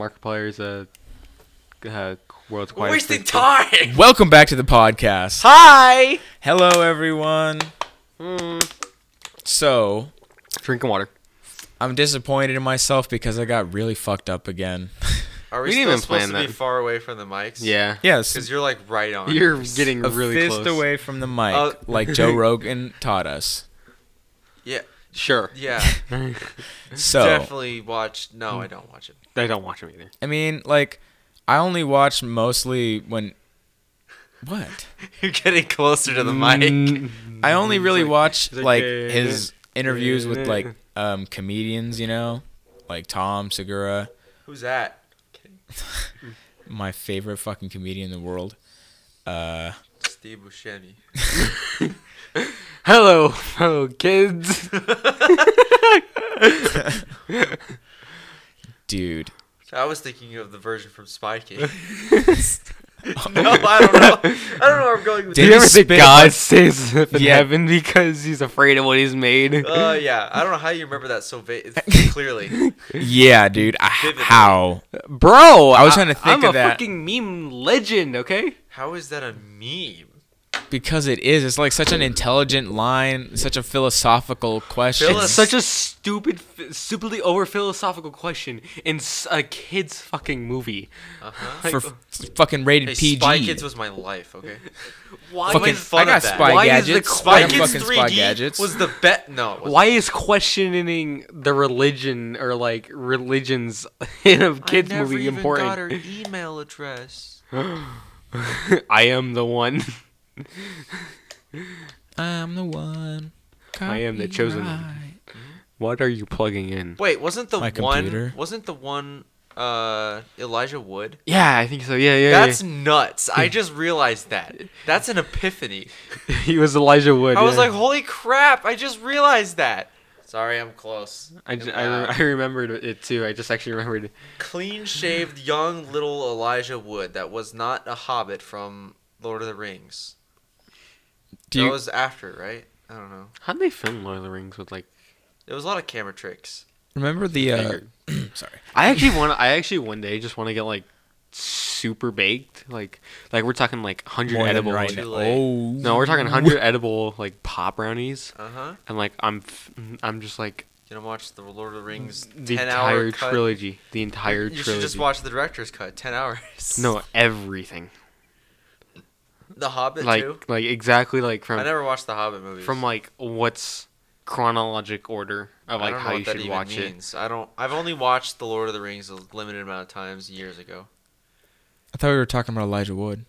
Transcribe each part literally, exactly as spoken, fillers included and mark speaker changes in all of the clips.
Speaker 1: Markiplier's uh, uh, world's
Speaker 2: We're
Speaker 1: quietest.
Speaker 2: wasting time.
Speaker 3: Welcome back to the podcast.
Speaker 2: Hi.
Speaker 3: Hello, everyone.
Speaker 1: Mm.
Speaker 3: So,
Speaker 1: Drinking water.
Speaker 3: I'm disappointed in myself because I got really fucked up again.
Speaker 2: Are we,
Speaker 1: We didn't
Speaker 2: still
Speaker 1: even
Speaker 2: supposed
Speaker 1: plan
Speaker 2: to
Speaker 1: that.
Speaker 2: be far away from the mics?
Speaker 1: Yeah.
Speaker 3: Yes,
Speaker 2: Because you're like right on.
Speaker 1: You're getting
Speaker 3: a
Speaker 1: really
Speaker 3: fist
Speaker 1: close.
Speaker 3: away from the mic,
Speaker 2: Uh,
Speaker 3: like Joe Rogan taught us.
Speaker 2: Yeah.
Speaker 1: Sure.
Speaker 2: Yeah.
Speaker 3: So,
Speaker 2: Definitely watch. No, I don't watch it.
Speaker 1: I don't watch him either.
Speaker 3: I mean, like, I only watch mostly when. What?
Speaker 2: You're getting closer to the mic.
Speaker 1: Mm.
Speaker 3: I only really
Speaker 1: like-
Speaker 3: watch
Speaker 1: he's like,
Speaker 3: like
Speaker 1: "Eh,
Speaker 3: his interviews with
Speaker 1: eh."
Speaker 3: like um comedians, you know, like Tom Segura,
Speaker 2: Who's that?
Speaker 3: my favorite fucking comedian in the world. Uh,
Speaker 2: Steve Buscemi.
Speaker 1: Hello, fellow kids.
Speaker 3: dude.
Speaker 2: I was thinking of the version from Spy Kids. No, I don't know. I don't know where I'm going with
Speaker 3: Did
Speaker 1: Do you
Speaker 3: he
Speaker 1: ever think
Speaker 3: spit
Speaker 1: God
Speaker 3: like-
Speaker 1: stays up in
Speaker 3: Yeah.
Speaker 1: heaven because he's afraid of what he's made?
Speaker 2: this. Uh, yeah. I don't know how you remember that so va- clearly.
Speaker 3: Yeah, dude. I,
Speaker 2: Vividly.
Speaker 3: how?
Speaker 1: Bro,
Speaker 3: I was trying to think
Speaker 1: I'm
Speaker 3: of
Speaker 1: a
Speaker 3: that.
Speaker 1: fucking meme legend, okay?
Speaker 2: How is that a meme?
Speaker 3: Because it is. It's like such an intelligent line, such a philosophical question.
Speaker 2: Philo-
Speaker 1: It's such a stupid, stupidly over philosophical question in s- a kid's fucking movie.
Speaker 2: Uh-huh.
Speaker 3: for f- fucking rated
Speaker 2: Hey,
Speaker 3: P G.
Speaker 2: Spy Kids was my life, okay?
Speaker 1: Why
Speaker 3: fucking,
Speaker 2: made fun
Speaker 3: I got
Speaker 2: of that.
Speaker 3: Spy
Speaker 1: Why is the
Speaker 3: Gadgets.
Speaker 1: qu-
Speaker 2: Spy
Speaker 3: I got
Speaker 2: Kids
Speaker 3: fucking
Speaker 2: three
Speaker 3: Spy
Speaker 2: D
Speaker 3: Gadgets.
Speaker 2: was the bet. No, it wasn't.
Speaker 1: Why is questioning the religion or like religions in a kids
Speaker 2: I never
Speaker 1: movie
Speaker 2: even
Speaker 1: important?
Speaker 2: got her email address.
Speaker 1: I am the one.
Speaker 3: I'm the one.
Speaker 1: I am the chosen one.
Speaker 3: Copyright.
Speaker 1: What are you plugging in?
Speaker 2: Wait, wasn't the
Speaker 3: My
Speaker 2: one?
Speaker 3: computer.
Speaker 2: Wasn't the one? Uh, Elijah Wood.
Speaker 1: Yeah, I think so. Yeah, yeah.
Speaker 2: That's nuts. I just realized that. That's an epiphany.
Speaker 1: yeah. He was Elijah Wood.
Speaker 2: I was
Speaker 1: yeah.
Speaker 2: like, holy crap! I just realized that. Sorry, I'm close.
Speaker 1: I, ju- I, re- I remembered it too. I just actually remembered.
Speaker 2: Clean-shaved young little Elijah Wood. That was not a hobbit from Lord of the Rings.
Speaker 3: Do
Speaker 2: that
Speaker 3: you,
Speaker 2: was after, right? I don't know.
Speaker 1: How'd they film Lord of the Rings with like?
Speaker 2: There was a lot of camera tricks.
Speaker 3: remember the? Uh, sorry.
Speaker 1: I actually want. I actually one day just want to get like super baked. Like, like we're talking like hundred
Speaker 3: More than
Speaker 1: edible.
Speaker 3: right
Speaker 2: too
Speaker 3: now.
Speaker 2: late.
Speaker 3: Oh.
Speaker 1: No, we're talking hundred edible like pop brownies,
Speaker 2: Uh huh.
Speaker 1: and like I'm, f- I'm just like
Speaker 2: You know, watch the Lord of the Rings
Speaker 1: the
Speaker 2: ten-hour
Speaker 1: entire
Speaker 2: cut.
Speaker 1: trilogy. The entire
Speaker 2: You
Speaker 1: trilogy.
Speaker 2: should just watch the director's cut. Ten hours.
Speaker 1: No, everything.
Speaker 2: The Hobbit
Speaker 1: Like,
Speaker 2: too.
Speaker 1: like exactly like
Speaker 2: I
Speaker 1: from
Speaker 2: never watched the Hobbit movies.
Speaker 1: from like what's chronologic order of
Speaker 2: I
Speaker 1: like
Speaker 2: don't
Speaker 1: how
Speaker 2: know
Speaker 1: you
Speaker 2: what that
Speaker 1: should
Speaker 2: even
Speaker 1: watch it.
Speaker 2: means. I don't. I've only watched the Lord of the Rings a limited amount of times years ago.
Speaker 3: I thought we were talking about Elijah Wood.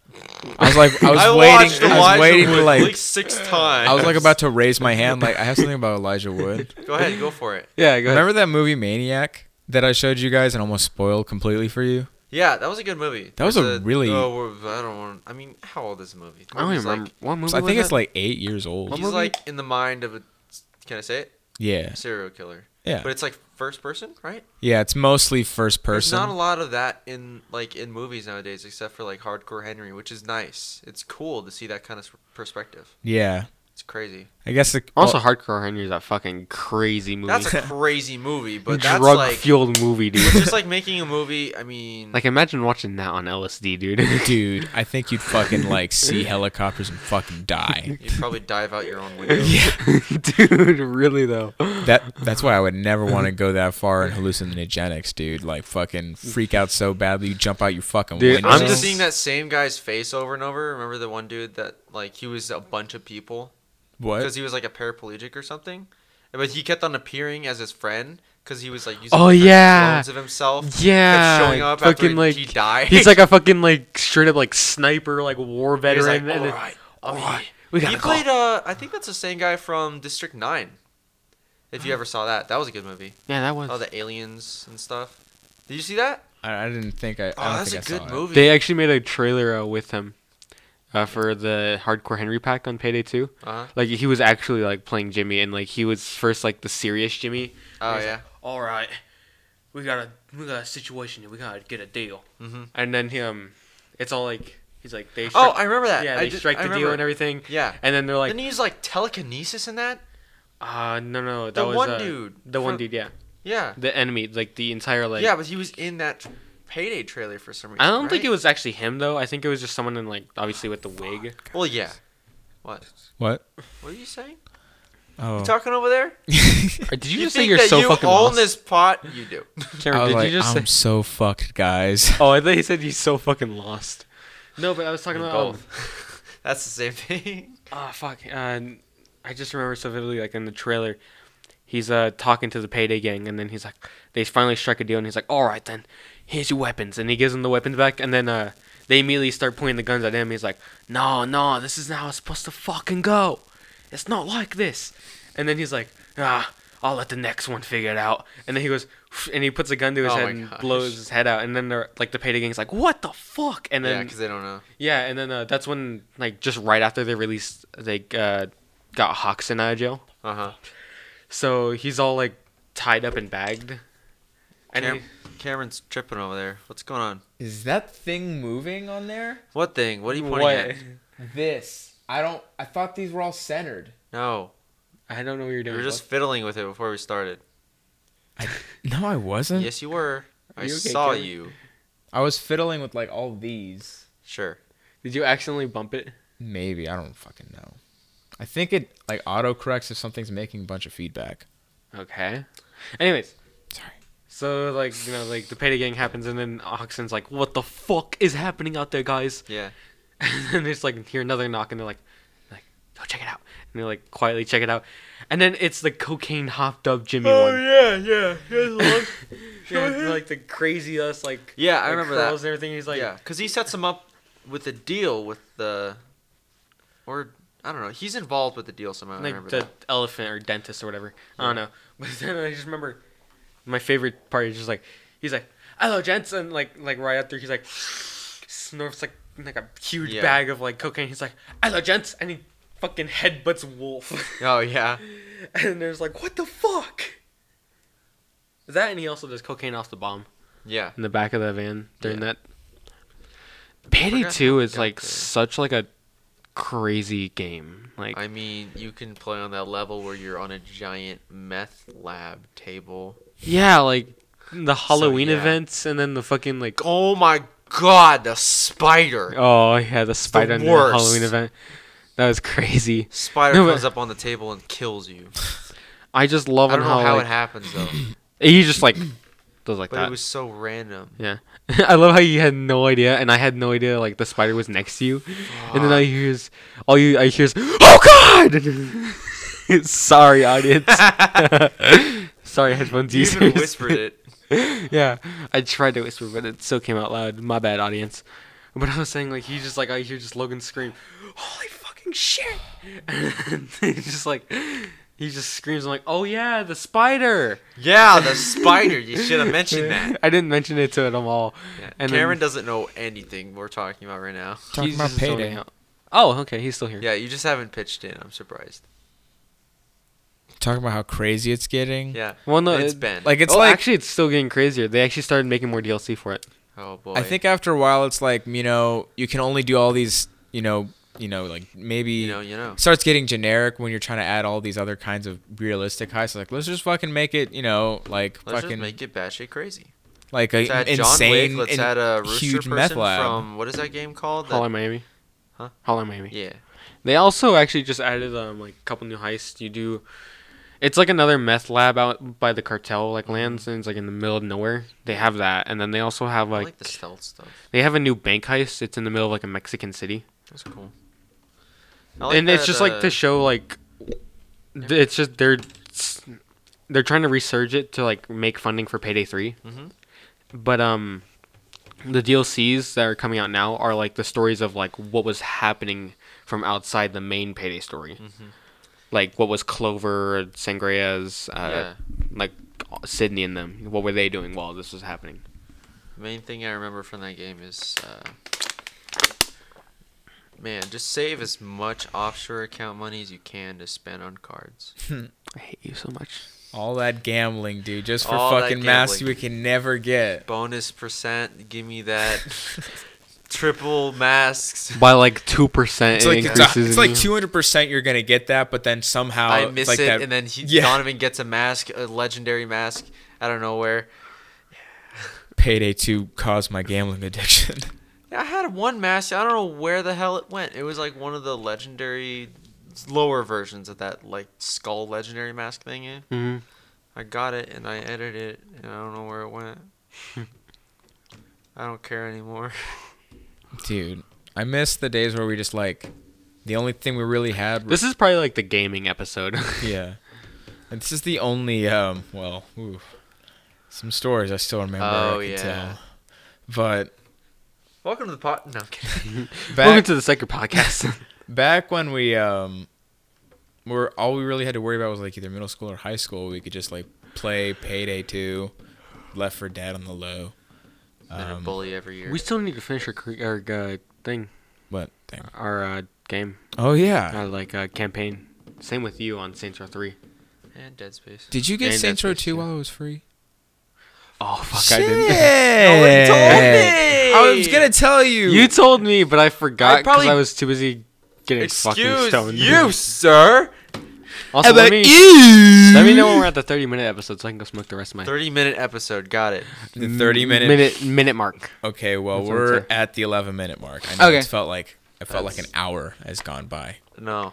Speaker 3: I was like, I was
Speaker 2: I
Speaker 3: waiting.
Speaker 2: watched
Speaker 3: I was
Speaker 2: Elijah
Speaker 3: waiting
Speaker 2: Wood
Speaker 3: to like.
Speaker 2: like six times.
Speaker 3: I was like about to raise my hand. Like, I have something about Elijah Wood.
Speaker 2: Go ahead, go for it.
Speaker 1: Yeah, go ahead.
Speaker 3: Remember that movie Maniac that I showed you guys and almost spoiled completely for you?
Speaker 2: Yeah, that was a good movie.
Speaker 3: That was
Speaker 2: There's
Speaker 3: a really-
Speaker 2: Oh, we're- I don't want. I mean, how old is the movie? The
Speaker 1: I don't
Speaker 2: movie's
Speaker 1: even remember
Speaker 2: Like,
Speaker 1: what movie.
Speaker 3: So I
Speaker 1: was
Speaker 3: think it's
Speaker 1: that?
Speaker 3: like eight years old.
Speaker 1: What
Speaker 2: he's
Speaker 1: movie?
Speaker 2: like in the mind of a. Can I say it?
Speaker 3: Yeah,
Speaker 2: Serial killer.
Speaker 3: yeah,
Speaker 2: But it's like first person, right?
Speaker 3: yeah. It's mostly first
Speaker 2: There's
Speaker 3: person.
Speaker 2: not a lot of that in like in movies nowadays, except for like Hardcore Henry, which is nice. It's cool to see that kind of s- perspective.
Speaker 3: Yeah,
Speaker 2: It's crazy.
Speaker 3: I guess the
Speaker 1: Also,
Speaker 3: well,
Speaker 1: Hardcore Henry is a fucking crazy movie.
Speaker 2: That's a crazy movie, but that's
Speaker 1: drug
Speaker 2: like
Speaker 1: fueled movie, dude.
Speaker 2: just like making a movie. I mean,
Speaker 1: Like imagine watching that on L S D, dude.
Speaker 3: dude. I think you'd fucking like see helicopters and fucking die.
Speaker 2: you'd probably dive out your own window.
Speaker 1: dude, really though.
Speaker 3: That that's why I would never want to go that far in hallucinogenics, dude. Like fucking freak out so badly you jump out your fucking
Speaker 1: Dude,
Speaker 3: window.
Speaker 1: I'm
Speaker 2: I'm just
Speaker 1: just-
Speaker 2: seeing that same guy's face over and over. Remember the one dude that like he was a bunch of people
Speaker 3: what?
Speaker 2: because he was like a paraplegic or something, but he kept on appearing as his friend because he was like using
Speaker 1: Oh,
Speaker 2: different
Speaker 1: yeah.
Speaker 2: clones of himself.
Speaker 1: Yeah,
Speaker 2: kept showing up
Speaker 1: fucking
Speaker 2: after
Speaker 1: like
Speaker 2: he died.
Speaker 1: he's like a fucking like straight up like sniper, like war
Speaker 2: He was
Speaker 1: veteran.
Speaker 2: like,
Speaker 1: and
Speaker 2: all
Speaker 1: then-
Speaker 2: right,
Speaker 1: all
Speaker 2: all
Speaker 1: right,
Speaker 2: right.
Speaker 1: we
Speaker 2: He
Speaker 1: gotta go.
Speaker 2: played. Uh, I think that's the same guy from District Nine. If you ever saw that, that was a good movie.
Speaker 1: Yeah, that was.
Speaker 2: Oh, the aliens and stuff. Did you see that?
Speaker 3: I, I didn't think I. I
Speaker 2: Oh,
Speaker 3: don't
Speaker 2: that's a
Speaker 3: think I
Speaker 2: good
Speaker 3: saw
Speaker 2: movie.
Speaker 1: They actually made a trailer uh, with him uh, for the Hardcore Henry pack on Payday two.
Speaker 2: Uh-huh.
Speaker 1: Like he was actually like playing Jimmy, and like he was first like the serious Jimmy.
Speaker 2: Oh
Speaker 1: He's
Speaker 2: yeah.
Speaker 1: like, all right, we got a we got a situation. We gotta get a deal.
Speaker 2: Mhm.
Speaker 1: And then him, it's all like he's like they.
Speaker 2: Oh,
Speaker 1: Strike,
Speaker 2: I remember that.
Speaker 1: yeah,
Speaker 2: I
Speaker 1: they
Speaker 2: did-
Speaker 1: strike
Speaker 2: I
Speaker 1: the deal
Speaker 2: remember.
Speaker 1: and everything.
Speaker 2: Yeah.
Speaker 1: And then they're like,
Speaker 2: Didn't he use like telekinesis in that?
Speaker 1: uh no no that
Speaker 2: The
Speaker 1: was
Speaker 2: one
Speaker 1: uh,
Speaker 2: dude
Speaker 1: The one
Speaker 2: from-
Speaker 1: dude, yeah.
Speaker 2: Yeah.
Speaker 1: The enemy, like the entire like.
Speaker 2: yeah, but he was in that Payday trailer for some reason.
Speaker 1: I don't think
Speaker 2: right?
Speaker 1: it was actually him though. I think it was just someone in like obviously with the wig.
Speaker 2: Well, yeah. What?
Speaker 3: What?
Speaker 2: What are you saying?
Speaker 3: Oh.
Speaker 2: You talking over there?
Speaker 1: Or did you,
Speaker 2: You
Speaker 1: just say
Speaker 2: think
Speaker 1: you're
Speaker 2: that
Speaker 1: so
Speaker 2: you
Speaker 1: fucking
Speaker 2: own
Speaker 1: lost?
Speaker 2: this pot? You do.
Speaker 1: Cameron,
Speaker 3: I was
Speaker 1: did
Speaker 3: like,
Speaker 1: you just
Speaker 3: I'm
Speaker 1: say?
Speaker 3: so fucked, guys.
Speaker 1: Oh, I thought you said he's so fucking lost. No, but I was talking
Speaker 2: I mean,
Speaker 1: about. Um,
Speaker 2: both. That's the same thing.
Speaker 1: Ah, fuck. Uh, I just remember so vividly, like in the trailer, he's uh talking to the Payday gang, and then he's like, they finally strike a deal, and he's like, all right then, here's your weapons, and he gives them the weapons back, and then uh they immediately start pointing the guns at him. He's like, no, no, this is not how it's supposed to fucking go. It's not like this. And then he's like, ah, I'll let the next one figure it out. And then he goes, and he puts a gun to his
Speaker 2: Oh
Speaker 1: head
Speaker 2: my
Speaker 1: and
Speaker 2: gosh.
Speaker 1: blows his head out. And then they're like, the Payday gang's like, what the fuck? And
Speaker 2: Yeah,
Speaker 1: then
Speaker 2: because they don't know.
Speaker 1: yeah, and then uh, that's when like just right after they released, they uh, got Hoxton out of jail.
Speaker 2: Uh huh.
Speaker 1: So he's all like tied up and bagged. And
Speaker 2: Cam-
Speaker 1: he-
Speaker 2: Cameron's tripping over there. What's going on?
Speaker 3: Is that thing moving on there?
Speaker 2: What thing? What are you pointing
Speaker 1: what?
Speaker 2: at?
Speaker 3: This. I don't. I thought these were all centered.
Speaker 2: No.
Speaker 1: I don't know what you're
Speaker 2: You
Speaker 1: doing.
Speaker 2: were just fiddling with it before we started.
Speaker 3: No, I wasn't.
Speaker 2: Yes, you were. I
Speaker 1: You okay,
Speaker 2: saw
Speaker 1: Cameron?
Speaker 2: you.
Speaker 3: I was fiddling with like all these.
Speaker 2: Sure.
Speaker 1: Did you accidentally bump it?
Speaker 3: Maybe I don't fucking know. I think it like auto corrects if something's making a bunch of feedback.
Speaker 1: Okay. Anyways,
Speaker 3: Sorry.
Speaker 1: so like you know like the Payday gang happens, and then Hoxton's like, what the fuck is happening out there, guys?
Speaker 2: Yeah.
Speaker 1: And then there's like hear another knock, and they're like, like go check it out. And they like quietly check it out, and then it's the cocaine hopped up Jimmy one.
Speaker 2: yeah, yeah.
Speaker 1: Yeah, like the crazy us like
Speaker 2: Yeah, I
Speaker 1: like,
Speaker 2: remember
Speaker 1: curls
Speaker 2: that.
Speaker 1: and everything. He's like,
Speaker 2: yeah, because he sets him up with a deal with the, or I don't know. He's involved with the deal somehow. I
Speaker 1: like
Speaker 2: remember
Speaker 1: the
Speaker 2: that.
Speaker 1: elephant or dentist or whatever. I don't know. But then I just remember my favorite part is just like he's like, "Hello, gents," and like like right after he's like snorts like like a huge
Speaker 2: Yeah.
Speaker 1: bag of like cocaine. He's like, "Hello, gents," and he fucking headbutts Wolf.
Speaker 2: Oh yeah.
Speaker 1: And there's like, "What the fuck?" That, and he also does cocaine off the bomb
Speaker 2: Yeah.
Speaker 1: in the back of the van during
Speaker 2: Yeah.
Speaker 1: that. Payday
Speaker 2: forgot
Speaker 1: two
Speaker 2: how we
Speaker 1: is
Speaker 2: got
Speaker 1: like
Speaker 2: there.
Speaker 1: such like a crazy game. Like
Speaker 2: I mean, you can play on that level where you're on a giant meth lab table.
Speaker 1: yeah, like the Halloween
Speaker 2: yeah.
Speaker 1: events, and then the fucking like
Speaker 2: Oh my god, the spider!
Speaker 1: oh yeah, the spider in the
Speaker 2: worst.
Speaker 1: Halloween event. That was crazy.
Speaker 2: Spider
Speaker 1: No, but-
Speaker 2: comes up on the table and kills you.
Speaker 1: I just love
Speaker 2: I don't know
Speaker 1: how,
Speaker 2: how
Speaker 1: like,
Speaker 2: it happens though,
Speaker 1: he just like does like
Speaker 2: but
Speaker 1: that.
Speaker 2: it was so random.
Speaker 1: Yeah, I love how you had no idea, and I had no idea like the spider was next to you, and then I hears all you I hears, oh god! Sorry, audience. Sorry, headphones
Speaker 2: You
Speaker 1: users.
Speaker 2: even whispered it.
Speaker 1: Yeah, I tried to whisper, but it still came out loud. My bad, audience. But I was saying, like, he just, like, I hear just Logan scream, holy fucking shit! And he just, like, he just screams, I'm like, oh yeah, the spider!
Speaker 2: Yeah, the spider. You should have mentioned that.
Speaker 1: I didn't mention it to them all.
Speaker 2: Yeah.
Speaker 1: And
Speaker 2: Cameron
Speaker 1: then,
Speaker 2: doesn't know anything we're talking about right now.
Speaker 3: Talking
Speaker 1: he's
Speaker 3: about
Speaker 1: just zoning
Speaker 3: Payday.
Speaker 1: out. Oh, okay, he's still here.
Speaker 2: Yeah, you just haven't pitched in. I'm surprised.
Speaker 3: Talking about how crazy it's getting.
Speaker 2: Yeah.
Speaker 1: Well, no,
Speaker 2: it's
Speaker 1: it-
Speaker 2: Ben.
Speaker 3: Like it's
Speaker 1: oh,
Speaker 3: like
Speaker 1: actually, it's still getting crazier. They actually started making more D L C for it.
Speaker 2: oh boy.
Speaker 3: I think after a while it's like, you know, you can only do all these, you know, you know, like maybe
Speaker 2: you know, you know.
Speaker 3: it starts getting generic when you're trying to add all these other kinds of realistic heists. Like let's just fucking make it, you know, like
Speaker 2: Let's
Speaker 3: fucking
Speaker 2: just make it batshit crazy.
Speaker 3: like a
Speaker 2: Let's add John
Speaker 3: insane,
Speaker 2: Wick. Let's
Speaker 3: in-
Speaker 2: add a rooster
Speaker 3: huge
Speaker 2: person
Speaker 3: meth lab.
Speaker 2: from what is that game called?
Speaker 1: Hollow
Speaker 2: That-
Speaker 1: Miami.
Speaker 2: Huh?
Speaker 1: Hollow Miami.
Speaker 2: yeah.
Speaker 1: They also actually just added um like a couple new heists. You do, it's like another meth lab out by the cartel like lands, and it's like in the middle of nowhere. They have that, and then they also have
Speaker 2: I
Speaker 1: like,
Speaker 2: like the stealth stuff.
Speaker 1: they have a new bank heist. It's in the middle of like a Mexican city,
Speaker 2: That's cool. I like
Speaker 1: and it's
Speaker 2: that,
Speaker 1: just like
Speaker 2: uh,
Speaker 1: to show like, th- it's just they're they're trying to resurge it to like make funding for Payday three,
Speaker 2: Mhm.
Speaker 1: but um. The D L Cs that are coming out now are like the stories of like what was happening from outside the main Payday story.
Speaker 2: Mhm.
Speaker 1: Like what was Clover, Sangrea's, uh,
Speaker 2: Yeah.
Speaker 1: like Sydney and them. What were they doing while this was happening?
Speaker 2: Main thing I remember from that game is, uh, man, just save as much offshore account money as you can to spend on cards.
Speaker 1: I hate you so much.
Speaker 3: all that gambling, dude, just for
Speaker 2: All that
Speaker 3: fucking masks
Speaker 2: gambling.
Speaker 3: we can never get.
Speaker 2: Bonus percent, give me that. Triple masks.
Speaker 1: By like two percent,
Speaker 3: It's
Speaker 1: it
Speaker 3: like it's,
Speaker 1: increases.
Speaker 3: a, it's
Speaker 1: in
Speaker 3: like
Speaker 1: you.
Speaker 3: two hundred percent you're gonna get that, but then somehow
Speaker 2: I
Speaker 3: it's
Speaker 2: miss
Speaker 3: like
Speaker 2: it,
Speaker 3: that,
Speaker 2: and then he,
Speaker 3: yeah.
Speaker 2: Donovan gets a mask, a legendary mask, out of nowhere.
Speaker 3: Payday two caused my gambling addiction.
Speaker 2: Yeah, I had one mask. I don't know where the hell it went. It was like one of the legendary lower versions of that like skull legendary mask thing. Eh?
Speaker 1: Mm-hmm.
Speaker 2: I got it and I edited it and I don't know where it went. I don't care anymore.
Speaker 3: Dude, I miss the days where we just like the only thing we really had.
Speaker 1: This is probably like the gaming episode.
Speaker 3: Yeah, and this is the only um. Well, ooh, some stories I still remember.
Speaker 2: Oh,
Speaker 3: I could
Speaker 2: yeah.
Speaker 3: tell. But
Speaker 2: Welcome to the pot. No, I'm kidding.
Speaker 1: Welcome
Speaker 3: back
Speaker 1: to the second podcast.
Speaker 3: back when we um, were all we really had to worry about was like either middle school or high school. We could just like play Payday two, Left four Dead on the low.
Speaker 2: And a
Speaker 3: Um,
Speaker 2: bully every year.
Speaker 1: We still need to finish our, cre- our uh, thing,
Speaker 3: what thing?
Speaker 1: our uh, game,
Speaker 3: Oh yeah.
Speaker 1: our like uh, campaign. Same with you on Saints Row three.
Speaker 2: And Dead Space.
Speaker 3: Did you get
Speaker 1: And
Speaker 3: Saints
Speaker 1: Dead
Speaker 3: Row
Speaker 1: Space
Speaker 3: two
Speaker 1: two.
Speaker 3: while it was free?
Speaker 1: Oh fuck,
Speaker 3: Shit.
Speaker 1: I didn't.
Speaker 2: Nobody told me!
Speaker 3: I was gonna tell you.
Speaker 1: You told me, but I forgot
Speaker 2: I
Speaker 1: because
Speaker 2: probably-
Speaker 1: I was too busy getting fucking
Speaker 2: Excuse
Speaker 1: stoned.
Speaker 2: you, sir.
Speaker 1: Also,
Speaker 3: How
Speaker 1: let
Speaker 3: about
Speaker 1: me
Speaker 3: you?
Speaker 1: let me know when we're at the thirty minute episode so I can go smoke the rest of my
Speaker 2: thirty minute episode. Got it.
Speaker 3: The thirty minute.
Speaker 1: minute minute mark.
Speaker 3: Okay, well
Speaker 1: That's what
Speaker 3: we're
Speaker 1: it said.
Speaker 3: at the eleven minute mark. I know
Speaker 1: Okay.
Speaker 3: it's felt like it felt like
Speaker 2: That's-
Speaker 3: an hour has gone by.
Speaker 2: No.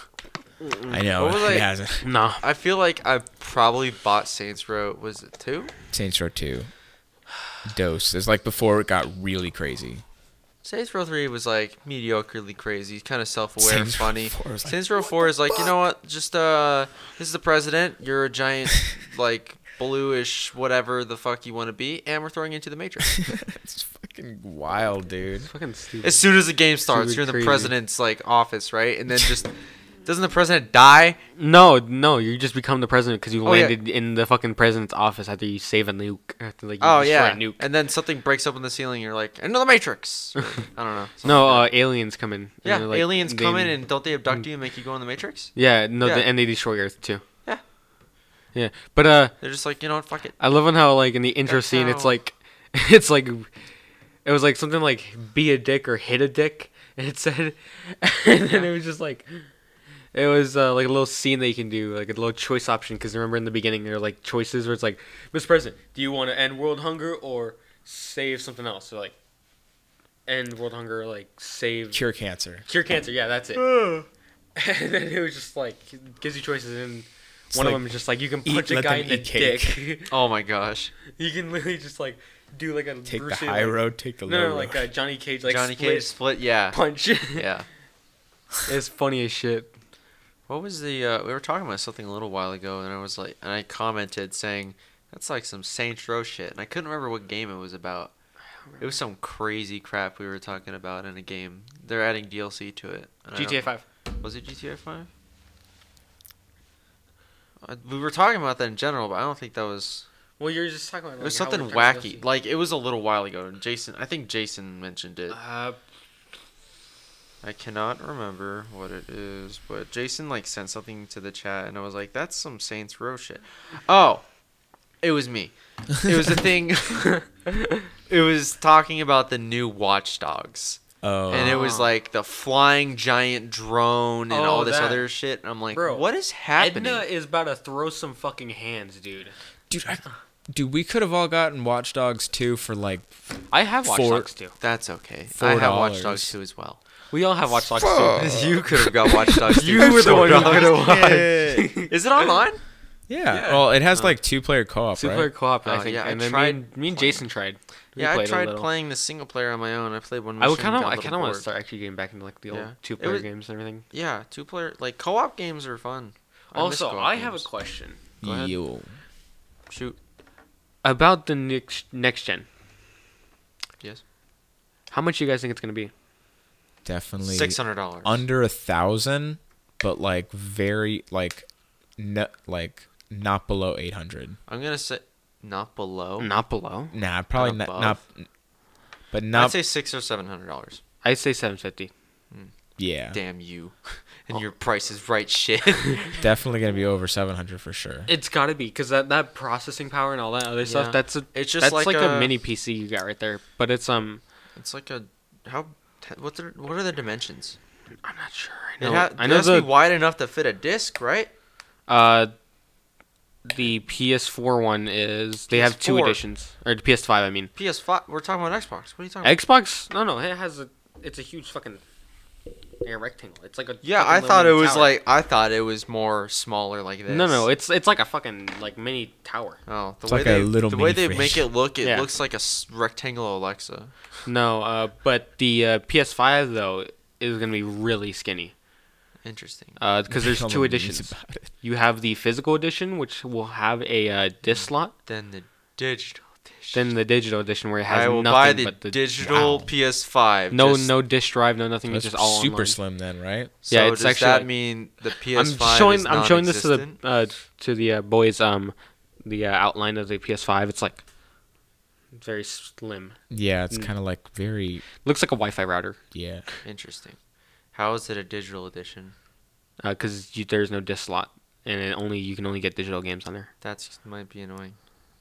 Speaker 3: I know
Speaker 2: What was
Speaker 3: it
Speaker 2: I-
Speaker 3: hasn't.
Speaker 1: No.
Speaker 2: I feel like I probably bought Saints Row. Was it two?
Speaker 3: Saints Row two. Dose. It's like before it got really crazy.
Speaker 2: Saints Row three was like mediocrely crazy, kind of self-aware and
Speaker 3: Saints Row
Speaker 2: funny.
Speaker 3: four was like,
Speaker 2: Saints Row four is like, you know what? Just uh, this is the president. You're a giant, like bluish whatever the fuck you want to be, and we're throwing you into the Matrix.
Speaker 3: It's fucking wild, dude.
Speaker 1: Fucking stupid.
Speaker 2: As soon as the game starts,
Speaker 1: Stupid
Speaker 2: you're in the
Speaker 1: crazy.
Speaker 2: president's like office, right? And then just doesn't the president die?
Speaker 1: No, no, you just become the president because you
Speaker 2: Oh, yeah.
Speaker 1: landed in the fucking president's office after you save a nuke. After, like, you
Speaker 2: Oh
Speaker 1: destroy
Speaker 2: yeah,
Speaker 1: a nuke.
Speaker 2: and then something breaks up in the ceiling. You're like, into the Matrix. Or, I don't know. something
Speaker 1: No,
Speaker 2: like
Speaker 1: uh, aliens come in. and
Speaker 2: that. yeah,
Speaker 1: they're like-
Speaker 2: aliens
Speaker 1: they-
Speaker 2: come in and don't they abduct you and make you go in the Matrix?
Speaker 1: Yeah, no,
Speaker 2: Yeah.
Speaker 1: The, and they destroy Earth too.
Speaker 2: Yeah.
Speaker 1: Yeah, but uh,
Speaker 2: They're just like, you know what? Fuck it.
Speaker 1: I love on how like in the intro
Speaker 2: That's
Speaker 1: scene, it's
Speaker 2: how-
Speaker 1: like, it's like, it was like something like be a dick or hit a dick, and it said, and then it was just like, it was uh, like a little scene that you can do, like a little choice option. Because remember in the beginning there are like choices where it's like, Mister President, do you want to end world hunger or save something else? So like, end world hunger, or, like save
Speaker 3: Cure cancer.
Speaker 1: cure cancer. Yeah, that's it. and then it was just like gives you choices, and
Speaker 3: It's
Speaker 1: one
Speaker 3: like,
Speaker 1: of them is just like you can
Speaker 3: eat-
Speaker 1: punch a
Speaker 3: let
Speaker 1: guy
Speaker 3: them
Speaker 1: in the
Speaker 3: eat cake.
Speaker 1: dick.
Speaker 2: Oh my gosh.
Speaker 1: You can literally just like do like a
Speaker 3: Take
Speaker 1: Bruce
Speaker 3: the
Speaker 1: Lee,
Speaker 3: high
Speaker 1: like,
Speaker 3: road, take the
Speaker 1: No,
Speaker 3: low
Speaker 1: no,
Speaker 3: road.
Speaker 1: like uh, Johnny Cage, like
Speaker 2: Johnny
Speaker 1: split
Speaker 2: Cage split. Yeah.
Speaker 1: punch.
Speaker 2: Yeah.
Speaker 1: It's funny as shit.
Speaker 2: What was the? Uh, we were talking about something a little while ago, and I was like, and I commented saying that's like some Saints Row shit, and I couldn't remember what game it was about. It was some crazy crap we were talking about in a game. They're adding D L C to it. and I
Speaker 1: G T A
Speaker 2: don't-
Speaker 1: five.
Speaker 2: Was it G T A five? Uh, we were talking about that in general, but I don't think that was.
Speaker 1: Well, you're just talking about.
Speaker 2: It was
Speaker 1: like, how
Speaker 2: something
Speaker 1: we're trying to
Speaker 2: wacky.
Speaker 1: see-
Speaker 2: Like it was a little while ago. And Jason, I think Jason mentioned it.
Speaker 1: Uh,
Speaker 2: I cannot remember what it is, but Jason like sent something to the chat, and I was like, "That's some Saints Row shit." Oh, it was me. It was a thing. It was talking about the new Watch Dogs,
Speaker 3: Oh.
Speaker 2: and it was
Speaker 1: Ah.
Speaker 2: like the flying giant drone and
Speaker 1: Oh,
Speaker 2: all this
Speaker 1: that.
Speaker 2: other shit. And I'm like,
Speaker 1: Bro,
Speaker 2: "What is happening?"
Speaker 1: Edna is about to throw some fucking hands, dude.
Speaker 3: dude, I, dude, we could have all gotten Watch Dogs two for like
Speaker 1: I have Watch
Speaker 3: Four-
Speaker 1: Dogs too.
Speaker 2: That's okay.
Speaker 3: Four
Speaker 2: I have Watch
Speaker 3: dollars.
Speaker 2: Dogs two as well.
Speaker 1: We all have Watch Dogs
Speaker 3: Fuck.
Speaker 1: too.
Speaker 2: You could have got Watch Dogs two.
Speaker 1: You
Speaker 2: for
Speaker 1: were the
Speaker 2: four
Speaker 1: one who
Speaker 2: dollars.
Speaker 1: could have watched.
Speaker 2: Is it online?
Speaker 3: yeah.
Speaker 1: Yeah.
Speaker 3: Well, it has
Speaker 2: Oh.
Speaker 3: like two player co-op,
Speaker 1: Two
Speaker 3: right?
Speaker 1: player co-op, I
Speaker 2: Oh,
Speaker 1: think.
Speaker 2: yeah, I
Speaker 1: and then
Speaker 2: tried
Speaker 1: me and, me and
Speaker 2: playing-
Speaker 1: Jason tried. We
Speaker 2: Yeah, I
Speaker 1: played a
Speaker 2: tried
Speaker 1: little.
Speaker 2: playing the single player on my own. I played one
Speaker 1: I
Speaker 2: mission.
Speaker 1: would kind of,
Speaker 2: got a
Speaker 1: I
Speaker 2: little
Speaker 1: kind of want to
Speaker 2: bored.
Speaker 1: start actually getting back into like the old
Speaker 2: Yeah.
Speaker 1: two
Speaker 2: It
Speaker 1: player
Speaker 2: was-
Speaker 1: games and everything.
Speaker 2: Yeah, two player like co-op games are fun. I miss
Speaker 1: Also,
Speaker 2: co-op
Speaker 1: I have a
Speaker 2: games.
Speaker 1: question
Speaker 2: Go ahead.
Speaker 3: Yo.
Speaker 2: Shoot.
Speaker 1: about the next next gen.
Speaker 2: Yes.
Speaker 1: How much do you guys think it's gonna be?
Speaker 3: Definitely
Speaker 2: Six hundred dollars.
Speaker 3: under a thousand, but like very like, no, like not below eight hundred.
Speaker 2: I'm gonna say not below.
Speaker 1: Not below.
Speaker 3: Nah, probably
Speaker 2: Not
Speaker 3: not, not,
Speaker 2: above?
Speaker 3: but
Speaker 2: I'd
Speaker 3: not.
Speaker 2: say six or seven hundred dollars.
Speaker 1: I'd say seven fifty.
Speaker 3: Yeah,
Speaker 2: Damn you,
Speaker 1: Oh.
Speaker 2: and your price is right shit.
Speaker 3: definitely gonna be over seven hundred for sure.
Speaker 1: It's gotta be because that, that processing power and all that other
Speaker 2: Yeah.
Speaker 1: stuff. That's a
Speaker 2: It's just
Speaker 1: that's
Speaker 2: like
Speaker 1: like, a,
Speaker 2: a-
Speaker 1: mini P C you got right there. But it's um,
Speaker 2: It's like a how. What's the, what are the dimensions?
Speaker 1: I'm not sure. I
Speaker 2: It,
Speaker 1: know.
Speaker 2: ha-
Speaker 1: I
Speaker 2: it
Speaker 1: know
Speaker 2: has to
Speaker 1: the
Speaker 2: be wide enough to fit a disc, right?
Speaker 1: uh, the P S four one is they have two
Speaker 2: P S four.
Speaker 1: editions, or the P S five. I mean,
Speaker 2: P S five. We're talking about Xbox. What are you talking about?
Speaker 1: Xbox. No, no, it has a. It's a huge fucking. A rectangle. It's like a.
Speaker 2: Yeah,
Speaker 1: fucking
Speaker 2: I thought it
Speaker 1: little
Speaker 2: was
Speaker 1: tower.
Speaker 2: like I thought it was more smaller like this.
Speaker 1: No, no, it's it's like a fucking like mini tower.
Speaker 2: Oh, the
Speaker 3: It's
Speaker 2: way
Speaker 3: like
Speaker 2: they
Speaker 3: a little
Speaker 2: the way
Speaker 3: mini
Speaker 2: they
Speaker 3: fridge.
Speaker 2: make it look, it
Speaker 1: Yeah.
Speaker 2: looks like a s- rectangle Alexa.
Speaker 1: No, uh, but the uh, P S five though is gonna be really skinny.
Speaker 2: Interesting.
Speaker 1: Uh, because there's
Speaker 3: All
Speaker 1: two
Speaker 3: the memes
Speaker 1: editions.
Speaker 3: about it.
Speaker 1: You have the physical edition, which will have a uh, disc slot.
Speaker 2: Then the digital edition.
Speaker 1: Then the digital edition, where it has
Speaker 2: I will
Speaker 1: nothing
Speaker 2: buy the,
Speaker 1: but the
Speaker 2: digital
Speaker 3: Wow.
Speaker 2: P S five.
Speaker 1: no
Speaker 2: just-
Speaker 1: no disc drive, no nothing. It's
Speaker 3: That's
Speaker 1: just all
Speaker 3: super
Speaker 1: online.
Speaker 3: slim then, right?
Speaker 2: So
Speaker 1: Yeah, it's
Speaker 2: does
Speaker 1: actually
Speaker 2: that
Speaker 1: like-
Speaker 2: mean the P
Speaker 1: I'm
Speaker 2: S five
Speaker 1: showing
Speaker 2: is
Speaker 1: I'm showing this to the
Speaker 2: non-existent?
Speaker 1: uh, to the uh, boys um the uh, outline of the P S five. It's like very slim.
Speaker 3: Yeah, it's
Speaker 1: Mm.
Speaker 3: kind of like very
Speaker 1: Looks like a Wi-Fi router.
Speaker 3: yeah.
Speaker 2: Interesting. How is it a digital edition?
Speaker 1: Because you there's no disc slot, and it only you can only get digital games on there.
Speaker 2: That might be annoying.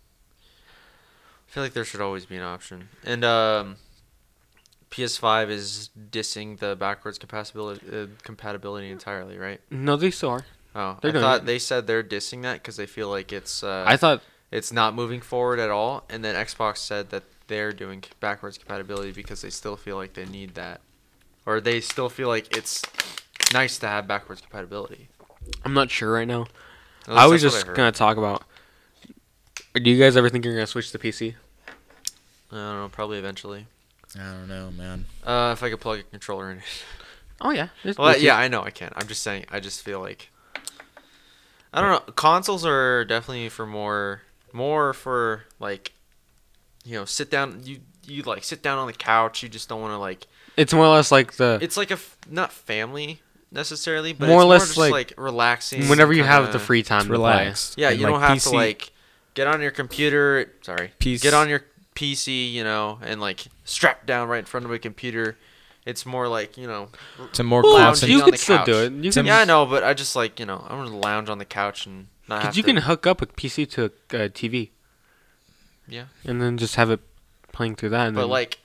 Speaker 2: I feel like there should always be an option. And um, P S five is dissing the backwards compatibility uh, compatibility entirely, right?
Speaker 1: No, they still are.
Speaker 2: Oh,
Speaker 1: They're
Speaker 2: I
Speaker 1: doing
Speaker 2: thought
Speaker 1: it.
Speaker 2: they said they're dissing that because they feel like it's uh,
Speaker 1: I thought
Speaker 2: it's not moving forward at all. And then Xbox said that they're doing backwards compatibility because they still feel like they need that, or they still feel like it's nice to have backwards compatibility.
Speaker 1: I'm not sure right now.
Speaker 2: At least
Speaker 1: I was
Speaker 2: that's what
Speaker 1: just
Speaker 2: heard.
Speaker 1: gonna talk about. Do you guys ever think you're gonna switch to P C?
Speaker 2: I don't know. Probably eventually.
Speaker 3: I don't know, man.
Speaker 2: Uh, if I could plug a controller in it.
Speaker 1: Oh yeah. there's
Speaker 2: Well,
Speaker 1: Bluetooth.
Speaker 2: yeah, I know I can. I'm just saying. I just feel like I don't know. Consoles are definitely for more, more for like, you know, sit down. You you like sit down on the couch. You just don't want to like.
Speaker 1: It's more or less like the
Speaker 2: It's like a f- not family necessarily, but
Speaker 1: More
Speaker 2: it's
Speaker 1: or less
Speaker 2: just
Speaker 1: like
Speaker 2: like, relaxing.
Speaker 1: whenever you have
Speaker 2: kinda-
Speaker 1: the free time to play.
Speaker 3: Relaxed.
Speaker 2: Yeah,
Speaker 3: And,
Speaker 2: you
Speaker 3: like,
Speaker 2: don't have
Speaker 3: P C
Speaker 2: to like get on your computer. Sorry,
Speaker 3: P C
Speaker 2: get on your P C, you know, and like strap down right in front of a computer. It's more like you know.
Speaker 3: To more
Speaker 1: Well,
Speaker 2: lounging
Speaker 1: you
Speaker 3: concentrate.
Speaker 2: on
Speaker 1: can
Speaker 2: the
Speaker 1: still
Speaker 2: couch.
Speaker 1: do it. You
Speaker 3: To
Speaker 1: can,
Speaker 2: Yeah, I know, but I just like you know I want to lounge on the couch and not have
Speaker 1: Cause you
Speaker 2: to.
Speaker 1: can hook up a P C to a uh, T V.
Speaker 2: Yeah.
Speaker 1: And then just have it playing through that. And
Speaker 2: But
Speaker 1: then,
Speaker 2: like,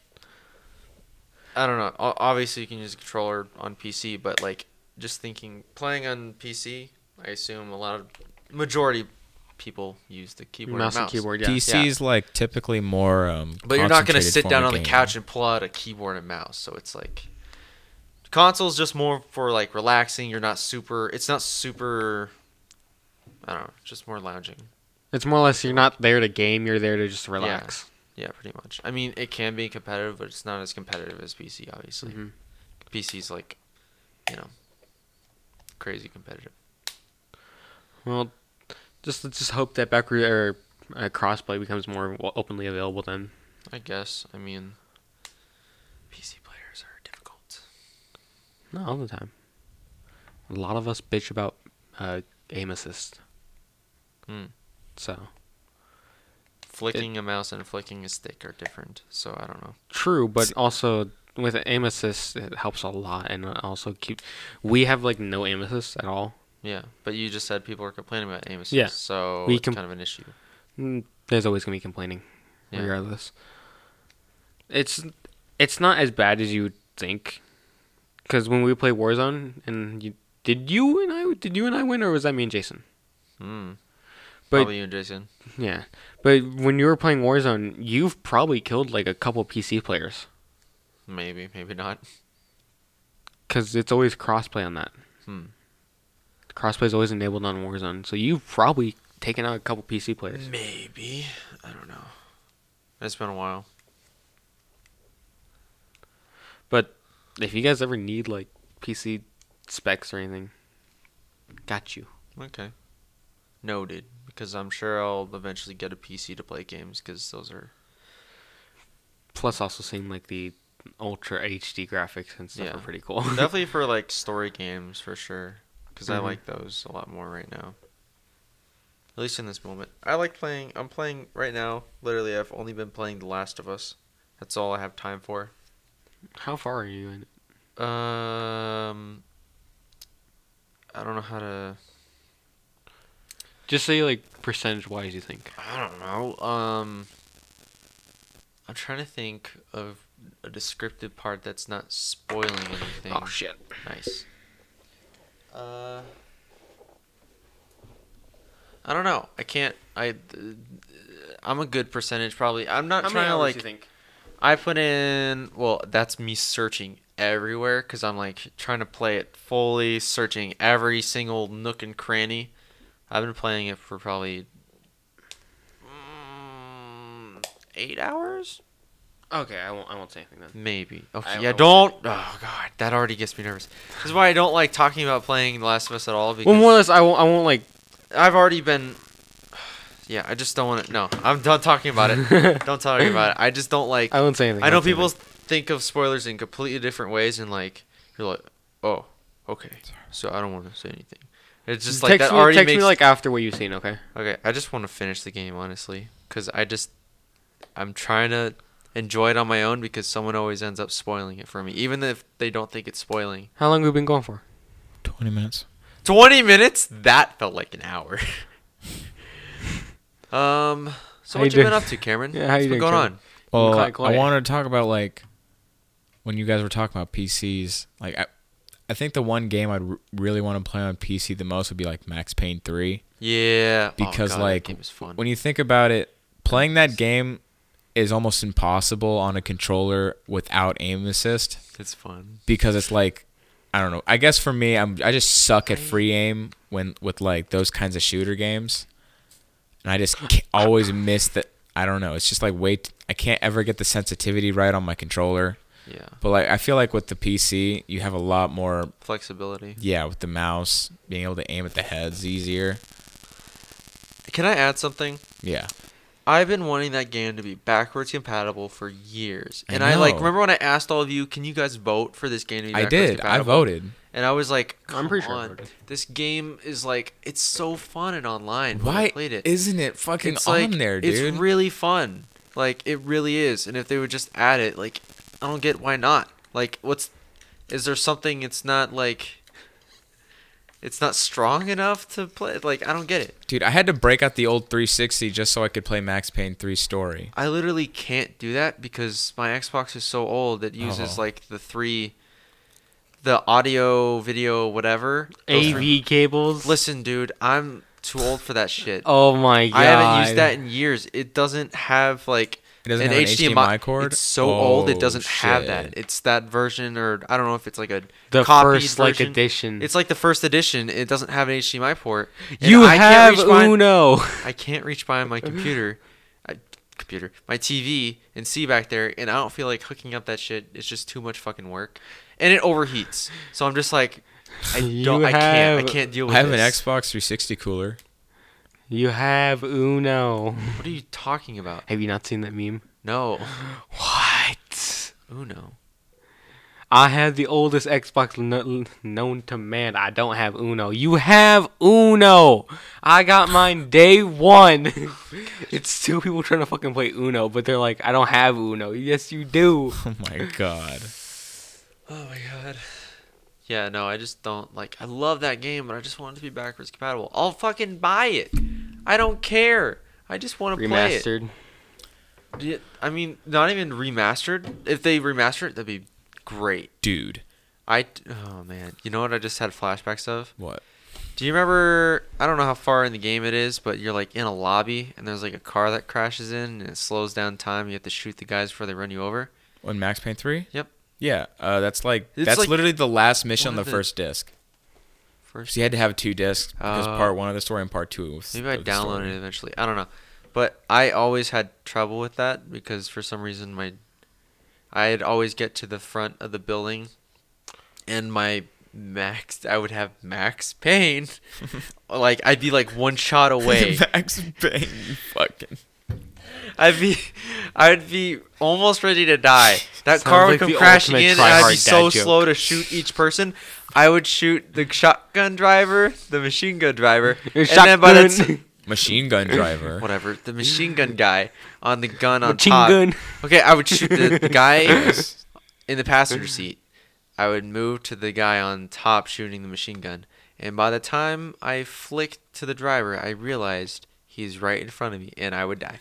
Speaker 2: I don't know. O- Obviously, you can use a controller on P C, but like, just thinking playing on P C, I assume a lot of majority people use the keyboard
Speaker 1: mouse
Speaker 2: and
Speaker 1: and
Speaker 2: mouse.
Speaker 1: keyboard. Yeah.
Speaker 3: P C is like typically more um
Speaker 2: But you're not gonna
Speaker 3: concentrated
Speaker 2: sit
Speaker 3: form
Speaker 2: down
Speaker 3: of
Speaker 2: on the
Speaker 3: gaming.
Speaker 2: couch and pull out a keyboard and mouse. So it's like, console's just more for like relaxing. You're not super. It's not super. I don't know. Just more lounging.
Speaker 1: It's more or less you're not there to game. You're there to just relax.
Speaker 2: Yeah, pretty much. I mean, it can be competitive, but it's not as competitive as P C, obviously.
Speaker 1: Mhm.
Speaker 2: P C's like, you know, crazy competitive.
Speaker 1: Well, just let's just hope that backward or uh, crossplay becomes more w- openly available. Then
Speaker 2: I guess. I mean, P C players are difficult.
Speaker 1: not all the time. A lot of us bitch about uh, aim assist.
Speaker 2: Hmm.
Speaker 1: So
Speaker 2: Flicking a mouse and flicking a stick are different, so I don't know.
Speaker 1: true, but also with aim assist, it helps a lot, and it also keep. We have like no aim assist at all.
Speaker 2: Yeah, but you just said people are complaining about aim assist,
Speaker 1: Yeah,
Speaker 2: so
Speaker 1: we
Speaker 2: it's
Speaker 1: com-
Speaker 2: kind of an issue.
Speaker 1: Mm, There's always gonna be complaining,
Speaker 2: Yeah.
Speaker 1: regardless. It's it's not as bad as you would think, because when we play Warzone, and you did you and I did you and I win, or was that me and Jason?
Speaker 2: Hmm.
Speaker 1: But
Speaker 2: Probably you and Jason.
Speaker 1: yeah, but when you were playing Warzone, you've probably killed like a couple P C players,
Speaker 2: Maybe, maybe not.
Speaker 1: because it's always crossplay on that.
Speaker 2: Hmm.
Speaker 1: Crossplay is always enabled on Warzone, so you've probably taken out a couple P C players.
Speaker 2: Maybe. I don't know. It's been a while.
Speaker 1: But if you guys ever need like P C specs or anything, got you.
Speaker 2: Okay. Noted. Because I'm sure I'll eventually get a P C to play games, because those are...
Speaker 1: Plus, also seeing like the ultra H D graphics and stuff
Speaker 2: Yeah.
Speaker 1: are pretty cool.
Speaker 2: Definitely for, like, story games, for sure. Because I
Speaker 1: Mhm.
Speaker 2: like those a lot more right now. At least in this moment. I like playing... I'm playing right now. Literally, I've only been playing The Last of Us. That's all I have time for.
Speaker 1: How far are you in it?
Speaker 2: Um... I don't know how to...
Speaker 1: Just say like percentage wise, you think.
Speaker 2: I don't know. Um, I'm trying to think of a descriptive part that's not spoiling anything.
Speaker 1: Oh shit.
Speaker 2: Nice. Uh, I don't know. I can't. I. I'm a good percentage probably. I'm not
Speaker 1: How
Speaker 2: trying
Speaker 1: many
Speaker 2: to
Speaker 1: hours
Speaker 2: like.
Speaker 1: do you think?
Speaker 2: I put in. Well, that's me searching everywhere because I'm like trying to play it fully, searching every single nook and cranny. I've been playing it for probably mm, eight hours.
Speaker 1: Okay, I won't. I won't say anything then.
Speaker 2: Maybe. Okay.
Speaker 1: I-
Speaker 2: yeah.
Speaker 1: I
Speaker 2: don't. Oh God, that already gets me nervous. This is why I don't like talking about playing The Last of Us at all. Because
Speaker 1: Well, more or less, I won't. I won't like.
Speaker 2: I've already been. Yeah, I just don't want to. No, I'm done talking about it. Don't talk about it. I just don't like.
Speaker 1: I won't say anything.
Speaker 2: I know
Speaker 1: won't say
Speaker 2: people
Speaker 1: anything.
Speaker 2: think of spoilers in completely different ways, and like you're like, oh, okay, so I don't want to say anything. It's just like
Speaker 1: text
Speaker 2: that
Speaker 1: me,
Speaker 2: already
Speaker 1: text
Speaker 2: makes.
Speaker 1: me like after what you've seen. Okay.
Speaker 2: Okay, I just want to finish the game honestly, because I just, I'm trying to enjoy it on my own because someone always ends up spoiling it for me, even if they don't think it's spoiling.
Speaker 1: How long have we been going for?
Speaker 3: Twenty minutes.
Speaker 2: Twenty minutes? That felt like an hour. um. So
Speaker 1: How
Speaker 2: what
Speaker 1: you
Speaker 2: you been
Speaker 1: doing?
Speaker 2: up to, Cameron?
Speaker 1: Yeah, how
Speaker 2: What's
Speaker 1: you
Speaker 2: been
Speaker 1: doing,
Speaker 2: going
Speaker 1: Cameron?
Speaker 2: on?
Speaker 3: Well,
Speaker 1: Quiet,
Speaker 3: I
Speaker 1: quiet.
Speaker 3: wanted to talk about like when you guys were talking about P Cs. Like, I, I think the one game I'd r- really want to play on P C the most would be like Max Payne three.
Speaker 2: Yeah.
Speaker 3: Because
Speaker 2: oh, God,
Speaker 3: like
Speaker 2: that game is fun.
Speaker 3: when you think about it, playing that game is almost impossible on a controller without aim assist
Speaker 2: It's fun.
Speaker 3: because it's like I don't know. I guess for me, I'm I just suck at free aim when with like those kinds of shooter games, and I just ca- always miss that. I don't know. It's just like wait. I can't ever get the sensitivity right on my controller.
Speaker 2: Yeah.
Speaker 3: But like I feel like with the P C, you have a lot more.
Speaker 2: Flexibility.
Speaker 3: Yeah, with the mouse, being able to aim at the head's easier.
Speaker 2: Can I add something?
Speaker 3: Yeah.
Speaker 2: I've been wanting that game to be backwards compatible for years.
Speaker 3: I
Speaker 2: And I, like
Speaker 3: know.
Speaker 2: remember when I asked all of you, can you guys vote for this game to be
Speaker 3: I
Speaker 2: backwards
Speaker 3: did. I
Speaker 2: compatible?
Speaker 3: voted.
Speaker 2: And I was like,
Speaker 1: I'm
Speaker 2: Come
Speaker 1: pretty sure I
Speaker 2: on.
Speaker 1: voted.
Speaker 2: This game is like it's so fun and online when I
Speaker 3: Why
Speaker 2: played it.
Speaker 3: isn't it fucking
Speaker 2: It's
Speaker 3: on
Speaker 2: like
Speaker 3: there, dude?
Speaker 2: it's really fun. Like it really is. And if they would just add it, like I don't get why not. Like what's is there something it's not like it's not strong enough to play? Like I don't get it.
Speaker 3: Dude, I had to break out the old three sixty just so I could play Max Payne three Story.
Speaker 2: I literally can't do that because my Xbox is so old. It uses
Speaker 3: Oh.
Speaker 2: like the three, the audio, video, whatever. those
Speaker 1: A
Speaker 2: three-
Speaker 1: V cables.
Speaker 2: Listen, dude, I'm too old for that shit.
Speaker 1: Oh my god.
Speaker 2: I haven't used that in years. It doesn't have like
Speaker 3: It doesn't
Speaker 2: an
Speaker 3: have an
Speaker 2: H D M I
Speaker 3: H D M I cord?
Speaker 2: It's so old. It
Speaker 3: Oh,
Speaker 2: doesn't have that.
Speaker 3: shit.
Speaker 2: It's that version, or I don't know if it's like a
Speaker 1: the
Speaker 2: copied
Speaker 1: first like
Speaker 2: version.
Speaker 1: edition.
Speaker 2: It's like the first edition. It doesn't have an H D M I port. and
Speaker 1: you
Speaker 2: I can't
Speaker 1: have
Speaker 2: reach behind-
Speaker 1: Uno.
Speaker 2: I can't reach by my computer, I, computer, my T V, and see back there, and I don't feel like hooking up that shit. It's just too much fucking work, and it overheats. So I'm just like, I
Speaker 1: You
Speaker 2: don't, I can't, I
Speaker 1: have-
Speaker 2: can't deal
Speaker 3: I
Speaker 2: with
Speaker 3: have an
Speaker 2: this.
Speaker 3: Xbox three sixty cooler.
Speaker 1: You have Uno.
Speaker 2: What are you talking about?
Speaker 1: Have you not seen that meme?
Speaker 2: No,
Speaker 1: What?
Speaker 2: Uno.
Speaker 1: I have the oldest Xbox kn- known to man. I don't have Uno. You have Uno. I got mine day one. It's still people trying to fucking play Uno, but they're like, I don't have Uno. Yes, you do.
Speaker 3: Oh my god.
Speaker 2: Oh my god. Yeah, no, I just don't like. I love that game, but I just want it to be backwards compatible. I'll fucking buy it. I don't care. I just want to play it.
Speaker 1: Remastered.
Speaker 2: Yeah, I mean, not even remastered. If they remaster it, that'd be great.
Speaker 3: Dude.
Speaker 2: I oh man, you know what I just had flashbacks of?
Speaker 3: What?
Speaker 2: Do you remember? I don't know how far in the game it is, but you're like in a lobby and there's like a car that crashes in and it slows down time. You have to shoot the guys before they run you over.
Speaker 3: On Max Payne three?
Speaker 2: Yep.
Speaker 3: Yeah, uh, that's like
Speaker 2: It's
Speaker 3: that's
Speaker 2: like
Speaker 3: literally the last mission on
Speaker 2: one
Speaker 3: the
Speaker 2: of the-
Speaker 3: first disc.
Speaker 2: First,
Speaker 3: So you had to have two discs because
Speaker 2: Oh.
Speaker 3: part one of the story and part two. Was,
Speaker 2: maybe I
Speaker 3: of the
Speaker 2: downloaded
Speaker 3: story.
Speaker 2: it eventually. I don't know, but I always had trouble with that because for some reason my I'd always get to the front of the building, and my max I would have max pain. Like I'd be like one shot away.
Speaker 3: Max Payne, you fucking.
Speaker 2: I'd be, I'd be almost ready to die. That
Speaker 1: Sounds
Speaker 2: car would
Speaker 1: like
Speaker 2: come
Speaker 1: the
Speaker 2: crashing
Speaker 1: ultimate
Speaker 2: in, and I'd be
Speaker 1: try-hard
Speaker 2: so
Speaker 1: dad joke.
Speaker 2: slow to shoot each person. I would shoot the shotgun driver, the machine gun driver, and then by the
Speaker 1: Shotgun.
Speaker 2: t-
Speaker 3: Machine gun driver.
Speaker 2: whatever, the machine gun guy on the gun on
Speaker 1: Machine
Speaker 2: top.
Speaker 1: gun.
Speaker 2: Okay, I would shoot the, the guy in the passenger seat. I would move to the guy on top shooting the machine gun, and by the time I flicked to the driver, I realized he's right in front of me, and I would die.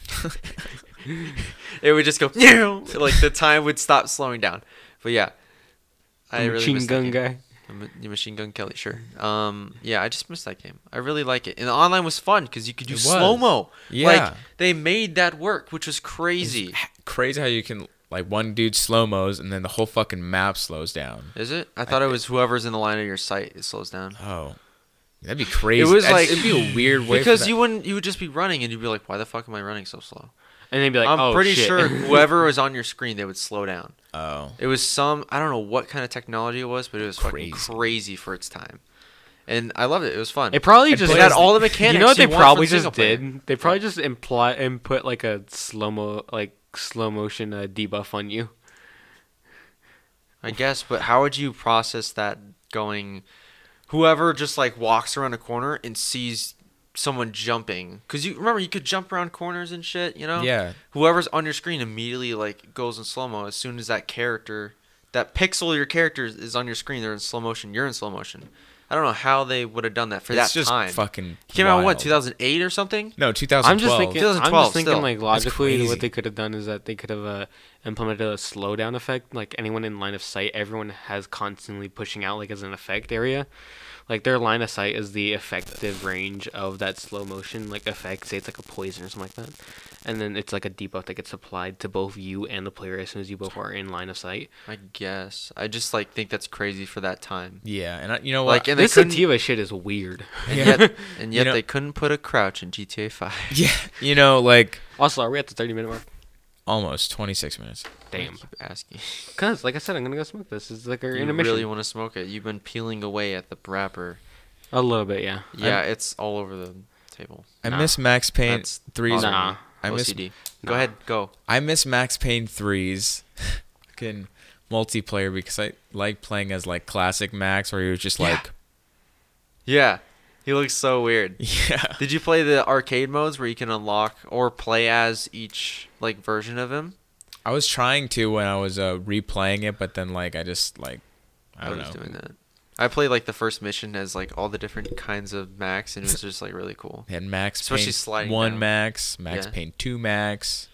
Speaker 2: It would just go like the time would stop slowing down. But yeah, I
Speaker 1: The
Speaker 2: really
Speaker 1: machine
Speaker 2: miss that
Speaker 1: gun
Speaker 2: game.
Speaker 1: guy.
Speaker 2: The Ma- the Machine Gun Kelly, sure. Um, yeah, I just missed that game. I really like it, and the online was fun because you could do
Speaker 3: It was.
Speaker 2: slow mo.
Speaker 3: Yeah.
Speaker 2: Like they made that work, which was crazy.
Speaker 3: It's crazy how you can like one dude slow mos and then the whole fucking map slows down.
Speaker 2: Is it? I thought it was whoever's in the line of your sight. It slows down.
Speaker 3: Oh, that'd be crazy.
Speaker 2: It was
Speaker 3: That's-
Speaker 2: like-
Speaker 3: it'd be a weird way
Speaker 2: Because
Speaker 3: for that.
Speaker 2: you wouldn't, you would just be running, and you'd be like, "Why the fuck am I running so slow?"
Speaker 1: And they'd be like,
Speaker 2: I'm
Speaker 1: oh,
Speaker 2: pretty
Speaker 1: shit.
Speaker 2: sure whoever was on your screen, they would slow down.
Speaker 3: Oh,
Speaker 2: It was some, I don't know what kind of technology it was, but it was
Speaker 3: Crazy.
Speaker 2: fucking crazy for its time. And I loved it. It was fun.
Speaker 1: It probably
Speaker 3: It
Speaker 1: just
Speaker 2: It had all the mechanics.
Speaker 1: You know what they
Speaker 2: want from
Speaker 1: probably
Speaker 2: single
Speaker 1: just
Speaker 2: player.
Speaker 1: did? They probably just imply and put like a slow mo, like slow motion uh, debuff on you.
Speaker 2: I guess, but how would you process that going? Whoever just like walks around a corner and sees someone jumping, because you remember you could jump around corners and shit, you know?
Speaker 3: yeah.
Speaker 2: Whoever's on your screen immediately like goes in slow mo as soon as that character, that pixel of your character is on your screen. They're in slow motion. You're in slow motion. I don't know how they would have done that for
Speaker 3: It's
Speaker 2: that
Speaker 3: just
Speaker 2: time.
Speaker 3: fucking.
Speaker 2: It came out in what,
Speaker 3: wild.
Speaker 2: two thousand eight or something?
Speaker 3: No, two thousand twelve.
Speaker 1: I'm just thinking. I'm
Speaker 2: 2012
Speaker 1: just thinking
Speaker 2: still.
Speaker 1: like
Speaker 3: That's
Speaker 1: logically,
Speaker 3: crazy.
Speaker 1: what they could have done is that they could have uh, implemented a slowdown effect. Like anyone in line of sight, everyone has constantly pushing out like as an effect area. Like their line of sight is the effective range of that slow motion like effect. Say it's like a poison or something like that, and then it's like a debuff that gets applied to both you and the player as soon as you both are in line of sight.
Speaker 2: I guess. I just like think that's crazy for that time.
Speaker 3: Yeah, and I, you know what?
Speaker 2: Like, and they
Speaker 1: This
Speaker 2: couldn't,
Speaker 1: sativa shit is weird.
Speaker 2: and
Speaker 3: Yeah.
Speaker 2: yet, and
Speaker 3: You
Speaker 2: yet
Speaker 3: know-
Speaker 2: they couldn't put a crouch in G T A five.
Speaker 3: yeah, you know, like
Speaker 1: Also, are we at the thirty minute mark?
Speaker 3: almost twenty-six minutes.
Speaker 1: Damn.
Speaker 2: I keep asking.
Speaker 1: Cause like I said, I'm gonna go smoke this. It's like our
Speaker 2: You
Speaker 1: intermission.
Speaker 2: really want to smoke it? You've been peeling away at the wrapper.
Speaker 1: A little bit, yeah.
Speaker 2: Yeah, it's all over the table.
Speaker 3: I
Speaker 1: Nah.
Speaker 3: miss Max Payne
Speaker 2: That's
Speaker 3: threes.
Speaker 2: awesome.
Speaker 1: Nah.
Speaker 3: I miss
Speaker 2: O C D. Go
Speaker 1: Nah.
Speaker 2: ahead, go.
Speaker 3: I miss Max Payne threes. Fucking multiplayer because I like playing as like classic Max where he was just
Speaker 2: Yeah.
Speaker 3: like
Speaker 2: Yeah, he looks so weird.
Speaker 3: yeah.
Speaker 2: Did you play the arcade modes where you can unlock or play as each like version of him?
Speaker 3: I was trying to when I was uh, replaying it, but then like I just like I don't
Speaker 2: was
Speaker 3: know.
Speaker 2: doing that. I played like the first mission as like all the different kinds of Max, and it was just like really cool.
Speaker 3: They had Max
Speaker 2: Especially
Speaker 3: Payne
Speaker 2: sliding
Speaker 3: one
Speaker 2: down.
Speaker 3: Max, Max
Speaker 2: Yeah.
Speaker 3: Payne two Max.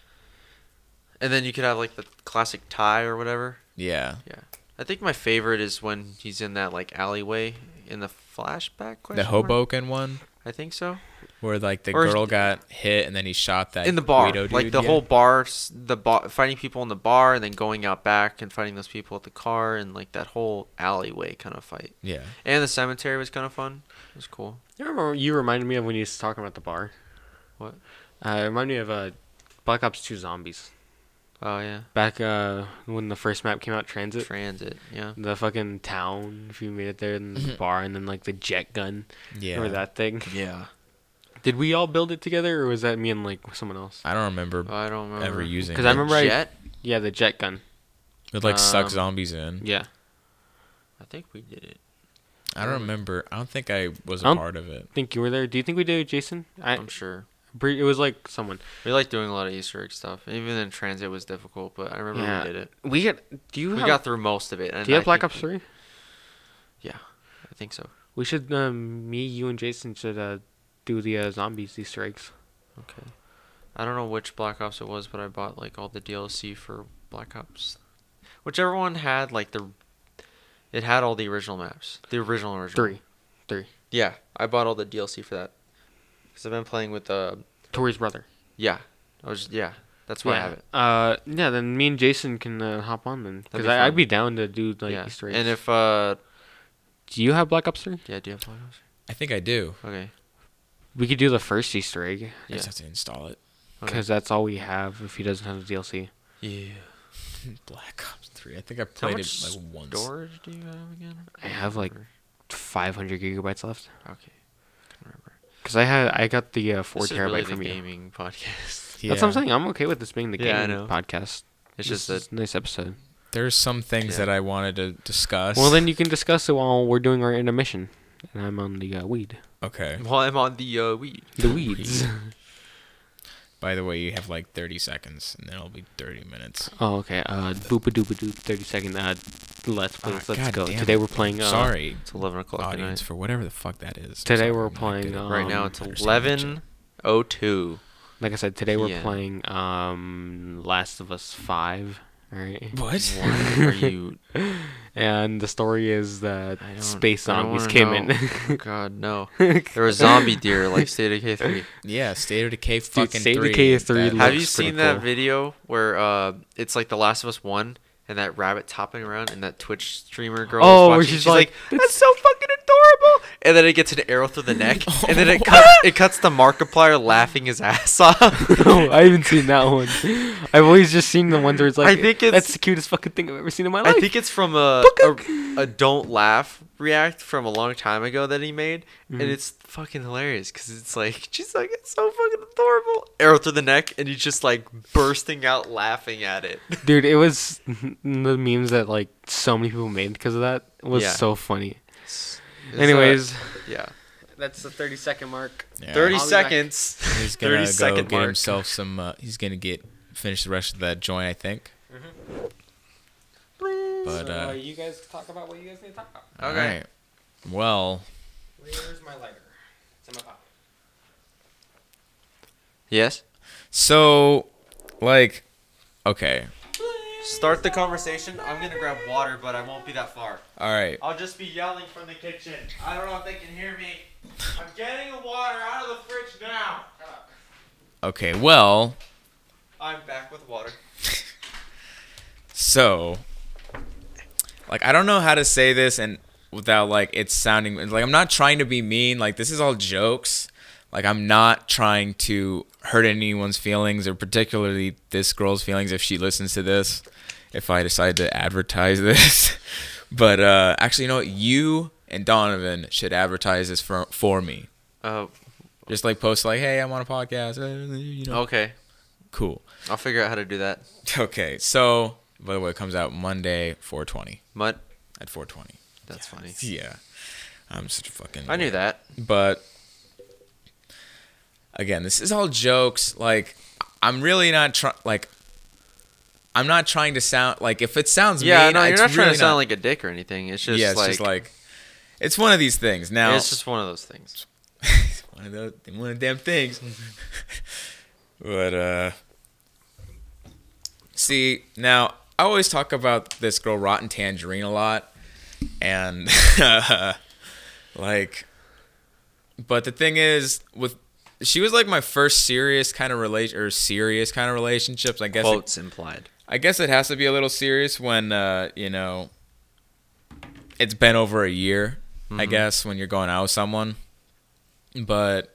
Speaker 2: And then you could have like the classic tie or whatever.
Speaker 3: Yeah.
Speaker 2: Yeah, I think my favorite is when he's in that like alleyway in the flashback.
Speaker 3: The
Speaker 2: Question mark?
Speaker 3: Hoboken one
Speaker 2: I think so.
Speaker 3: where like the
Speaker 2: Or is-
Speaker 3: girl got hit and then he shot that
Speaker 2: In the bar,
Speaker 3: Guido
Speaker 2: like
Speaker 3: dude,
Speaker 2: the
Speaker 3: yeah.
Speaker 2: whole bar, s- the bar, fighting people in the bar, and then going out back and fighting those people at the car, and like that whole alleyway kind of fight.
Speaker 3: Yeah.
Speaker 2: And the cemetery was kind of fun. It was cool.
Speaker 1: You remember you reminded me of when you was talking about the bar.
Speaker 2: What?
Speaker 1: Uh, it reminded me of uh, Black Ops two Zombies.
Speaker 2: Oh yeah,
Speaker 1: Back uh, when the first map came out, Transit.
Speaker 2: transit. Yeah.
Speaker 1: The fucking town, if you made it there, and the bar, and then like the jet gun.
Speaker 3: Yeah.
Speaker 1: Remember that thing?
Speaker 2: Yeah.
Speaker 1: Did we all build it together, or was that me and like someone else?
Speaker 3: I don't remember
Speaker 2: I don't remember.
Speaker 3: ever using
Speaker 1: Because
Speaker 3: it.
Speaker 1: I remember I-
Speaker 2: Jet.
Speaker 1: Yeah, the jet gun.
Speaker 3: It like suck
Speaker 2: Um,
Speaker 3: zombies in.
Speaker 1: Yeah.
Speaker 2: I think we did it.
Speaker 3: I don't remember. I don't think I was
Speaker 1: I
Speaker 3: a
Speaker 1: don't-
Speaker 3: part of it.
Speaker 1: Think you were there. Do you think we did it, Jason? I.
Speaker 2: I'm sure.
Speaker 1: It was like someone.
Speaker 2: We like doing a lot of Easter egg stuff. Even in transit was difficult, but I remember
Speaker 1: Yeah.
Speaker 2: we did it.
Speaker 1: We got. Do you
Speaker 2: We
Speaker 1: have?
Speaker 2: got through most of it. And
Speaker 1: do you have
Speaker 2: I
Speaker 1: Black
Speaker 2: think
Speaker 1: Ops
Speaker 2: we-
Speaker 1: three?
Speaker 2: I think so.
Speaker 1: We should. Um, me, you, and Jason should uh, do the uh, zombies Easter eggs.
Speaker 2: Okay. I don't know which Black Ops it was, but I bought like all the D L C for Black Ops. Whichever one had like the, it had all the original maps. The original original.
Speaker 1: Three. Three.
Speaker 2: Yeah, I bought all the D L C for that. Cause I've been playing with uh,
Speaker 1: Tori's brother.
Speaker 2: yeah, I was yeah, that's why
Speaker 1: yeah.
Speaker 2: I have it.
Speaker 1: Uh, yeah. Then me and Jason can uh, hop on then,
Speaker 2: That'd
Speaker 1: because
Speaker 2: be
Speaker 1: I'd
Speaker 2: fun.
Speaker 1: be down to do like
Speaker 2: yeah,
Speaker 1: Easter eggs.
Speaker 2: and if uh,
Speaker 1: do you have Black Ops three?
Speaker 2: yeah, do you have Black Ops?
Speaker 3: I think I do.
Speaker 2: Okay.
Speaker 1: We could do the first Easter egg,
Speaker 3: I
Speaker 2: Yeah.
Speaker 3: just have to install it.
Speaker 2: Okay.
Speaker 1: because that's all we have if he doesn't have the D L C.
Speaker 2: Yeah.
Speaker 3: Black Ops three. I think I
Speaker 2: How
Speaker 3: played
Speaker 2: much
Speaker 3: it like once.
Speaker 2: storage do you have again?
Speaker 1: I have, like,
Speaker 2: remember.
Speaker 1: five hundred gigabytes left.
Speaker 2: Okay. I can remember.
Speaker 1: Because I had I got the uh, four
Speaker 2: This is
Speaker 1: terabyte
Speaker 2: really
Speaker 1: from
Speaker 2: the
Speaker 1: you.
Speaker 2: gaming podcast.
Speaker 3: Yeah.
Speaker 1: That's what I'm saying. I'm okay with this being the
Speaker 2: Yeah, I
Speaker 1: gaming
Speaker 2: know.
Speaker 1: podcast.
Speaker 2: It's
Speaker 1: This
Speaker 2: just
Speaker 1: is
Speaker 2: that
Speaker 1: a nice episode.
Speaker 3: There's some things
Speaker 2: Yeah.
Speaker 3: that I wanted to discuss.
Speaker 1: Well, then you can discuss it while we're doing our intermission, and I'm on the uh, weed.
Speaker 3: Okay.
Speaker 2: while I'm on the uh, weed.
Speaker 1: The weeds.
Speaker 3: By the way, you have like thirty seconds, and then it'll be thirty minutes.
Speaker 1: Oh, okay. Uh, boopa doopa doop. Thirty second. Uh, let's play.
Speaker 3: Ah,
Speaker 1: let's
Speaker 3: God
Speaker 1: go.
Speaker 3: damn
Speaker 1: Today
Speaker 3: it.
Speaker 1: we're playing. Uh,
Speaker 3: Sorry,
Speaker 2: It's eleven o'clock at
Speaker 3: audience,
Speaker 2: night.
Speaker 3: for whatever the fuck that is. I'm
Speaker 1: Today
Speaker 3: sorry,
Speaker 1: we're
Speaker 3: I'm not
Speaker 1: playing,
Speaker 3: good at-
Speaker 1: uh,
Speaker 2: Right now
Speaker 1: Um,
Speaker 2: it's
Speaker 3: understand
Speaker 2: eleven oh two.
Speaker 1: Like I said, today we're
Speaker 2: Yeah.
Speaker 1: playing um Last of Us Five. All right.
Speaker 3: What?
Speaker 2: What are you?
Speaker 1: And the story is that
Speaker 2: I don't-
Speaker 1: space
Speaker 2: I don't
Speaker 1: zombies
Speaker 2: wanna
Speaker 1: came
Speaker 2: know.
Speaker 1: in.
Speaker 2: God no. There was zombie deer like State of Decay three.
Speaker 3: Yeah, State of Decay fucking
Speaker 1: State of
Speaker 3: three.
Speaker 1: Decay three
Speaker 3: That-
Speaker 2: Have you
Speaker 1: looks pretty
Speaker 2: seen that
Speaker 1: cool.
Speaker 2: video where uh it's like The Last of Us one and that rabbit topping around and that Twitch streamer girl
Speaker 1: Oh,
Speaker 2: is
Speaker 1: where
Speaker 2: watching?
Speaker 1: she's
Speaker 2: She's,
Speaker 1: like,
Speaker 2: like, that's so fucking adorable. And then it gets an arrow through the neck, and then it cuts it cuts to Markiplier laughing his ass off.
Speaker 1: No, I haven't seen that one. I've always just seen the ones where it's like,
Speaker 2: I think it's-
Speaker 1: that's the cutest fucking thing I've ever seen in my life.
Speaker 2: I think it's from a, a a Don't Laugh react from a long time ago that he made, and
Speaker 1: Mhm.
Speaker 2: it's fucking hilarious because it's like she's like it's so fucking adorable. Arrow through the neck, and he's just like bursting out laughing at it.
Speaker 1: Dude, it was the memes that like so many people made because of that was
Speaker 2: Yeah.
Speaker 1: so funny.
Speaker 2: It's,
Speaker 1: Anyways,
Speaker 2: uh, yeah,
Speaker 1: that's the thirty second mark.
Speaker 3: Yeah.
Speaker 2: thirty
Speaker 1: I'll be back.
Speaker 2: seconds.
Speaker 3: He's gonna
Speaker 2: thirty
Speaker 3: go
Speaker 2: second
Speaker 3: get
Speaker 2: mark.
Speaker 3: himself some. Uh, he's gonna get finish the rest of that joint, I think. But
Speaker 1: So,
Speaker 3: uh,
Speaker 1: you guys talk about what you guys need to talk about.
Speaker 3: all
Speaker 2: Okay.
Speaker 3: right. Well,
Speaker 1: Where's my lighter? It's in my pocket.
Speaker 2: Yes.
Speaker 3: so like, okay,
Speaker 2: Start the conversation. I'm gonna grab water, but I won't be that far.
Speaker 3: all right.
Speaker 2: I'll just be yelling from the kitchen. I don't know if they can hear me. I'm getting the water out of the fridge now.
Speaker 3: Okay, well,
Speaker 2: I'm back with water.
Speaker 3: so like I don't know how to say this and without like it sounding like I'm not trying to be mean. Like this is all jokes. Like I'm not trying to hurt anyone's feelings or particularly this girl's feelings if she listens to this. If I decide to advertise this, but uh, actually, you know what? You and Donovan should advertise this for for me.
Speaker 2: Uh,
Speaker 3: Just like post like, "Hey, I'm on a podcast." uh, You know,
Speaker 2: okay.
Speaker 3: cool.
Speaker 2: I'll figure out how to do that.
Speaker 3: Okay, so by the way, it comes out Monday, four twenty
Speaker 2: Mud.
Speaker 3: at four twenty.
Speaker 2: That's funny.
Speaker 3: Yeah, I'm such a fucking.
Speaker 2: I knew that.
Speaker 3: But again, this is all jokes. Like, I'm really not trying. Like, I'm not trying to sound like if it sounds
Speaker 2: Yeah,
Speaker 3: mean,
Speaker 2: no, you're
Speaker 3: it's
Speaker 2: not trying
Speaker 3: really
Speaker 2: to sound like a dick or anything. It's just
Speaker 3: yeah, it's
Speaker 2: like,
Speaker 3: just like it's one of these things. Now,
Speaker 2: it's just one of those things.
Speaker 3: one of those one of them things. But uh, see, now I always talk about this girl Rotten Tangerine a lot, and like, but the thing is, with she was like my first serious kind of relation or serious kind of relationships. I guess it,
Speaker 2: Quotes implied.
Speaker 3: I guess it has to be a little serious when uh, you know it's been over a year. I
Speaker 2: Mhm.
Speaker 3: guess when you're going out with someone, but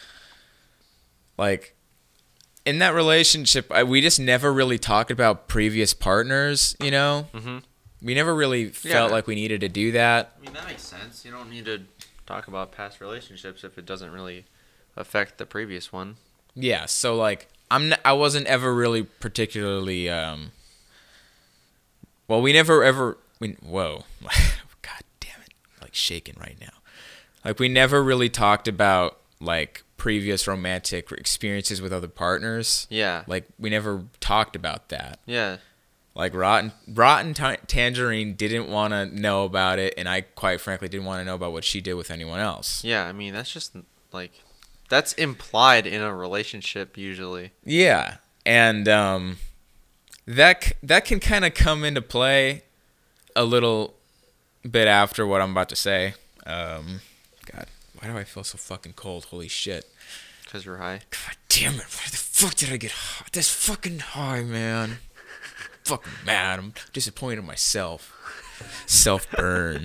Speaker 3: like in that relationship, I, we just never really talked about previous partners. You know,
Speaker 2: Mm-hmm.
Speaker 3: we never really felt
Speaker 2: Yeah.
Speaker 3: like we needed to do that.
Speaker 2: I mean, that makes sense. You don't need to talk about past relationships if it doesn't really affect the previous one.
Speaker 3: Yeah, so like I'm n- I wasn't ever really particularly um well, we never ever we whoa. God damn it. Like shaking right now. Like we never really talked about like previous romantic experiences with other partners.
Speaker 2: Yeah.
Speaker 3: Like we never talked about that.
Speaker 2: Yeah.
Speaker 3: Like Rotten Rotten Ta- Tangerine didn't want to know about it and I quite frankly didn't want to know about what she did with anyone else.
Speaker 2: Yeah. I mean, that's just like that's implied in a relationship usually.
Speaker 3: Yeah, and um, that c- that can kind of come into play a little bit after what I'm about to say. Um, God, why do I feel so fucking cold? Holy shit!
Speaker 2: Cause you're high.
Speaker 3: God damn it! Where the fuck did I get high? This fucking high, man. Fucking mad. I'm disappointed in myself. Self burn.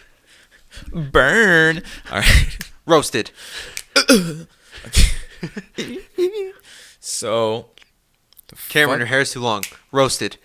Speaker 3: Burn. All right.
Speaker 2: Roasted.
Speaker 3: So, the
Speaker 2: Cameron,
Speaker 3: fuck-
Speaker 2: your hair's too long. Roasted.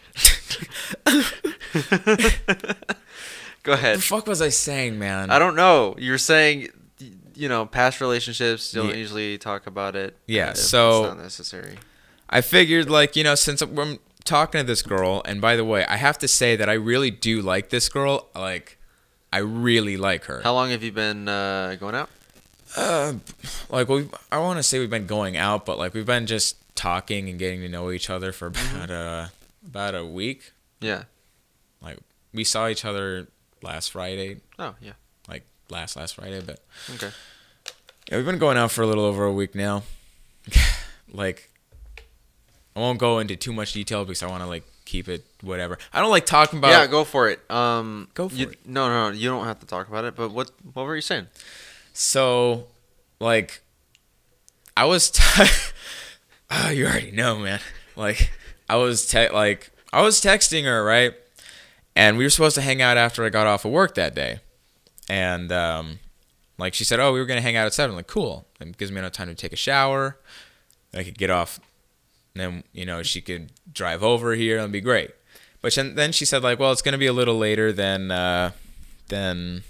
Speaker 2: Go
Speaker 3: What
Speaker 2: ahead.
Speaker 3: the fuck was I saying, man?
Speaker 2: I don't know. You're saying, y- you know, past relationships. You don't
Speaker 3: Yeah.
Speaker 2: usually talk about it.
Speaker 3: Yeah,
Speaker 2: if
Speaker 3: so-
Speaker 2: it's not necessary.
Speaker 3: I figured, like, you know, since I'm talking to this girl, and by the way, I have to say that I really do like this girl. Like, I really like her.
Speaker 2: How long have you been uh, going out?
Speaker 3: Uh, like, we, I want to say we've been going out, but like we've been just talking and getting to know each other for about uh about a week.
Speaker 2: Yeah.
Speaker 3: Like, we saw each other last Friday,
Speaker 2: Oh, yeah.
Speaker 3: like last last Friday, but
Speaker 2: Okay.
Speaker 3: yeah, we've been going out for a little over a week now. Like, I won't go into too much detail because I want to like keep it whatever. I don't like talking about.
Speaker 2: Yeah, go for it. Um,
Speaker 3: Go for
Speaker 2: you,
Speaker 3: it.
Speaker 2: No, no, no, you don't have to talk about it. But what what were you saying?
Speaker 3: So, like, I was. T- oh, you already know, man. Like, I was te- like I was texting her, right? And we were supposed to hang out after I got off of work that day. And um, like she said, oh, we were gonna hang out at seven. I'm like, cool. It gives me enough time to take a shower. I could get off. And then, you know, she could drive over here. That'd be great. But then she said, like, well, it's gonna be a little later than uh, than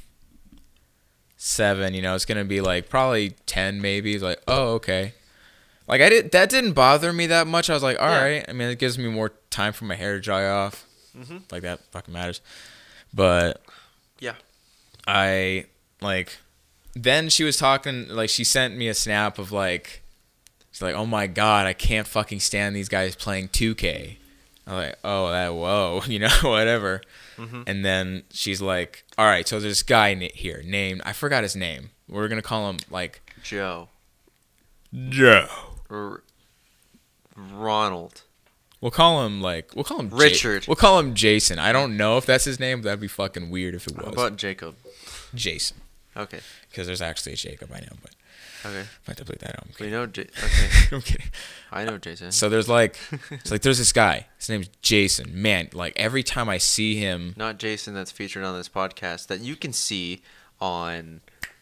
Speaker 3: seven. You know, it's gonna be like probably ten, maybe. Like, oh, okay. Like I did. That didn't bother me that much. I was like, all
Speaker 2: Yeah.
Speaker 3: right. I mean, it gives me more time for my hair to dry off.
Speaker 2: Mm-hmm.
Speaker 3: Like that fucking matters. But
Speaker 2: Yeah.
Speaker 3: I like then she was talking like she sent me a snap of like she's like, oh my god, I can't fucking stand these guys playing two K. I'm like, oh that whoa, you know, whatever.
Speaker 2: Mm-hmm.
Speaker 3: And then she's like, all right, so there's this guy na- here named I forgot his name. We're gonna call him like
Speaker 2: Joe
Speaker 3: Joe.
Speaker 2: or Ronald.
Speaker 3: We'll call him like we'll call him Ja-
Speaker 2: Richard.
Speaker 3: we'll call him Jason. I don't know if that's his name, but that'd be fucking weird if it
Speaker 2: How
Speaker 3: was
Speaker 2: about Jacob?
Speaker 3: Jason.
Speaker 2: Okay.
Speaker 3: Because there's actually a Jacob I know, but
Speaker 2: Okay.
Speaker 3: I have to bleep that out. I'm
Speaker 2: We
Speaker 3: kidding.
Speaker 2: know. J- okay.
Speaker 3: I'm kidding.
Speaker 2: I know Jason.
Speaker 3: So there's like, it's like there's this guy. His name's Jason. Man, like every time I see him,
Speaker 2: Not Jason that's featured on this podcast that you can see on.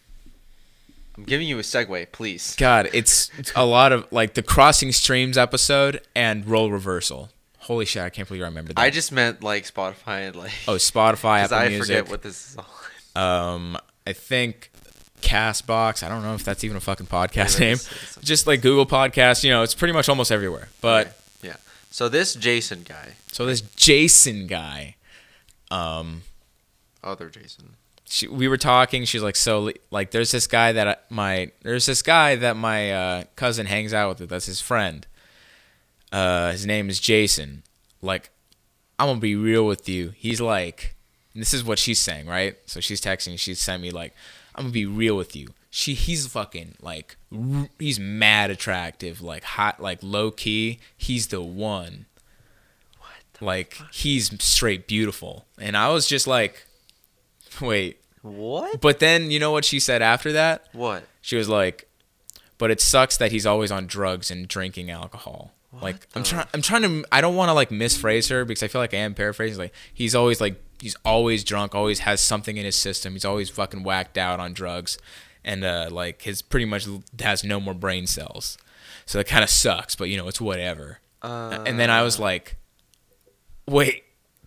Speaker 2: I'm giving you a segue, please.
Speaker 3: God, it's, it's a lot of like the Crossing Streams episode and Role Reversal. Holy shit, I can't believe I remember that.
Speaker 2: I just meant like Spotify and like.
Speaker 3: oh, Spotify,
Speaker 2: Because
Speaker 3: Apple
Speaker 2: I
Speaker 3: Music.
Speaker 2: forget what this is all.
Speaker 3: Um, I think Castbox. I don't know if that's even a fucking podcast
Speaker 2: Yeah,
Speaker 3: name.
Speaker 2: it's- it's-
Speaker 3: Just like Google Podcasts. You know, it's pretty much almost everywhere. But
Speaker 2: Okay. Yeah. So this Jason guy,
Speaker 3: so this Jason guy, um.
Speaker 2: other Jason.
Speaker 3: She, we were talking. She's like, so like, there's this guy that I, my there's this guy that my uh, cousin hangs out with. That's his friend. Uh, his name is Jason. Like, I'm gonna be real with you. He's like, and this is what she's saying, right? So she's texting. She sent me like, I'm gonna be real with you. She, he's fucking like, r- he's mad attractive, like hot, like low key. He's the one.
Speaker 2: What? The
Speaker 3: Like,
Speaker 2: fuck?
Speaker 3: he's straight beautiful. And I was just like, wait.
Speaker 2: What?
Speaker 3: But then, you know what she said after that?
Speaker 2: What?
Speaker 3: She was like, but it sucks that he's always on drugs and drinking alcohol.
Speaker 2: What
Speaker 3: like, I'm
Speaker 2: the
Speaker 3: trying, I'm trying to, I don't want to like misphrase her because I feel like I am paraphrasing. Like, he's always like, he's always drunk, always has something in his system. He's always fucking whacked out on drugs. And, uh, like, his pretty much has no more brain cells. So that kind of sucks, but, you know, it's whatever.
Speaker 2: Uh,
Speaker 3: And then I was like, wait,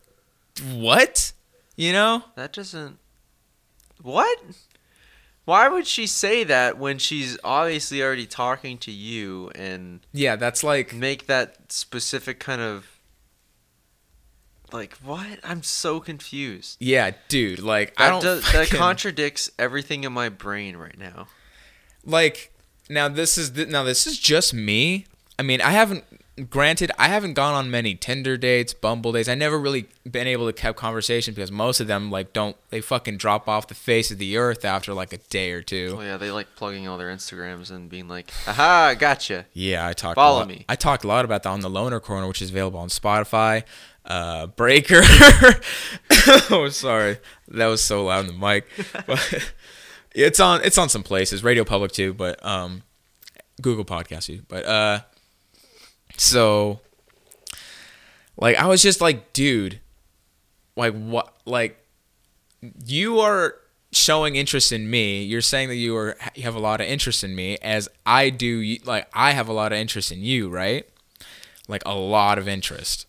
Speaker 3: what? You know?
Speaker 2: That doesn't. What? Why would she say that when she's obviously already talking to you and
Speaker 3: Yeah, that's like,
Speaker 2: make that specific kind of. Like, what? I'm so confused.
Speaker 3: yeah, dude, like, I
Speaker 2: That,
Speaker 3: don't
Speaker 2: does, that
Speaker 3: fucking-
Speaker 2: contradicts everything in my brain right now.
Speaker 3: like now this is th- now this is just me. I mean, I haven't granted I haven't gone on many Tinder dates, Bumble dates. I never really been able to keep conversation because most of them like don't they fucking drop off the face of the earth after like a day or two.
Speaker 2: Oh yeah, they like plugging all their Instagrams and being like, "Aha, gotcha."
Speaker 3: Yeah, I talked
Speaker 2: Follow
Speaker 3: a lot,
Speaker 2: me.
Speaker 3: I talked a lot about that on the Loner Corner, which is available on Spotify, uh, Breaker. Oh, sorry, that was so loud in the mic. But it's on it's on some places, Radio Public too, but um, Google Podcasts too. But uh, so like I was just like, dude, like what, like you are showing interest in me. You're saying that you are you have a lot of interest in me, as I do. Like I have a lot of interest in you, right? Like a lot of interest.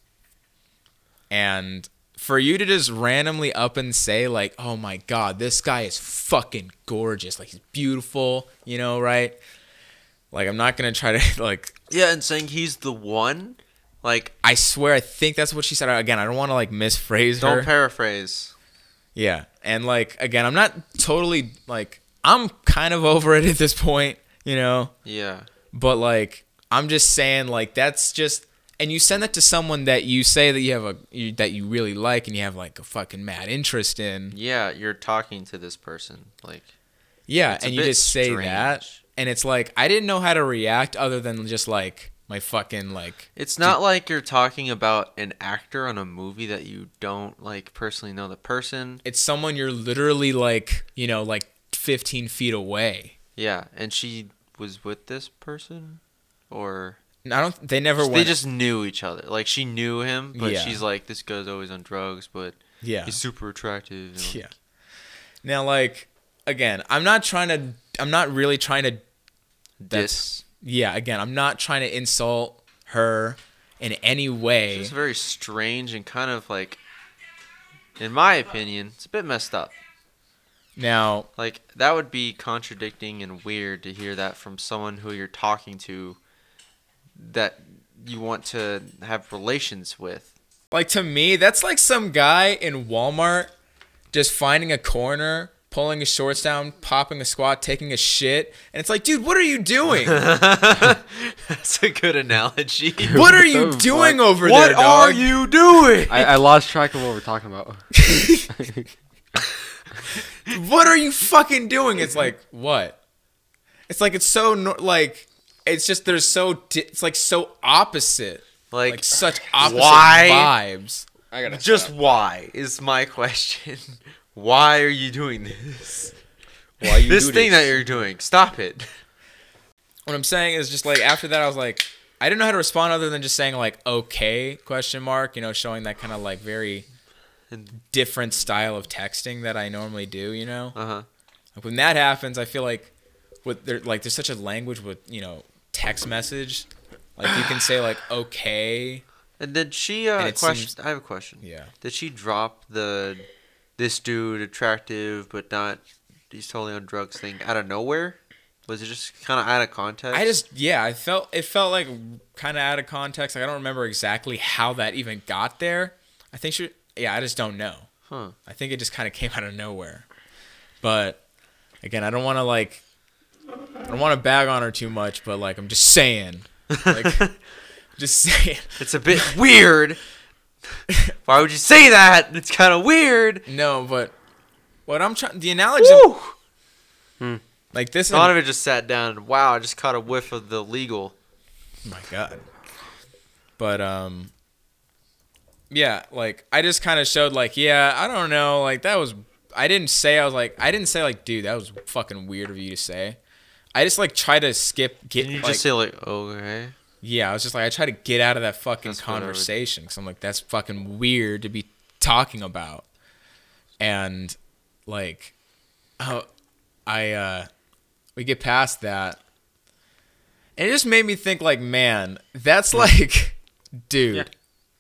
Speaker 3: And for you to just randomly up and say like, "Oh my God, this guy is fucking gorgeous. Like he's beautiful," you know, right? Like I'm not gonna try to like.
Speaker 2: Yeah, and saying he's the one, like,
Speaker 3: I swear, I think that's what she said. Again, I don't want to like misphrase her.
Speaker 2: don't paraphrase.
Speaker 3: Yeah, and like again, I'm not totally like I'm kind of over it at this point, you know.
Speaker 2: Yeah.
Speaker 3: But like I'm just saying, like that's just, and you send that to someone that you say that you have a you, that you really like and you have like a fucking mad interest in.
Speaker 2: Yeah, you're talking to this person, like.
Speaker 3: Yeah,
Speaker 2: It's a
Speaker 3: and you
Speaker 2: bit
Speaker 3: just say
Speaker 2: strange.
Speaker 3: that, and it's like I didn't know how to react other than just like my fucking like.
Speaker 2: It's not like you're talking about an actor on a movie that you don't like personally know the person.
Speaker 3: It's someone you're literally like, you know, like fifteen feet away.
Speaker 2: Yeah, and she was with this person, or
Speaker 3: I don't. They never.
Speaker 2: they
Speaker 3: went,
Speaker 2: just knew each other. Like she knew him, but
Speaker 3: Yeah.
Speaker 2: she's like, this guy's always on drugs, but
Speaker 3: Yeah.
Speaker 2: he's super attractive. You know?
Speaker 3: Yeah. Now, like, again, I'm not trying to. I'm not really trying to.
Speaker 2: This
Speaker 3: Yeah. Again, I'm not trying to insult her in any way.
Speaker 2: it's just very strange and kind of like, in my opinion, it's a bit messed up.
Speaker 3: Now,
Speaker 2: Like that would be contradicting and weird to hear that from someone who you're talking to, that you want to have relations with.
Speaker 3: like to me, that's like some guy in Walmart just finding a corner, pulling his shorts down, popping a squat, taking a shit, and it's like, dude, what are you doing?
Speaker 2: That's a good analogy.
Speaker 3: What are
Speaker 1: What
Speaker 3: you
Speaker 1: the
Speaker 3: doing
Speaker 1: fuck?
Speaker 3: over
Speaker 2: What
Speaker 3: there,
Speaker 2: are
Speaker 3: dog?
Speaker 2: you doing?
Speaker 1: I, I lost track of what we're talking about.
Speaker 3: What are you fucking doing? It's like, what? It's like, it's so, no, like, it's just, there's so, di- it's like so opposite.
Speaker 2: Like,
Speaker 3: Like, such opposite
Speaker 2: why?
Speaker 3: vibes.
Speaker 1: I gotta
Speaker 2: just
Speaker 1: stop.
Speaker 2: why is my question. Why are you doing this?
Speaker 1: Why you
Speaker 2: this
Speaker 1: do
Speaker 2: thing
Speaker 1: this?
Speaker 2: that you're doing, stop it.
Speaker 3: What I'm saying is just like, after that, I was like, I didn't know how to respond other than just saying like, okay, question mark, you know, showing that kind of like very different style of texting that I normally do, you know?
Speaker 2: Uh-huh.
Speaker 3: Like when that happens, I feel like with there like there's such a language with, you know, text message. Like you can say like okay.
Speaker 2: And did she uh
Speaker 3: And it
Speaker 2: question
Speaker 3: seems-
Speaker 2: I have a question.
Speaker 3: Yeah.
Speaker 2: Did she drop the this dude attractive but not he's totally on drugs thing out of nowhere? Was it just kind of out of context?
Speaker 3: I just yeah, I felt it felt like kind of out of context. Like I don't remember exactly how that even got there. I think she yeah, I just don't know.
Speaker 2: Huh.
Speaker 3: I think it just kind of came out of nowhere. But again, I don't want to like I don't want to bag on her too much, but like I'm just saying. Like just saying.
Speaker 2: It's a bit weird. Why would you say that? It's kind of weird.
Speaker 3: No, but what I'm trying the analogy
Speaker 2: Woo!
Speaker 1: Hmm.
Speaker 3: like this
Speaker 2: A lot of it just sat down and wow, I just caught a whiff of the legal.
Speaker 3: Oh my god. But um yeah, like I just kind of showed like, yeah, I don't know, like that was I didn't say I was like I didn't say like, dude, that was fucking weird of you to say. I just like try to skip get
Speaker 2: Can you
Speaker 3: like,
Speaker 2: just say like, okay?
Speaker 3: yeah, I was just like I try to get out of that fucking
Speaker 2: That's what I would-
Speaker 3: conversation cuz I'm like that's fucking weird to be talking about. And like oh, I uh we get past that. And it just made me think like, man, that's like dude.
Speaker 1: Yeah.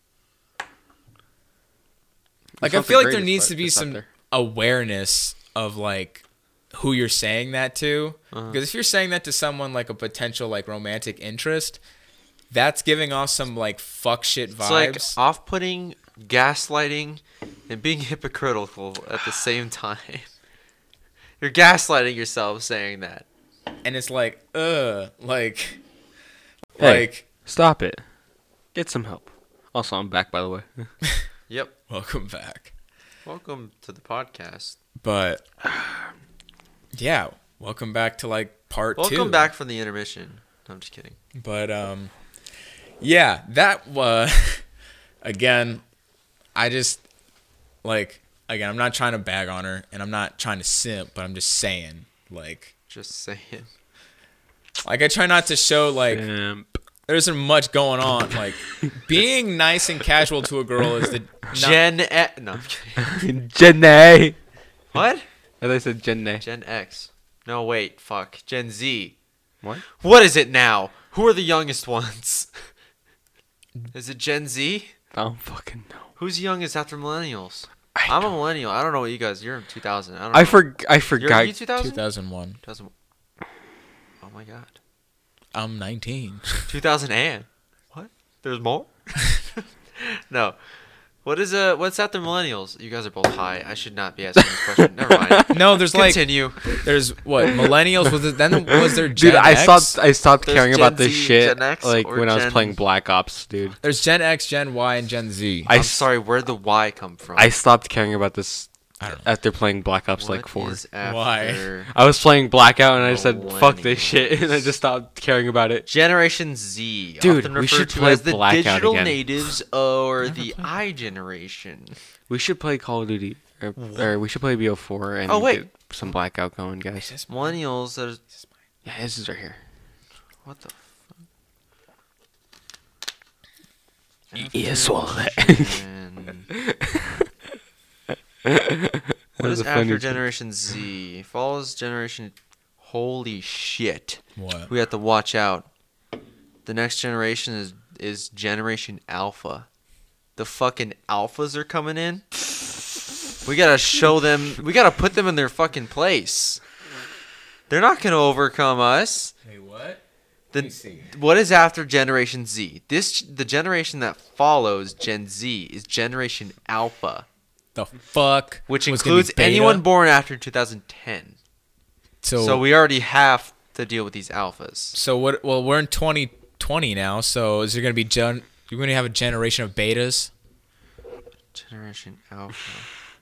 Speaker 3: Like
Speaker 1: It's
Speaker 3: I
Speaker 1: not
Speaker 3: feel
Speaker 1: the
Speaker 3: like there
Speaker 1: greatest,
Speaker 3: needs
Speaker 1: but
Speaker 3: to be
Speaker 1: it's up
Speaker 3: some
Speaker 1: there.
Speaker 3: awareness of like who you're saying that to.
Speaker 2: Uh-huh.
Speaker 3: Because if you're saying that to someone like a potential like romantic interest, that's giving off some like fuck shit
Speaker 2: It's like
Speaker 3: vibes.
Speaker 2: off-putting, gaslighting, and being hypocritical at the same time. You're gaslighting yourself saying that.
Speaker 3: And it's like, uh, like
Speaker 1: Hey.
Speaker 3: like
Speaker 1: Stop it. Get some help. Also, I'm back, by the way.
Speaker 2: Yep.
Speaker 3: welcome back.
Speaker 2: Welcome to the podcast.
Speaker 3: But yeah, welcome back to like part two.
Speaker 2: Welcome back from the intermission. No, I'm just kidding.
Speaker 3: But um, yeah, that was again. I just like again. I'm not trying to bag on her, and I'm not trying to simp, but I'm just saying, like,
Speaker 2: Just saying.
Speaker 3: like I try not to show like
Speaker 1: Simp.
Speaker 3: there isn't much going on. Like being nice and casual to a girl is the not,
Speaker 2: Gen X. No, I'm kidding.
Speaker 1: Gen A.
Speaker 2: What?
Speaker 1: As I said, Gen A.
Speaker 2: Gen X. No, wait. Fuck. Gen Z.
Speaker 1: What?
Speaker 2: What is it now? Who are the youngest ones? Is it Gen Z?
Speaker 1: I don't fucking know.
Speaker 2: Who's youngest after millennials?
Speaker 1: I
Speaker 2: I'm a
Speaker 1: don't-
Speaker 2: millennial. I don't know what you guys. You're in two thousand. I don't.
Speaker 1: I
Speaker 2: know.
Speaker 1: for I
Speaker 2: You're
Speaker 1: forgot.
Speaker 2: you two thousand.
Speaker 3: two thousand one.
Speaker 2: two thousand. Oh my god.
Speaker 3: I'm nineteen.
Speaker 2: two thousand and what? There's more? No. What is uh? What's after millennials? You guys are both high. I should not be asking this question. Never mind.
Speaker 3: No, there's like
Speaker 2: Continue.
Speaker 3: there's what millennials was it, then was there Gen
Speaker 1: Dude, I
Speaker 3: X?
Speaker 1: stopped. I stopped
Speaker 2: There's
Speaker 1: caring
Speaker 2: Gen
Speaker 1: about this
Speaker 2: Z,
Speaker 1: shit
Speaker 2: Gen X,
Speaker 1: like
Speaker 2: or
Speaker 1: when I was
Speaker 2: Gen-
Speaker 1: playing Black Ops, dude.
Speaker 3: There's Gen X, Gen Y, and Gen Z.
Speaker 1: I
Speaker 2: I'm
Speaker 1: s-
Speaker 2: sorry. Where'd the Y come from?
Speaker 1: I stopped caring about this
Speaker 3: I don't know.
Speaker 1: after playing Black Ops like
Speaker 2: What
Speaker 1: four.
Speaker 2: is
Speaker 3: Why?
Speaker 2: after
Speaker 1: I was playing Blackout and I said, "Fuck this shit," and I
Speaker 2: Millennials.
Speaker 1: just stopped caring about it.
Speaker 2: Generation Z,
Speaker 1: Dude,
Speaker 2: often
Speaker 1: we
Speaker 2: referred
Speaker 1: should
Speaker 2: to
Speaker 1: play
Speaker 2: as the
Speaker 1: Blackout
Speaker 2: digital
Speaker 1: again.
Speaker 2: natives or
Speaker 3: Never
Speaker 2: the
Speaker 3: played.
Speaker 2: I generation.
Speaker 1: We should play Call of Duty, or, or we should play B O four and
Speaker 2: Oh, wait.
Speaker 1: get some Blackout going, guys.
Speaker 2: Millennials. That is,
Speaker 1: Yeah, this is right here.
Speaker 2: what the?
Speaker 1: Yeah, swallow that.
Speaker 2: Gen- What
Speaker 1: was
Speaker 2: is
Speaker 1: a funny
Speaker 2: after
Speaker 1: joke.
Speaker 2: Generation Z? Follows Generation. Holy shit!
Speaker 3: What?
Speaker 2: We have to watch out. The next generation is is Generation Alpha. The fucking alphas are coming in. We gotta show them. We gotta put them in their fucking place. They're not gonna overcome us.
Speaker 3: Wait, what?
Speaker 2: The, what is after Generation Z? This the generation that follows Gen Z is Generation Alpha,
Speaker 3: The fuck?
Speaker 2: which
Speaker 3: Was gonna be
Speaker 2: includes
Speaker 3: beta?
Speaker 2: anyone born after two thousand ten.
Speaker 3: So,
Speaker 2: So we already have to deal with these alphas.
Speaker 3: So what? Well, we're in twenty twenty now. So is there gonna be gen? You're gonna have a generation of betas.
Speaker 2: Generation Alpha.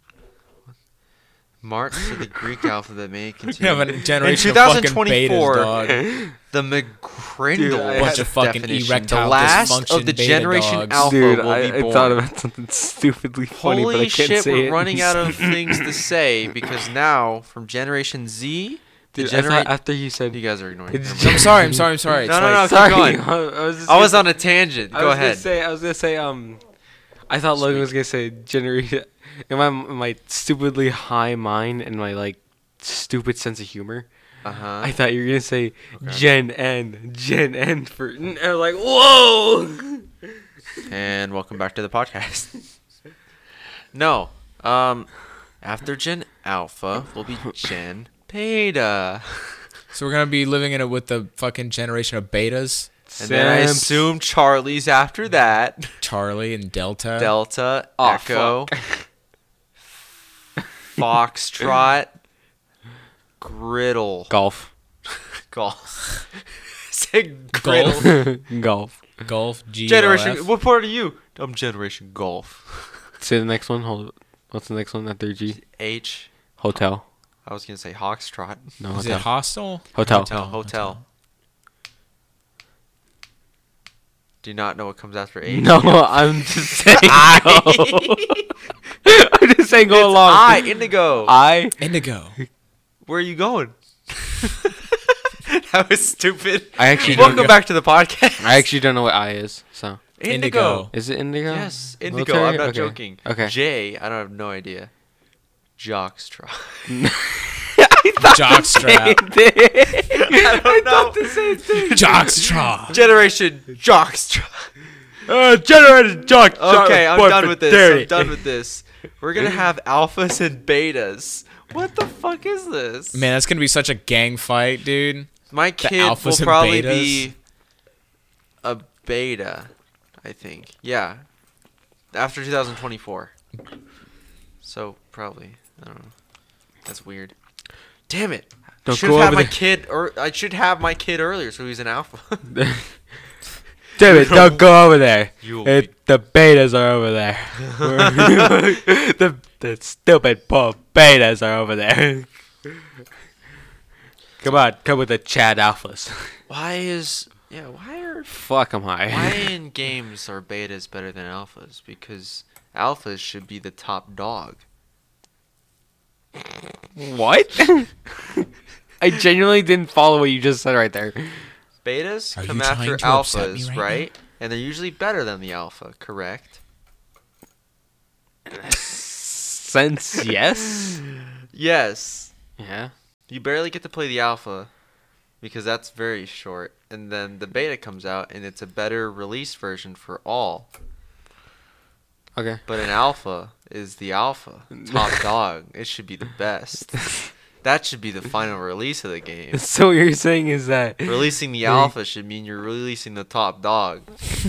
Speaker 2: March to the Greek alphabet may
Speaker 3: You
Speaker 2: continue.
Speaker 3: have a
Speaker 2: In
Speaker 3: generation of fucking betas,
Speaker 2: twenty twenty-four,
Speaker 3: dog.
Speaker 2: the McGrindle
Speaker 1: Dude, I
Speaker 3: Bunch of fucking
Speaker 2: definition,
Speaker 3: erectile
Speaker 2: the last
Speaker 3: dysfunction
Speaker 2: of the
Speaker 3: beta
Speaker 2: Generation
Speaker 3: dogs.
Speaker 2: Alpha
Speaker 1: Dude,
Speaker 2: will
Speaker 1: I,
Speaker 2: be
Speaker 1: I
Speaker 2: born.
Speaker 1: thought about something stupidly funny,
Speaker 2: Holy
Speaker 1: but I can't
Speaker 2: shit,
Speaker 1: say
Speaker 2: we're
Speaker 1: it.
Speaker 2: running out of things to say because now from Generation Z, the
Speaker 1: Dude, I
Speaker 2: generation.
Speaker 1: thought after you said,
Speaker 2: You guys are ignoring.
Speaker 1: It's
Speaker 2: Never mind.
Speaker 3: I'm sorry. I'm sorry. I'm sorry.
Speaker 2: No,
Speaker 3: It's
Speaker 2: no,
Speaker 3: like-
Speaker 2: no, keep
Speaker 1: sorry,
Speaker 2: going.
Speaker 1: I was, just
Speaker 2: I was
Speaker 1: gonna-
Speaker 2: on a tangent.
Speaker 1: I
Speaker 2: Go
Speaker 1: was
Speaker 2: ahead.
Speaker 1: Gonna say, I was gonna say, um, I thought Logan was gonna say generation. In my in my stupidly high mind and my like stupid sense of humor,
Speaker 2: Uh huh.
Speaker 1: I thought you were gonna say Gen N, Gen N for. And I was like, whoa.
Speaker 2: And welcome back to the podcast. No. Um, after Gen Alpha will be Gen Beta.
Speaker 3: So we're gonna be living in it with the fucking generation of betas,
Speaker 2: And then I assume Charlie's after that.
Speaker 3: Charlie and Delta.
Speaker 2: Delta,
Speaker 1: Oh,
Speaker 2: Echo, Foxtrot, Griddle,
Speaker 1: golf,
Speaker 2: Golf. Say Griddle.
Speaker 1: golf.
Speaker 3: Golf. G.
Speaker 2: Generation. What part are you? I'm Generation Golf.
Speaker 1: Say the next one. Hold. What's the next one? After G.
Speaker 2: H.
Speaker 1: Hotel.
Speaker 2: I was gonna say Hawkstrot.
Speaker 1: No,
Speaker 3: Is
Speaker 1: hotel.
Speaker 3: it hostile?
Speaker 1: Hotel.
Speaker 2: Hotel. Hotel. Do you not know what comes after H?
Speaker 1: No, I'm just saying go. I'm just saying go
Speaker 2: It's
Speaker 1: along.
Speaker 2: I. Indigo.
Speaker 1: I.
Speaker 3: Indigo.
Speaker 2: Where are you going? That was stupid.
Speaker 1: I actually don't
Speaker 2: Welcome
Speaker 1: know.
Speaker 2: back to the podcast.
Speaker 1: I actually don't know what I is. So
Speaker 3: Indigo.
Speaker 1: is it indigo?
Speaker 2: Yes, indigo.
Speaker 1: Military?
Speaker 2: I'm not
Speaker 1: Okay.
Speaker 2: joking.
Speaker 1: Okay.
Speaker 2: J. I don't have no idea. Jockstrap.
Speaker 3: Jockstrap.
Speaker 2: I don't know.
Speaker 1: the same thing.
Speaker 3: Jockstrap.
Speaker 2: Generation Jockstrap.
Speaker 1: Uh, generated jock.
Speaker 2: Okay, I'm done with this. I'm done with this. We're gonna have alphas and betas. What the fuck is this?
Speaker 3: Man, that's gonna be such a gang fight, dude.
Speaker 2: My kid will
Speaker 3: alphas and
Speaker 2: probably
Speaker 3: betas?
Speaker 2: be a beta, I think. Yeah. After two thousand twenty-four. So, probably. I don't know. That's weird. Damn it. I
Speaker 1: Don't
Speaker 2: should
Speaker 1: go
Speaker 2: have had
Speaker 1: over
Speaker 2: my
Speaker 1: there.
Speaker 2: kid or I should have my kid earlier so he's an alpha.
Speaker 1: Damn it! Don't go over there.
Speaker 2: You'll
Speaker 1: It, the betas are over there. the the stupid poor betas are over there. Come on, come with the Chad alphas.
Speaker 2: Why is yeah, why are
Speaker 1: Fuck 'em high.
Speaker 2: why in games are betas better than alphas? Because alphas should be the top dog.
Speaker 1: What? I genuinely didn't follow what you just said right there.
Speaker 2: Betas
Speaker 3: Are
Speaker 2: come
Speaker 3: you
Speaker 2: after
Speaker 3: trying to upset me
Speaker 2: alphas,
Speaker 3: right
Speaker 2: right? And they're usually better than the alpha, correct?
Speaker 1: Sense, yes.
Speaker 2: Yes.
Speaker 1: Yeah.
Speaker 2: You barely get to play the alpha because that's very short. And then the beta comes out and it's a better release version for all.
Speaker 1: Okay.
Speaker 2: But an alpha is the alpha. Top dog. It should be the best. That should be the final release of the game.
Speaker 1: So what you're saying is that
Speaker 2: Releasing the alpha should mean you're releasing the top dog.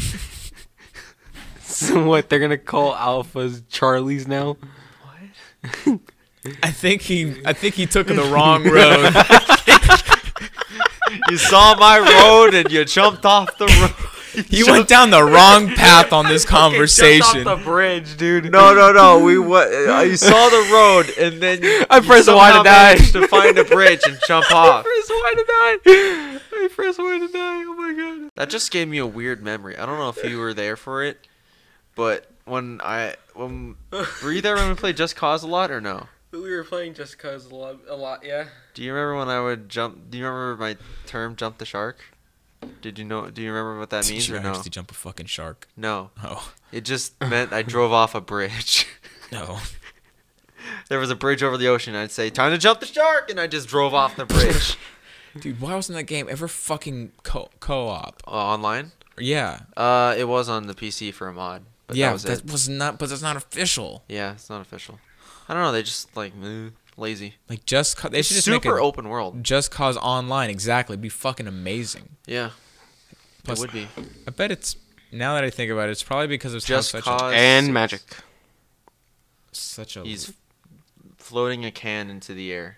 Speaker 1: so what they're gonna call alphas Charlies now?
Speaker 2: What?
Speaker 3: I think he. I think he took the wrong road.
Speaker 2: You saw my road and you jumped off the road.
Speaker 3: He went down the wrong path on this conversation.
Speaker 1: Off the bridge, dude.
Speaker 2: No, no, no. We what? I saw the road, and then you,
Speaker 1: I
Speaker 2: you
Speaker 1: pressed Y
Speaker 2: somehow
Speaker 1: to die.
Speaker 2: managed to find a bridge and jump
Speaker 1: I
Speaker 2: off.
Speaker 1: pressed Y to die. I pressed Y to die. Oh my god.
Speaker 2: That just gave me a weird memory. I don't know if you were there for it, but when I when were you there when we played Just Cause a lot or no?
Speaker 1: We were playing Just Cause a lot, a lot, yeah.
Speaker 2: Do you remember when I would jump? Do you remember my term "jump the shark"? Did you know? Do you remember what that
Speaker 3: Did
Speaker 2: means
Speaker 3: you
Speaker 2: or no?
Speaker 3: actually jump a fucking shark?
Speaker 2: No.
Speaker 3: Oh.
Speaker 2: It just meant I drove off a bridge.
Speaker 3: No.
Speaker 2: There was a bridge over the ocean. I'd say, "Time to jump the shark," and I just drove off the bridge.
Speaker 3: Dude, why wasn't that game ever fucking co- co-op?
Speaker 2: Uh, online?
Speaker 3: Yeah.
Speaker 2: Uh, it was on the P C for a mod. But
Speaker 3: yeah,
Speaker 2: that was
Speaker 3: that
Speaker 2: it.
Speaker 3: was not, but that's not official.
Speaker 2: Yeah, it's not official. I don't know. They just like eh, lazy.
Speaker 3: Like just, ca- they
Speaker 2: It's
Speaker 3: should just
Speaker 2: super
Speaker 3: make a
Speaker 2: open world.
Speaker 3: Just Cause Online. Exactly, it'd be fucking amazing.
Speaker 2: Yeah,
Speaker 3: Plus,
Speaker 2: it would be.
Speaker 3: I bet it's. Now that I think about it, it's probably because of
Speaker 2: Just
Speaker 3: such
Speaker 2: Cause
Speaker 1: And Magic.
Speaker 3: a such a.
Speaker 2: He's floating a can into the air.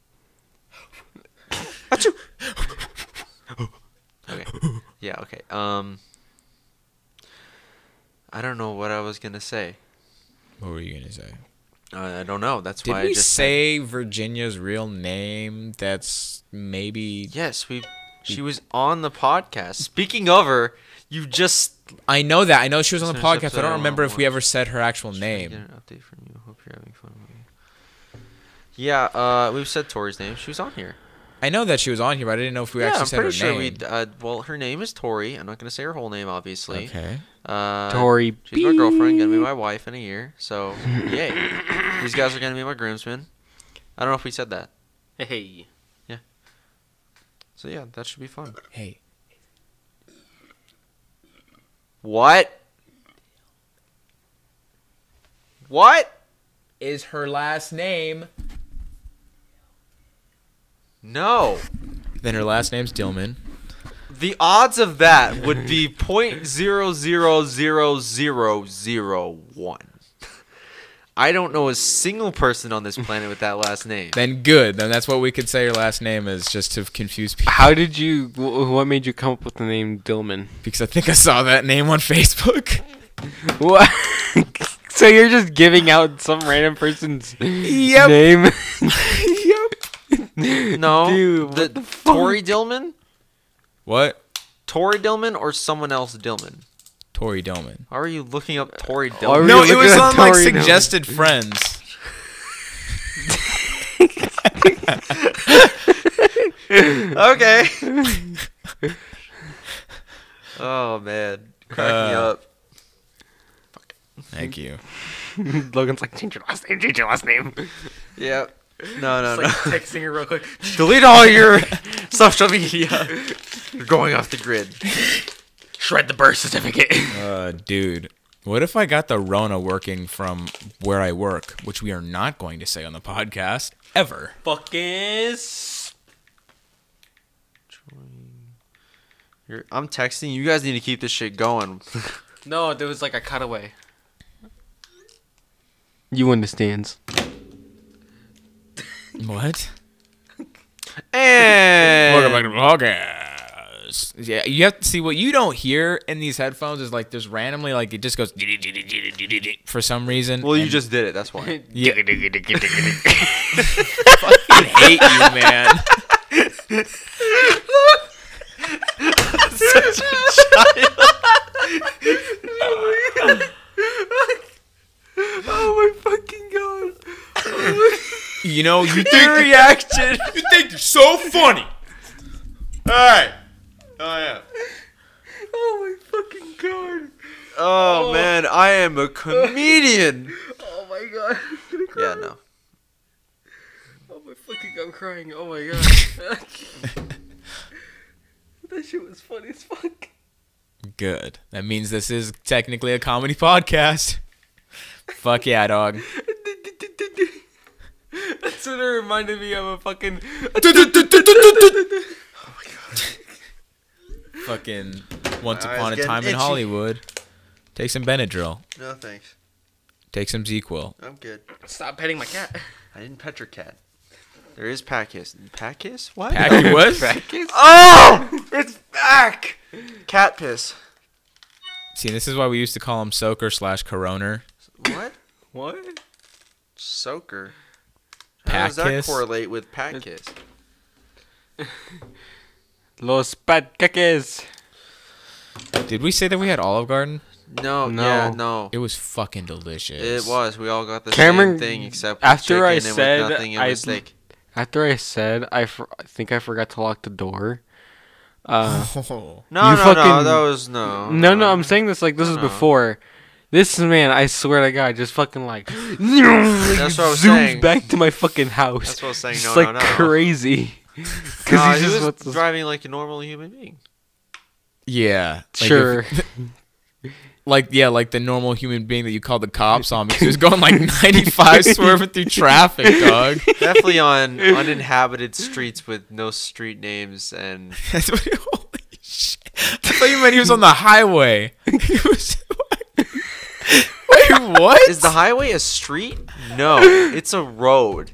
Speaker 2: Okay. Yeah. Okay. Um. I don't know what I was gonna say.
Speaker 3: What were you gonna say?
Speaker 2: Uh, I don't know. That's
Speaker 3: Did
Speaker 2: why I
Speaker 3: we
Speaker 2: just
Speaker 3: say Virginia's real name? That's maybe.
Speaker 2: Said, yes, we. She was on the podcast. Speaking of her, you just.
Speaker 3: I know that. I know she was on the
Speaker 2: Listeners
Speaker 3: podcast. I
Speaker 2: episode
Speaker 3: don't remember if we
Speaker 2: one.
Speaker 3: ever said her actual
Speaker 2: Just trying to
Speaker 3: name.
Speaker 2: Get an update from you. Hope you're having fun with me. Yeah. Uh, we've said Tori's name. She was on here.
Speaker 3: I know that she was on here, but I didn't know if we
Speaker 2: yeah,
Speaker 3: actually
Speaker 2: I'm
Speaker 3: said
Speaker 2: pretty
Speaker 3: her
Speaker 2: sure
Speaker 3: name.
Speaker 2: we. Uh, well, her name is Tori. I'm not gonna say her whole name, obviously.
Speaker 3: Okay.
Speaker 2: Uh,
Speaker 1: Tori
Speaker 2: She's my girlfriend, gonna be my wife in a year. So, yay. These guys are gonna be my groomsmen. I don't know if we said that.
Speaker 1: Hey.
Speaker 2: So yeah, that should be fun.
Speaker 3: Hey.
Speaker 2: What? What?
Speaker 3: Is her last name?
Speaker 2: No.
Speaker 3: Then her last name's Dillman.
Speaker 2: The odds of that would be point zero zero zero zero zero one. I don't know a single person on this planet with that last name.
Speaker 3: Then good. Then that's what we could say her last name is, just to confuse people.
Speaker 1: How did you? wh- What made you come up with the name Dillman?
Speaker 3: Because I think I saw that name on Facebook.
Speaker 1: What? So you're just giving out some random person's
Speaker 3: Yep.
Speaker 1: name?
Speaker 3: Yep.
Speaker 2: No,
Speaker 1: Dude,
Speaker 2: the,
Speaker 1: what the fuck?
Speaker 2: Tori Dillman,
Speaker 3: What?
Speaker 2: Tori Dillman, or someone else Dillman.
Speaker 3: Tori Dillman.
Speaker 2: How are you looking up Tori
Speaker 1: Are
Speaker 2: Dillman?
Speaker 1: we
Speaker 3: No, it
Speaker 1: looking
Speaker 3: was
Speaker 1: at
Speaker 3: on like
Speaker 1: Tori Dillman?
Speaker 3: suggested friends.
Speaker 2: Okay. Oh man, crack me
Speaker 3: Uh,
Speaker 2: up.
Speaker 3: Thank you.
Speaker 1: Logan's like, change your last name, change your last name.
Speaker 2: Yeah. No, no,
Speaker 1: Just
Speaker 2: no.
Speaker 1: like texting her real quick.
Speaker 2: Delete all your social media. You're going off the grid.
Speaker 1: Shred the birth certificate.
Speaker 3: Uh, dude. What if I got the Rona working from where I work, which we are not going to say on the podcast ever?
Speaker 1: Fucking.
Speaker 2: You're, I'm texting. You guys need to keep this shit going.
Speaker 1: No, there was like a cutaway. You understands.
Speaker 3: What?
Speaker 2: And
Speaker 3: Welcome back to the podcast. Yeah, you have to see what you don't hear in these headphones is like there's randomly like it just goes for some reason.
Speaker 2: well, you
Speaker 3: and
Speaker 2: just did it. That's why.
Speaker 3: Yeah. fucking hate you, man.
Speaker 2: Such a child. Oh my fucking god.
Speaker 3: You know, you think
Speaker 2: Your reaction.
Speaker 3: you think you're so funny.
Speaker 2: All right. Oh yeah.
Speaker 1: Oh my fucking god.
Speaker 2: Oh, man, I am a comedian.
Speaker 1: Oh my god. I'm gonna cry.
Speaker 2: Yeah, no.
Speaker 1: Oh my fucking, I'm crying. Oh my god. That shit was funny as fuck.
Speaker 3: Good. That means this is technically a comedy podcast. Fuck yeah, dog.
Speaker 1: That's what it reminded me of a fucking.
Speaker 3: Fucking Once
Speaker 2: I was
Speaker 3: Upon a
Speaker 2: getting
Speaker 3: Time in
Speaker 2: itchy.
Speaker 3: Hollywood. Take some Benadryl.
Speaker 2: No, thanks.
Speaker 3: Take some ZzzQuil.
Speaker 2: I'm good.
Speaker 1: Stop petting my cat.
Speaker 2: I didn't pet your cat. There is Packiss. Packiss? What?
Speaker 3: Packy what?
Speaker 1: Practice?
Speaker 2: Oh! It's back! Cat piss.
Speaker 3: See, this is why we used to call him Soaker slash Coroner.
Speaker 2: What? What? Soaker. How
Speaker 3: Pat
Speaker 2: does that
Speaker 3: kiss?
Speaker 2: correlate with Pat Kiss?
Speaker 1: Los Patcaques.
Speaker 3: Did we say that we had Olive Garden?
Speaker 2: No,
Speaker 1: No.
Speaker 2: yeah, no.
Speaker 3: It was fucking delicious.
Speaker 2: It was. We all got the
Speaker 1: Cameron,
Speaker 2: same thing except with
Speaker 1: after I
Speaker 2: chicken and
Speaker 1: said
Speaker 2: with nothing. It
Speaker 1: I-
Speaker 2: was steak.
Speaker 1: After I said, I, for, I think I forgot to lock the door. Uh,
Speaker 3: Oh.
Speaker 2: No,
Speaker 1: you
Speaker 2: no, no.
Speaker 1: fucking-
Speaker 2: That was no.
Speaker 1: no, no, I'm saying this like this is
Speaker 2: No.
Speaker 1: before. This man, I swear to God, just fucking like
Speaker 2: That's what I was
Speaker 1: zooms
Speaker 2: saying.
Speaker 1: back to my fucking house.
Speaker 2: That's what I was saying.
Speaker 1: Just
Speaker 2: No,
Speaker 1: like
Speaker 2: no, no.
Speaker 1: crazy. Because
Speaker 2: No,
Speaker 1: he
Speaker 2: he
Speaker 1: just
Speaker 2: was
Speaker 1: wants to-
Speaker 2: driving like a normal human being.
Speaker 3: Yeah. Like
Speaker 1: Sure.
Speaker 3: if- like, yeah, like the normal human being that you called the cops on because he was going like ninety-five swerving through traffic, dog.
Speaker 2: Definitely on uninhabited streets with no street names and
Speaker 3: That's what he, holy shit. I thought you meant he was on the highway. He was, wait, what?
Speaker 2: is the highway a street? No, it's a road.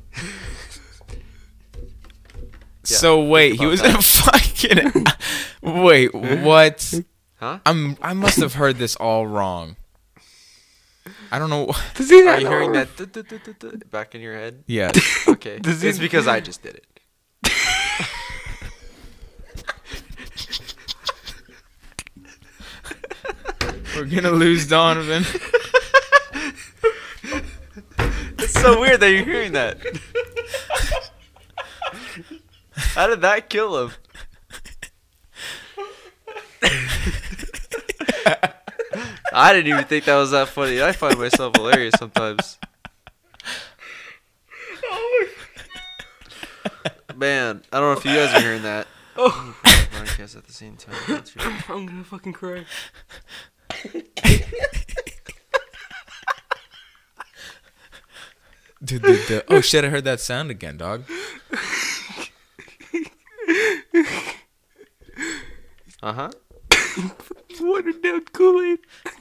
Speaker 3: So wait, he
Speaker 2: about
Speaker 3: was
Speaker 2: that.
Speaker 3: in a fucking. Wait, what?
Speaker 2: Huh?
Speaker 3: I'm. I must have heard this all wrong. I don't know.
Speaker 1: Does he
Speaker 2: Are
Speaker 1: not
Speaker 2: you
Speaker 1: know?
Speaker 2: hearing that duh, duh, duh, duh, duh back in your head?
Speaker 3: Yeah.
Speaker 2: Okay.
Speaker 1: Does
Speaker 2: It's
Speaker 1: he-
Speaker 2: because I just did it.
Speaker 3: We're gonna lose Donovan.
Speaker 2: It's so weird that you're hearing that. How did that kill him? I didn't even think that was that funny. I find myself hilarious sometimes. Man, I don't know if you guys are hearing that.
Speaker 1: Oh.
Speaker 2: Podcast at the same time. That's your-
Speaker 1: I'm gonna fucking cry.
Speaker 3: Dude, the, the, oh shit! I heard that sound again, dog.
Speaker 2: Uh huh.
Speaker 1: Watered down Kool-Aid.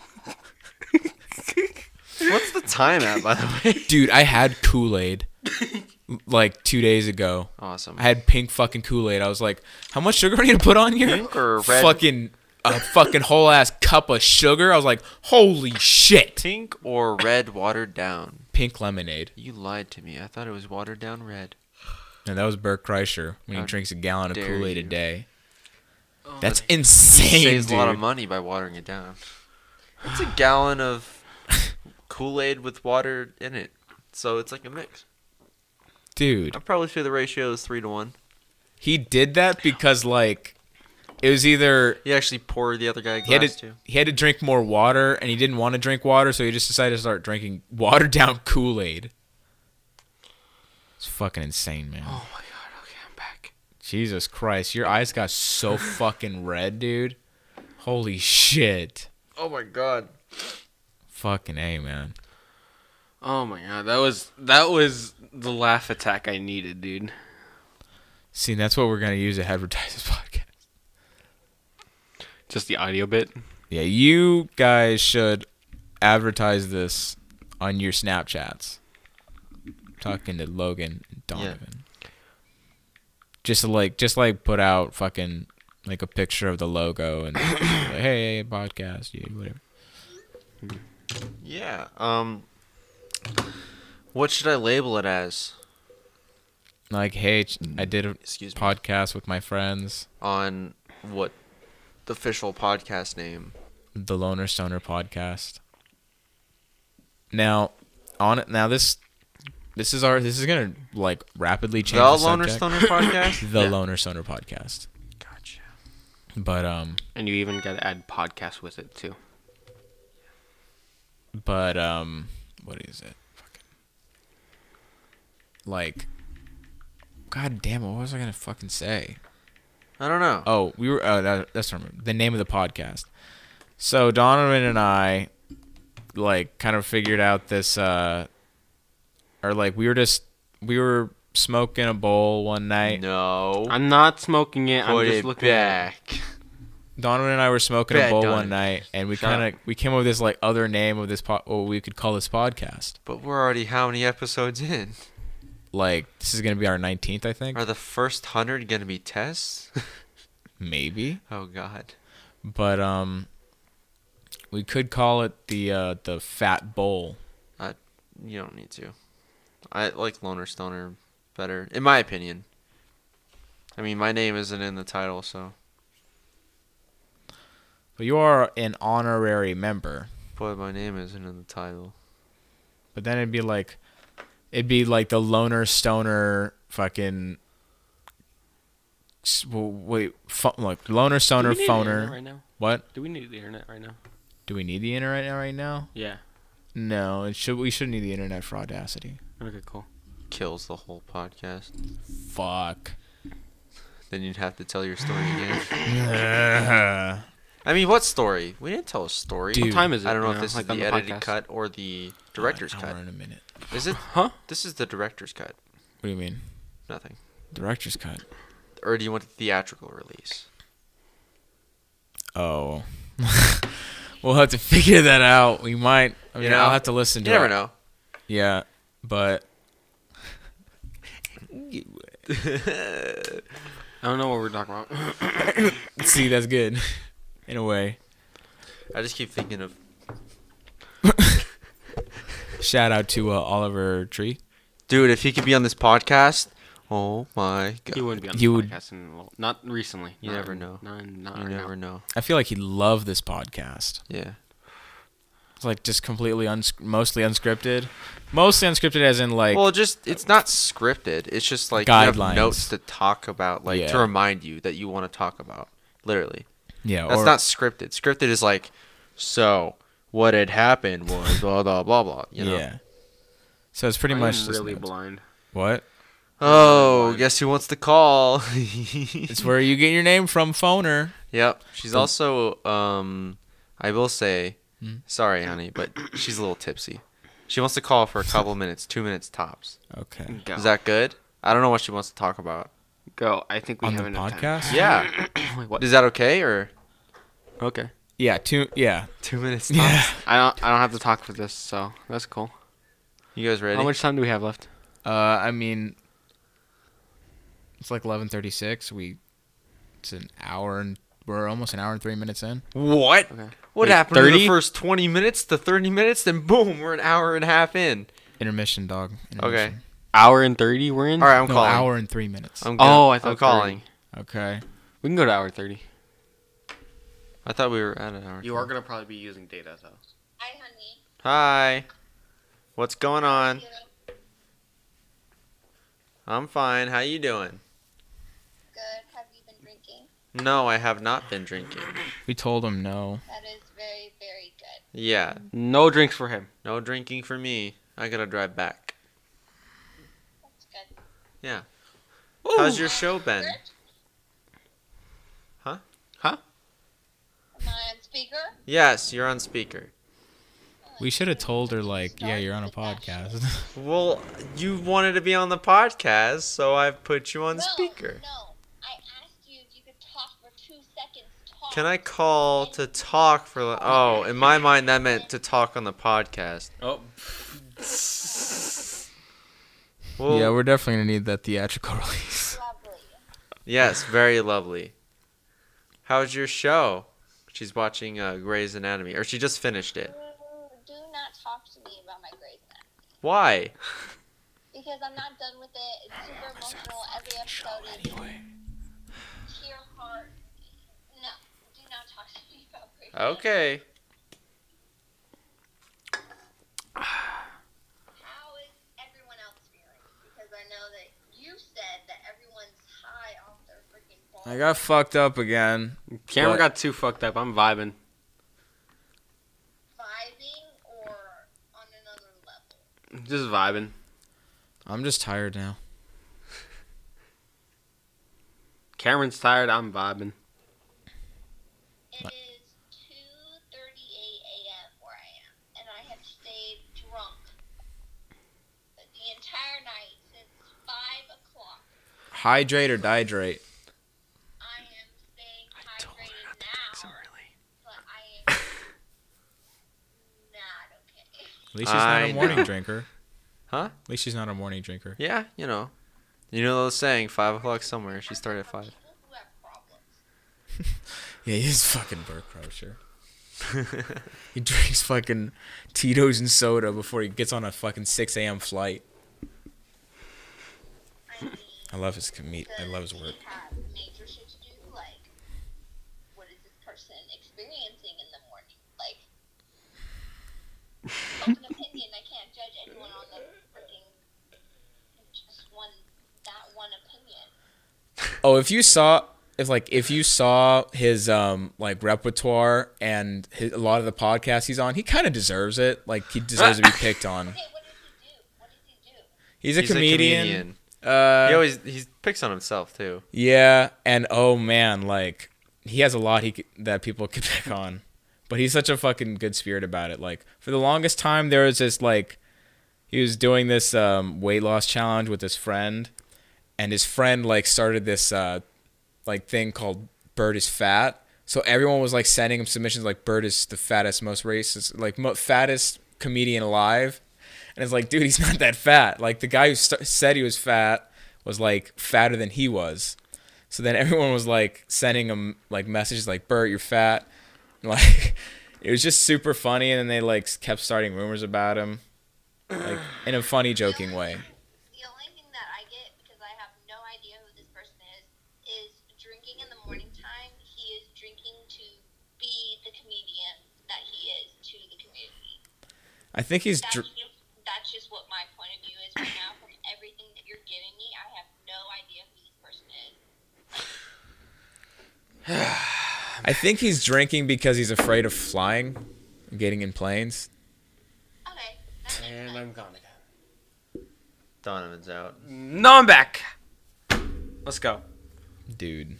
Speaker 2: What's the time at, by the way?
Speaker 3: Dude, I had Kool-Aid like two days ago.
Speaker 2: Awesome.
Speaker 3: I had pink fucking Kool-Aid. I was like, how much sugar are you gonna put on here?
Speaker 2: Pink or red?
Speaker 3: Fucking a fucking whole ass cup of sugar. I was like, holy shit.
Speaker 2: Pink or red watered down?
Speaker 3: Pink lemonade.
Speaker 2: You lied to me. I thought it was watered down red.
Speaker 3: And that was Bert Kreischer when he
Speaker 2: How
Speaker 3: drinks a gallon of
Speaker 2: dare
Speaker 3: Kool-Aid a
Speaker 2: you.
Speaker 3: day.
Speaker 1: Oh,
Speaker 3: That's
Speaker 2: He
Speaker 3: insane,
Speaker 2: saves
Speaker 3: dude.
Speaker 2: a lot of money by watering it down. It's a gallon of Kool-Aid with water in it, so it's like a mix.
Speaker 3: Dude,
Speaker 2: I'm probably sure the ratio is three to one.
Speaker 3: he did that because like it was either
Speaker 2: He actually poured the other guy a
Speaker 3: he had
Speaker 2: glass
Speaker 3: to
Speaker 2: too.
Speaker 3: he had to drink more water and he didn't want to drink water, so he just decided to start drinking watered down Kool-Aid. It's fucking insane, man.
Speaker 1: Oh my God. Okay, I'm back.
Speaker 3: Jesus Christ, your eyes got so fucking red, dude. Holy shit.
Speaker 2: Oh my god.
Speaker 3: Fucking A, man.
Speaker 1: Oh my God. That was that was the laugh attack I needed, dude.
Speaker 3: See, that's what we're gonna use to advertise this podcast.
Speaker 1: Just the audio bit.
Speaker 3: Yeah, you guys should advertise this on your Snapchats. Talking to Logan and Donovan. Just to like, just like put out fucking like a picture of the logo and like, hey, podcast, yeah, whatever.
Speaker 2: Yeah. Um. What should I label it as?
Speaker 3: Like, hey, ch- I did a
Speaker 2: Excuse me.
Speaker 3: podcast with my friends,
Speaker 2: On what the official podcast name?
Speaker 3: the Loner Stoner podcast. Now, on it now this this is our this is gonna like rapidly change
Speaker 2: The
Speaker 3: the
Speaker 2: Loner
Speaker 3: subject.
Speaker 2: Stoner podcast.
Speaker 3: The
Speaker 2: Yeah.
Speaker 3: Loner Stoner podcast.
Speaker 2: Gotcha.
Speaker 3: But um,
Speaker 1: And you even got to add podcast with it too.
Speaker 3: but um, what is it? Fucking like, god damn it! What was I gonna fucking say?
Speaker 2: I don't know.
Speaker 3: Oh, we were. Uh, that, that's what I remember. The name of the podcast. So Donovan and I, like, kind of figured out this. Uh, or like we were just we were smoking a bowl one night.
Speaker 2: No.
Speaker 1: I'm not smoking it.
Speaker 2: Put
Speaker 1: I'm just
Speaker 2: it
Speaker 1: looking at it.
Speaker 2: back.
Speaker 3: Donovan and I were smoking a
Speaker 2: Bad
Speaker 3: bowl
Speaker 2: Donovan.
Speaker 3: one night, and we
Speaker 2: Shut
Speaker 3: kind of we came up with this like other name of this po- what we could call this podcast.
Speaker 2: But we're already how many episodes in?
Speaker 3: Like this is gonna be our nineteenth, I think.
Speaker 2: Are the first hundred gonna be tests?
Speaker 3: Maybe.
Speaker 2: Oh God.
Speaker 3: But um, We could call it the uh, the Fat Bowl.
Speaker 2: You don't need to. I like Loner Stoner better, in my opinion. I mean, my name isn't in the title, so.
Speaker 3: But you are an honorary member.
Speaker 2: But my name isn't in the title.
Speaker 3: But then it'd be like, it'd be like the Loner Stoner fucking. s- w- Wait, pho- like Loner Stoner
Speaker 1: Do we need the internet
Speaker 3: phoner.
Speaker 1: right now?
Speaker 3: What?
Speaker 1: Do we need the internet right now?
Speaker 3: Do we need the internet right now?
Speaker 1: Yeah.
Speaker 3: No, it should. We should need the internet for Audacity.
Speaker 1: Okay, cool.
Speaker 2: Kills the whole podcast.
Speaker 3: Fuck.
Speaker 2: Then you'd have to tell your story again. I mean, what story? We didn't tell a story.
Speaker 3: Dude.
Speaker 1: What time is it?
Speaker 2: I don't know
Speaker 1: you
Speaker 2: if this
Speaker 1: like
Speaker 2: is
Speaker 1: on
Speaker 2: the edited
Speaker 1: podcast?
Speaker 2: cut or the director's
Speaker 3: An
Speaker 2: cut.
Speaker 3: hour and a minute.
Speaker 2: Is it?
Speaker 1: Huh?
Speaker 2: This is the director's cut.
Speaker 3: What do you mean?
Speaker 2: Nothing.
Speaker 3: Director's cut.
Speaker 2: Or do you want the theatrical release?
Speaker 3: Oh. We'll have to figure that out. We might. I mean,
Speaker 2: You know?
Speaker 3: I'll have to listen to
Speaker 2: You never
Speaker 3: it.
Speaker 2: know.
Speaker 3: Yeah, but
Speaker 1: I don't know what we're talking about.
Speaker 3: see, that's good. In a way.
Speaker 2: I just keep thinking of.
Speaker 3: Shout out to uh, Oliver Tree.
Speaker 2: Dude, if he could be on this podcast, oh my god.
Speaker 1: He wouldn't be on the
Speaker 3: You would-
Speaker 1: podcast in a little, not recently.
Speaker 2: You
Speaker 1: Not
Speaker 2: never
Speaker 1: in-
Speaker 2: know.
Speaker 1: Not, not
Speaker 2: You
Speaker 1: right
Speaker 2: never
Speaker 1: now.
Speaker 2: know.
Speaker 3: I feel like he'd love this podcast.
Speaker 2: Yeah.
Speaker 3: It's like just completely uns- mostly unscripted. Mostly unscripted as in like
Speaker 2: Well, just it's not scripted. It's just like you have
Speaker 3: Guidelines.
Speaker 2: notes to talk about, like
Speaker 3: Yeah.
Speaker 2: to remind you that you want to talk about. Literally,
Speaker 3: yeah,
Speaker 2: that's
Speaker 3: or,
Speaker 2: not scripted. Scripted is like, so what had happened was blah blah blah blah. You know.
Speaker 3: yeah. So it's pretty
Speaker 1: I'm
Speaker 3: much just
Speaker 1: really
Speaker 3: notes.
Speaker 1: blind.
Speaker 3: What?
Speaker 2: Oh,
Speaker 1: Blind.
Speaker 2: guess who wants to call?
Speaker 3: It's where you get your name from, phoner.
Speaker 2: Yep. She's
Speaker 3: The-
Speaker 2: also um, I will say,
Speaker 3: Hmm?
Speaker 2: sorry, honey, but she's a little tipsy. She wants to call for a couple minutes, two minutes tops.
Speaker 3: Okay.
Speaker 1: Go.
Speaker 2: Is that good? I don't know what she wants to talk about.
Speaker 1: Go. I think we
Speaker 3: On
Speaker 1: have
Speaker 3: the
Speaker 1: enough
Speaker 3: podcast?
Speaker 1: time.
Speaker 2: Yeah.
Speaker 1: Like, what?
Speaker 2: Is that okay or
Speaker 1: Okay.
Speaker 3: Yeah. Two. Yeah.
Speaker 2: two minutes tops?
Speaker 3: Yeah.
Speaker 1: I don't. I don't have to talk for this, so that's cool.
Speaker 2: You guys ready?
Speaker 1: How much time do we have left?
Speaker 3: Uh, I mean, it's like eleven thirty-six. We, it's an hour and we're almost an hour and three minutes in.
Speaker 2: What?
Speaker 1: Okay.
Speaker 2: What
Speaker 1: Wait,
Speaker 2: happened in
Speaker 1: thirty?
Speaker 2: the first twenty minutes to thirty minutes? Then boom, we're an hour and a half in.
Speaker 3: Intermission, dog.
Speaker 2: Okay.
Speaker 3: Intermission.
Speaker 1: Hour and thirty. We're in.
Speaker 2: All right, I'm
Speaker 3: No,
Speaker 2: calling.
Speaker 3: hour and three minutes.
Speaker 2: I'm gonna,
Speaker 1: Oh, I
Speaker 2: I'm
Speaker 1: thought
Speaker 2: calling.
Speaker 3: Okay.
Speaker 1: We can go to hour thirty.
Speaker 2: I thought we were at an hour.
Speaker 1: You are gonna probably be using data though.
Speaker 4: Hi, honey.
Speaker 2: Hi. What's going on?
Speaker 4: You-
Speaker 2: I'm fine. How you doing?
Speaker 4: Good. Have you been drinking?
Speaker 2: No, I have not been drinking.
Speaker 3: We told him no.
Speaker 4: That is very, very good.
Speaker 2: Yeah,
Speaker 1: No drinks for him.
Speaker 2: no drinking for me. I gotta drive back.
Speaker 4: That's good.
Speaker 2: Yeah. How's your show been?
Speaker 4: Good?
Speaker 2: Huh?
Speaker 1: Huh?
Speaker 4: Am I on speaker?
Speaker 2: Yes, you're on speaker.
Speaker 3: We should have told her like, yeah, you're on a podcast.
Speaker 2: Well, you wanted to be on the podcast, so I've put you on
Speaker 4: no,
Speaker 2: speaker.
Speaker 4: No. I asked you if you could talk for two seconds. Talk.
Speaker 2: Can I call to talk for? li- Oh, in my mind that meant to talk on the podcast.
Speaker 1: Oh.
Speaker 2: Well,
Speaker 3: Yeah, we're definitely gonna need that theatrical release.
Speaker 4: Lovely.
Speaker 2: yes, very lovely. How's your show? She's watching uh, Grey's Anatomy, or she just finished it.
Speaker 4: Ooh, do not talk to me about my Grey's Anatomy.
Speaker 2: Why?
Speaker 4: Because I'm not done with it. It's super emotional. Every episode is tear heart. No. Do not talk to me about Grey's Anatomy.
Speaker 2: Okay.
Speaker 4: How is everyone else feeling? Because I know that you said that everyone's high off their freaking balls.
Speaker 3: I got fucked up again.
Speaker 1: Cameron
Speaker 3: What?
Speaker 1: got too fucked up. I'm vibing.
Speaker 4: Vibing or on another level?
Speaker 1: Just vibing.
Speaker 3: I'm just tired now.
Speaker 1: Cameron's tired. I'm vibing.
Speaker 4: It is two thirty-eight a.m. where I am, and I have stayed drunk the entire night since five o'clock.
Speaker 3: Hydrate or dihydrate?
Speaker 4: I am staying hydrated now, but I am not okay.
Speaker 3: At least she's not
Speaker 2: I
Speaker 3: a morning
Speaker 2: know.
Speaker 3: drinker.
Speaker 2: Huh?
Speaker 3: At least she's not a morning drinker.
Speaker 2: Yeah, you know. You know the saying, five o'clock somewhere. She started at five.
Speaker 4: People who have problems.
Speaker 3: Yeah, he's fucking Burke Crusher. He drinks fucking Tito's and soda before he gets on a fucking six a.m. flight.
Speaker 4: I mean,
Speaker 3: I love his com- I love his
Speaker 4: does
Speaker 3: work.
Speaker 4: he have major shit to do? Like, what is this person experiencing in the morning? Like, it's an opinion. I can't judge anyone on the freaking just one that one opinion.
Speaker 3: Oh, if you saw if like if you saw his um like repertoire and his, a lot of the podcasts he's on, he kind of deserves it. Like he deserves to be picked on.
Speaker 4: Okay, what does he do? What does he do?
Speaker 3: He's a
Speaker 2: He's a
Speaker 3: comedian.
Speaker 2: comedian.
Speaker 3: Uh,
Speaker 2: He always he picks on himself too.
Speaker 3: yeah, and oh man, like he has a lot he c- that people could pick on, but he's such a fucking good spirit about it. Like for the longest time, there was this like he was doing this um, weight loss challenge with his friend, and his friend like started this uh, like thing called Bird is Fat. So everyone was like sending him submissions like Bird is the fattest, most racist, like mo- fattest comedian alive. And it's like, dude, he's not that fat. Like the guy who st- said he was fat was like fatter than he was. So then everyone was like sending him like messages like, Bert, you're fat. Like it was just super funny. And then they like kept starting rumors about him, like in a funny, joking way.
Speaker 4: The only thing that I get, because I have no idea who this person is, is drinking in the morning time. He is drinking to be the comedian that he is to the community.
Speaker 3: I think he's.
Speaker 4: That's
Speaker 3: Dr-
Speaker 4: just, that's just what my point of view is right now. From everything that you're giving me, I have no idea who this person is.
Speaker 3: I think he's drinking because he's afraid of flying, and getting in planes.
Speaker 4: Okay, that makes
Speaker 1: And
Speaker 4: sense.
Speaker 1: I'm gone again.
Speaker 2: Donovan's out.
Speaker 1: No, I'm back. Let's go.
Speaker 3: Dude.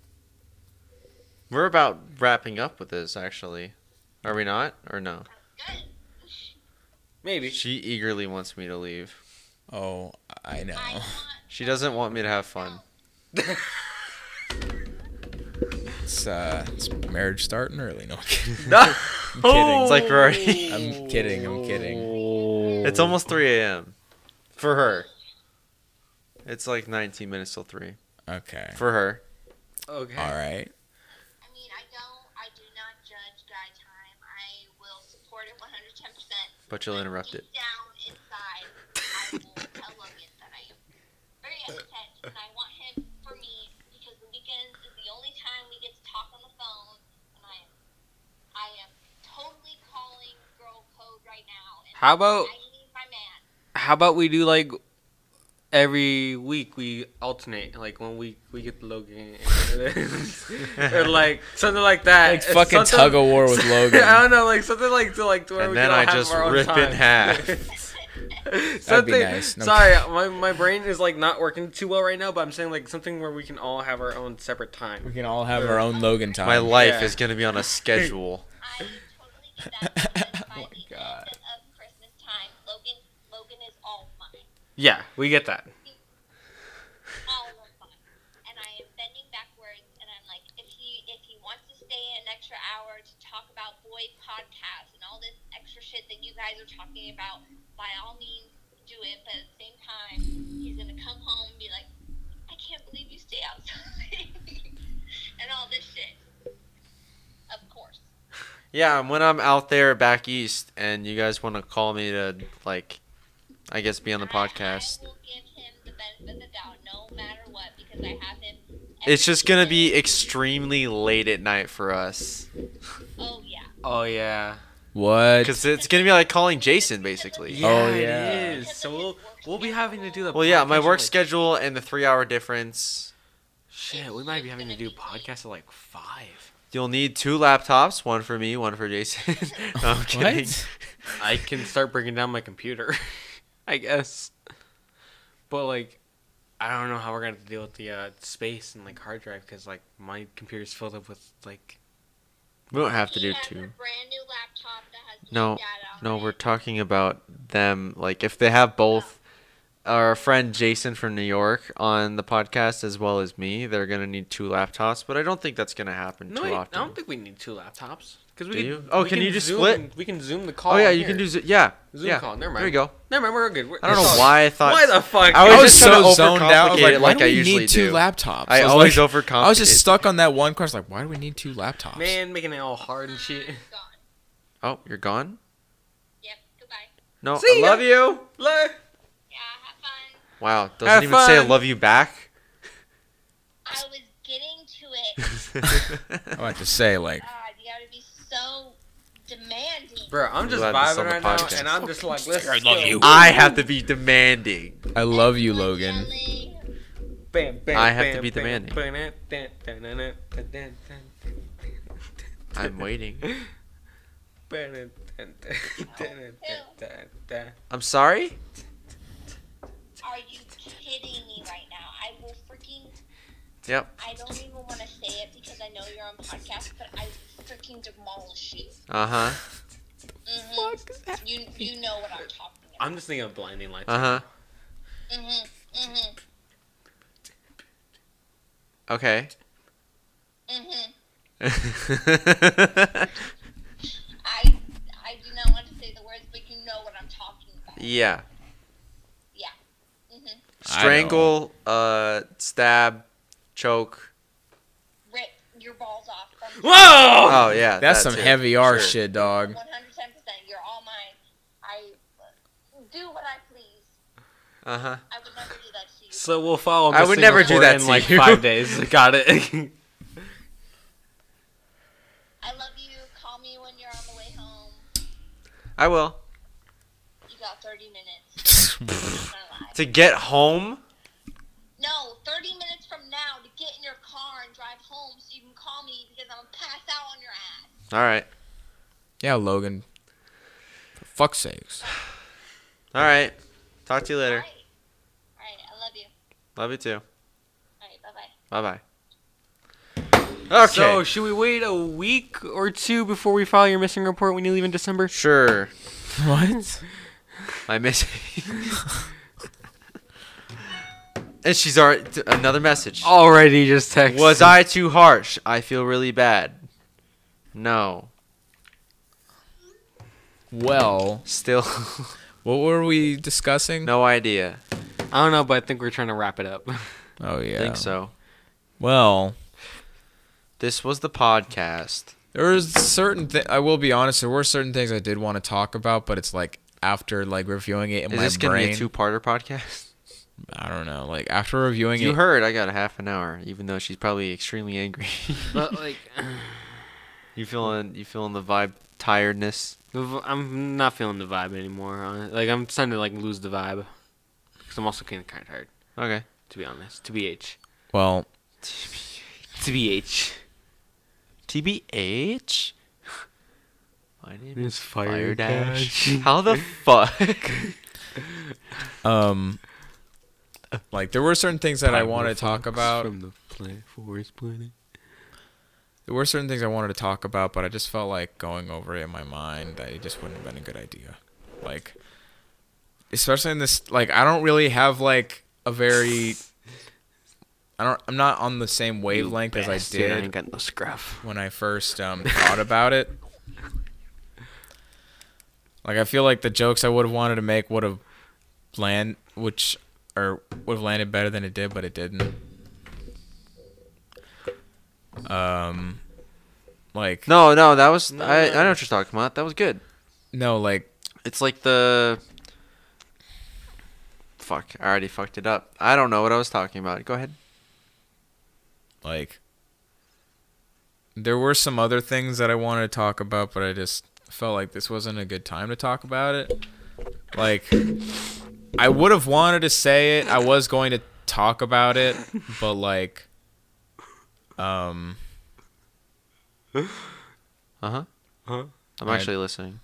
Speaker 2: We're about wrapping up with this actually. Are we not? Or no?
Speaker 4: Good.
Speaker 1: Maybe.
Speaker 2: She eagerly wants me to leave.
Speaker 3: Oh, I know.
Speaker 4: I want
Speaker 2: She doesn't want me to have fun.
Speaker 3: It's uh, it's marriage starting early. No, I'm kidding.
Speaker 1: No.
Speaker 3: I'm kidding.
Speaker 2: It's like we're already.
Speaker 3: I'm kidding. I'm kidding.
Speaker 2: It's almost three a.m. for her. It's like nineteen minutes till three
Speaker 3: Okay.
Speaker 2: for her.
Speaker 1: Okay.
Speaker 3: All right.
Speaker 4: I mean, I don't, I do not judge guy time. I will support it one hundred ten percent.
Speaker 2: But you'll interrupt it.
Speaker 4: Deep down inside, I will tell Logan that I am very upset and I want him for me because the weekends is the only time we get to talk on the phone. And I am, I am totally calling girl code right now. And
Speaker 1: How about
Speaker 4: I need my man.
Speaker 1: how about we do like every week we alternate, like one week we get the Logan or like something like that.
Speaker 3: Like
Speaker 1: It's
Speaker 3: fucking
Speaker 1: something-
Speaker 3: tug of war with Logan.
Speaker 1: I don't know, like something like to like to where
Speaker 2: And
Speaker 1: we
Speaker 2: then
Speaker 1: can all
Speaker 2: I
Speaker 1: have
Speaker 2: just
Speaker 1: our own
Speaker 2: rip in
Speaker 1: time.
Speaker 2: half.
Speaker 1: something,
Speaker 3: nice. No,
Speaker 1: sorry, my my brain is like not working too well right now, but I'm saying like something where we can all have our own separate
Speaker 3: We
Speaker 1: time.
Speaker 3: can all have our own Logan time.
Speaker 2: My life
Speaker 1: Yeah.
Speaker 2: is gonna be on a schedule.
Speaker 4: I totally get that. Because by
Speaker 3: Oh my
Speaker 4: the
Speaker 3: God.
Speaker 4: end of Christmas time, Logan, Logan is all mine.
Speaker 1: Yeah, we get that.
Speaker 4: All of mine. And I am bending backwards, and I'm like, if he if he wants to stay an extra hour to talk about boy podcasts and all this extra shit that you guys are talking about, by all means do it. But at the same time, he's gonna come home and be like, I can't believe you stay out so late, and all this shit. Of course.
Speaker 2: Yeah, and when I'm out there back east, and you guys want to call me to like, I guess be on the
Speaker 4: I-
Speaker 2: podcast.
Speaker 4: I will give him the benefit of the doubt, no matter what, because I have him.
Speaker 2: It's just gonna be
Speaker 4: every
Speaker 2: extremely late at night for us,
Speaker 4: day. Oh yeah.
Speaker 1: Oh yeah.
Speaker 3: What?
Speaker 2: because it's gonna be like calling Jason basically.
Speaker 1: Yeah,
Speaker 3: Oh,
Speaker 1: it
Speaker 3: yeah.
Speaker 1: is. So we'll we'll be having to do the.
Speaker 2: Well, yeah, my
Speaker 1: podcast
Speaker 2: work
Speaker 1: at, like,
Speaker 2: schedule and the three-hour difference.
Speaker 1: Shit, we might be having to do podcasts at like five.
Speaker 2: You'll need two laptops, one for me, one for Jason. No, I'm kidding.
Speaker 3: What?
Speaker 1: I can start bringing down my computer, I guess. But like, I don't know how we're gonna deal with the uh, space and like hard drive because like my computer's filled up with like.
Speaker 2: We don't have to
Speaker 4: He
Speaker 2: do
Speaker 4: has
Speaker 2: two.
Speaker 4: a brand new laptop that has
Speaker 2: No,
Speaker 4: data on
Speaker 2: no,
Speaker 4: it.
Speaker 2: we're talking about them. Like, if they have both our friend Jason from New York on the podcast as well as me, they're gonna need two laptops. But I don't think that's gonna happen
Speaker 1: No,
Speaker 2: too
Speaker 1: wait,
Speaker 2: often.
Speaker 1: I don't think we need two laptops because we
Speaker 2: Do
Speaker 1: can.
Speaker 2: you? Oh,
Speaker 1: we
Speaker 2: can you just
Speaker 1: zoom
Speaker 2: split?
Speaker 1: and- we can zoom the call.
Speaker 2: oh yeah,
Speaker 1: in
Speaker 2: you can
Speaker 1: here.
Speaker 2: do z- yeah,
Speaker 1: Zoom
Speaker 2: yeah.
Speaker 1: call. Never mind.
Speaker 2: There you go.
Speaker 1: Never mind. We're good. We're,
Speaker 2: I don't
Speaker 1: it's
Speaker 2: know
Speaker 1: all-
Speaker 2: why I thought.
Speaker 1: Why the fuck?
Speaker 2: I
Speaker 3: I
Speaker 2: was
Speaker 3: was
Speaker 2: just trying
Speaker 3: so
Speaker 2: to
Speaker 3: zoned out. I was
Speaker 2: overcomplicate
Speaker 3: like,
Speaker 2: it
Speaker 3: why
Speaker 2: like
Speaker 3: do
Speaker 2: I
Speaker 3: we
Speaker 2: usually
Speaker 3: need two
Speaker 2: do.
Speaker 3: laptops?
Speaker 2: I
Speaker 3: was
Speaker 2: always
Speaker 3: like,
Speaker 2: overcomplicate.
Speaker 3: I was just stuck on that one question. Like, why do we need two laptops?
Speaker 1: Man, making it all hard and shit.
Speaker 4: Gone.
Speaker 2: Oh, you're gone?
Speaker 4: Yep. Goodbye.
Speaker 2: No,
Speaker 1: See
Speaker 2: I
Speaker 1: ya.
Speaker 2: love you.
Speaker 1: Le-
Speaker 4: Yeah. Have fun.
Speaker 2: Wow, doesn't
Speaker 1: Have
Speaker 2: even say I
Speaker 1: fun.
Speaker 2: love you back.
Speaker 4: I was getting to it.
Speaker 3: I want to say like,
Speaker 4: God, you gotta be so demanding.
Speaker 1: Bro, I'm just
Speaker 2: Glad this is on
Speaker 1: vibing
Speaker 2: the
Speaker 1: right now,
Speaker 2: podcast.
Speaker 1: and I'm just like, let's
Speaker 3: I love
Speaker 1: go.
Speaker 3: you.
Speaker 2: I have to be demanding.
Speaker 3: I love you,
Speaker 4: Everyone
Speaker 3: Logan.
Speaker 4: yelling.
Speaker 1: Bam, bam,
Speaker 2: I have to
Speaker 1: bam,
Speaker 2: be
Speaker 1: bam,
Speaker 2: demanding.
Speaker 1: bam, bam, bam, bam, bam, bam, bam, bam,
Speaker 2: I'm waiting.
Speaker 1: bam, bam, bam, bam, bam, bam, bam.
Speaker 2: I'm sorry?
Speaker 4: Are you kidding me right now? I will freaking.
Speaker 2: Yep.
Speaker 4: I don't even want to say it because I know you're on podcast, but I will freaking demolish you.
Speaker 2: Uh huh.
Speaker 4: Mm-hmm. You you know what I'm talking about.
Speaker 1: I'm just thinking of blinding lights.
Speaker 2: Uh huh.
Speaker 4: Mm-hmm. Mm-hmm.
Speaker 2: Okay.
Speaker 4: Mm-hmm.
Speaker 2: yeah.
Speaker 4: I I do not want to say the words, but you know what I'm talking about. Yeah. Mm-hmm.
Speaker 2: Strangle, uh, stab, choke.
Speaker 4: Rip your balls off. From
Speaker 1: Whoa!
Speaker 2: Oh, yeah.
Speaker 3: That's some
Speaker 2: it.
Speaker 3: heavy R
Speaker 2: Sure.
Speaker 3: shit, dog.
Speaker 4: one hundred ten percent. You're all mine. I do what I please.
Speaker 2: Uh huh.
Speaker 4: I would never do that to you.
Speaker 1: So we'll follow.
Speaker 2: I would
Speaker 1: Missing
Speaker 2: never do
Speaker 1: Report
Speaker 2: that
Speaker 1: in
Speaker 2: to
Speaker 1: like
Speaker 2: you.
Speaker 1: five days. Got it.
Speaker 4: I love you. Call me when you're on the way home.
Speaker 2: I will.
Speaker 4: You got thirty minutes. I'm not gonna lie.
Speaker 2: To get home?
Speaker 4: No, thirty minutes from now to get in your car and drive home so you can call me because I'm gonna pass out on your ass.
Speaker 2: All right.
Speaker 3: Yeah, Logan. For fuck's sakes.
Speaker 2: All right. Talk to you later.
Speaker 4: Alright. Alright, I love you.
Speaker 2: Love you too.
Speaker 4: Alright, bye bye.
Speaker 2: Bye bye. Okay.
Speaker 1: So should we wait a week or two before we file your missing report when you leave in December?
Speaker 2: Sure.
Speaker 3: What?
Speaker 2: I miss And she's already t- another message.
Speaker 1: Already just text.
Speaker 2: Was I too harsh? I feel really bad. No.
Speaker 3: Well,
Speaker 2: Still
Speaker 3: what were we discussing?
Speaker 2: no idea.
Speaker 1: I don't know, but I think we're trying to wrap it up.
Speaker 3: Oh yeah.
Speaker 2: I think so.
Speaker 3: Well,
Speaker 2: This was the podcast.
Speaker 3: there was certain. Th- I will be honest. There were certain things I did want to talk about, but it's like after like reviewing it in
Speaker 2: Is
Speaker 3: my
Speaker 2: this gonna
Speaker 3: brain.
Speaker 2: be a two-parter podcast?
Speaker 3: I don't know. Like after reviewing
Speaker 2: You
Speaker 3: it.
Speaker 2: heard I got a half an hour, even though she's probably extremely angry.
Speaker 1: But like,
Speaker 2: you feeling you feeling the vibe tiredness?
Speaker 1: the v- I'm not feeling the vibe anymore. hon- Like I'm starting to like lose the vibe. Cause I'm also kind of kind of tired,
Speaker 2: Okay.
Speaker 1: to be honest. To B H.
Speaker 3: Well,
Speaker 1: To B H.
Speaker 2: T B H. My name
Speaker 1: It's
Speaker 2: is
Speaker 1: Fire
Speaker 2: Fire Dash.
Speaker 1: Dash.
Speaker 2: How the fuck?
Speaker 3: um, like there were certain things that I wanted to talk about.
Speaker 1: From the planet, forest planet.
Speaker 3: There were certain things I wanted to talk about, but I just felt like going over it in my mind that it just wouldn't have been a good idea. Like, especially in this, like, I don't really have like a very, I don't, I'm not on the same wavelength as I
Speaker 1: I
Speaker 3: did
Speaker 1: ain't got no scruff.
Speaker 3: when I first um, thought about it. Like, I feel like the jokes I would have wanted to make would have land, which, or would have landed better than it did, but it didn't. Um, like
Speaker 2: No, no, that was
Speaker 1: No,
Speaker 2: I,
Speaker 1: no.
Speaker 2: I know what you're talking about. That was good.
Speaker 3: no, like
Speaker 2: It's like the fuck. I already fucked it up. I don't know what I was talking about. Go ahead.
Speaker 3: like there were some other things that I wanted to talk about, but I just felt like this wasn't a good time to talk about it. Like I would have wanted to say it. I was going to talk about it, but like um
Speaker 2: Uh huh.
Speaker 1: Huh?
Speaker 2: I'm
Speaker 3: I-
Speaker 2: actually listening.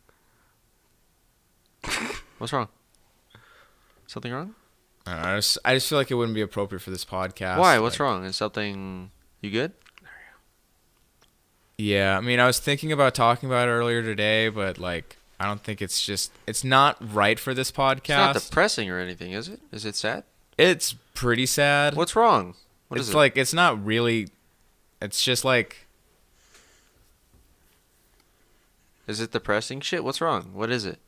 Speaker 2: What's wrong? Something wrong?
Speaker 3: I, don't know, I just I just feel like it wouldn't be appropriate for this podcast.
Speaker 2: Why? What's
Speaker 3: like-
Speaker 2: wrong? Is something you good?
Speaker 3: Yeah, I mean, I was thinking about talking about it earlier today, but like I don't think it's just it's not right for this
Speaker 2: It's not
Speaker 3: podcast.
Speaker 2: depressing or anything, is it? Is it sad?
Speaker 3: It's pretty sad.
Speaker 2: What's wrong? What
Speaker 3: it's
Speaker 2: is it?
Speaker 3: like it's not really. It's just like
Speaker 2: Is it depressing shit? What's wrong? What is it?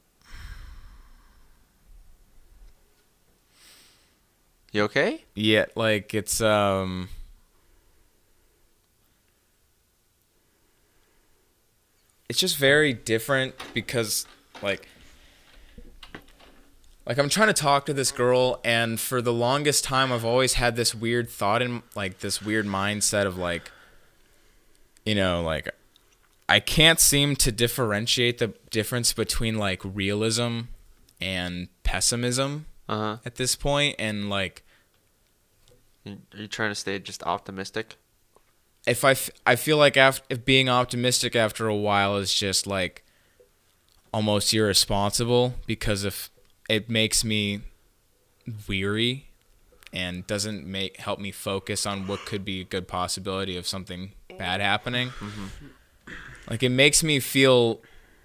Speaker 2: You okay?
Speaker 3: yeah, like it's um. it's just very different because like like I'm trying to talk to this girl, and for the longest time I've always had this weird thought in like this weird mindset of like, you know, like I can't seem to differentiate the difference between like realism and pessimism
Speaker 2: Uh-huh.
Speaker 3: at this point, and like
Speaker 2: Are you trying to stay just optimistic?
Speaker 3: if I, f- I feel like after, if being optimistic after a while is just like almost irresponsible because if it makes me weary and doesn't make help me focus on what could be a good possibility of something bad happening.
Speaker 2: Mm-hmm.
Speaker 3: Like it makes me feel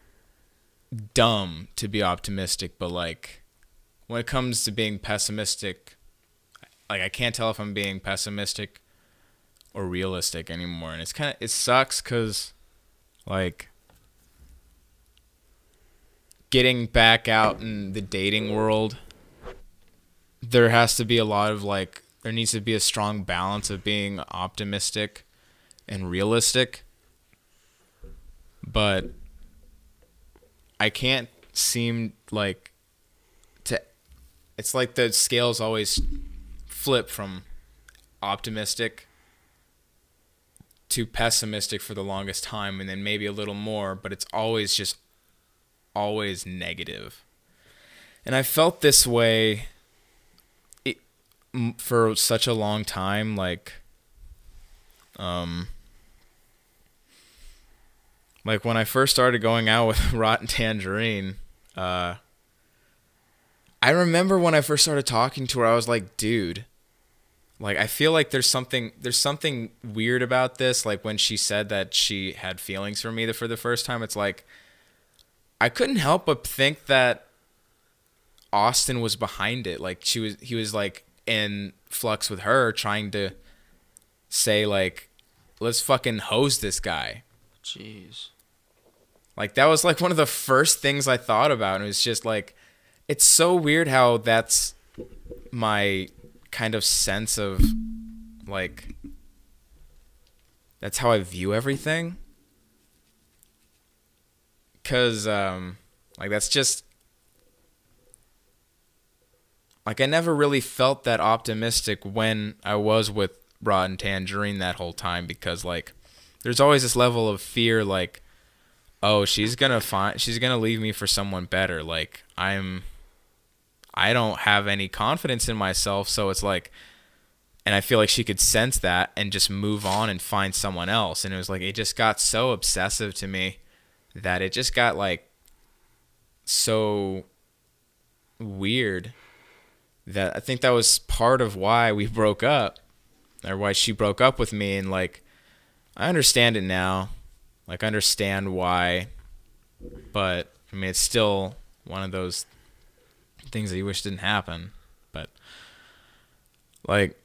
Speaker 3: dumb to be optimistic, but like when it comes to being pessimistic, like I can't tell if I'm being pessimistic or realistic anymore, and it's kind of it sucks because like getting back out in the dating world, there has to be a lot of like there needs to be a strong balance of being optimistic and realistic, but I can't seem like to it's like the scales always flip from optimistic to pessimistic for the longest time, and then maybe a little more, but it's always just always negative. And I felt this way it, m- for such a long time, like um like when I first started going out with Rotten Tangerine, uh I remember when I first started talking to her, I was like, dude, like, I feel like there's something there's something weird about this. Like, when she said that she had feelings for me for the first time, it's like, I couldn't help but think that Austin was behind it. Like, she was, he was, like, in flux with her, trying to say, like, let's fucking hose this guy.
Speaker 2: Jeez.
Speaker 3: Like, that was, like, one of the first things I thought about. And it was just, like, it's so weird how that's my kind of sense of like that's how I view everything, cuz um like that's just like I never really felt that optimistic when I was with Rotten Tangerine that whole time, because like there's always this level of fear, like, oh, she's going to find she's going to leave me for someone better. Like I'm I don't have any confidence in myself, so it's like, and I feel like she could sense that and just move on and find someone else. And it was like, it just got so obsessive to me that it just got like so weird that I think that was part of why we broke up, or why she broke up with me. And like, I understand it now. Like, I understand why, but I mean, it's still one of those things that you wish didn't happen. But like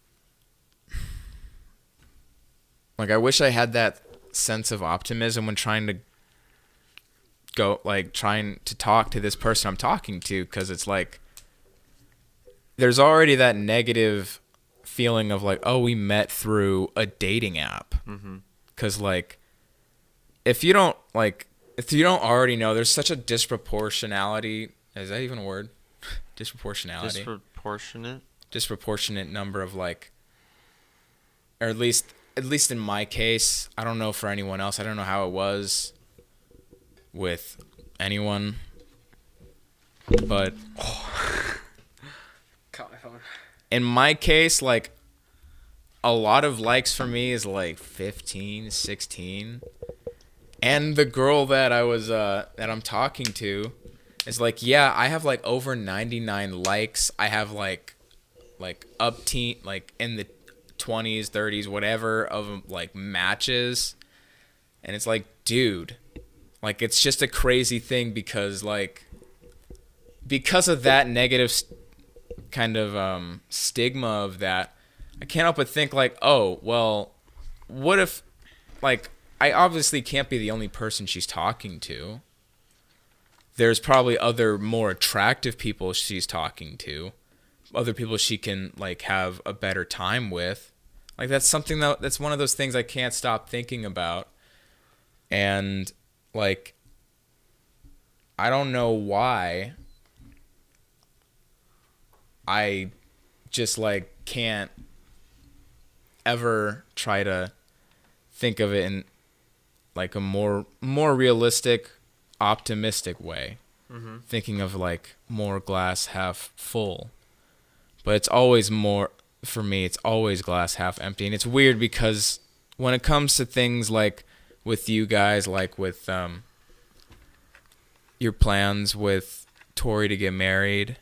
Speaker 3: like I wish I had that sense of optimism when trying to go like trying to talk to this person I'm talking to, because it's like there's already that negative feeling of like, oh, we met through a dating app.
Speaker 2: Mm-hmm.
Speaker 3: Because like if you don't like if you don't already know, there's such a disproportionality. Is that even a word? Disproportionality.
Speaker 2: Disproportionate.
Speaker 3: Disproportionate number of like, or at least, at least in my case, I don't know for anyone else. I don't know how it was with anyone, but
Speaker 1: Caught my phone.
Speaker 3: in my case, like a lot of likes for me is like fifteen, sixteen. And the girl that I was, uh, that I'm talking to, it's like, yeah, I have like over ninety-nine likes. I have like, like up teen, like in the twenties, thirties, whatever of like matches. And it's like, dude, like it's just a crazy thing because like, because of that negative st- kind of um, stigma of that, I can't help but think like, oh, well, what if like, I obviously can't be the only person she's talking to. There's probably other more attractive people she's talking to, other people she can like have a better time with. Like that's something that that's one of those things I can't stop thinking about. And like, I don't know why I just like can't ever try to think of it in like a more more realistic, optimistic way.
Speaker 2: Mm-hmm.
Speaker 3: Thinking of like more glass half full. But it's always more, for me, it's always glass half empty. And it's weird because when it comes to things like with you guys, like with um, your plans with Tori to get married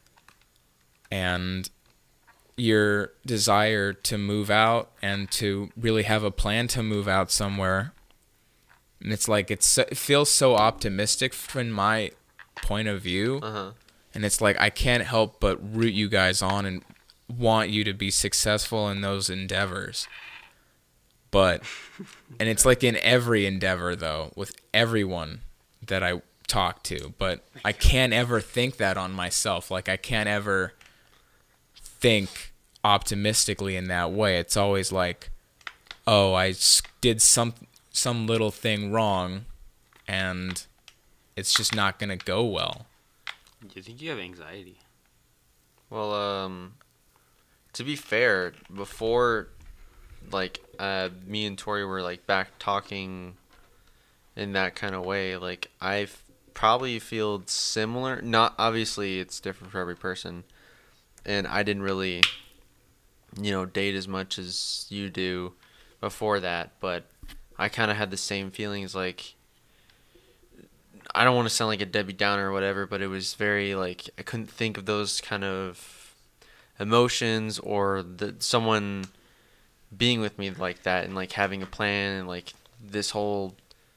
Speaker 3: and your desire to move out and to really have a plan to move out somewhere, and it's like it's so- it feels so optimistic from my point of view.
Speaker 2: Uh-huh.
Speaker 3: And it's like I can't help but root you guys on and want you to be successful in those endeavors. But, and it's like in every endeavor, though, with everyone that I talk to. But I can't ever think that on myself. Like, I can't ever think optimistically in that way. It's always like, oh, I s- did some some little thing wrong, and it's just not going to go well.
Speaker 5: Do you think you have anxiety?
Speaker 2: Well, um, to be fair, before, like, uh, me and Tori were, like, back talking in that kind of way, like, I probably feel similar. Not, obviously, it's different for every person. And I didn't really, you know, date as much as you do before that. But I kind of had the same feelings, like, I don't want to sound like a Debbie Downer or whatever, but it was very, like, I couldn't think of those kind of emotions or the someone being with me like that and, like, having a plan and, like, this whole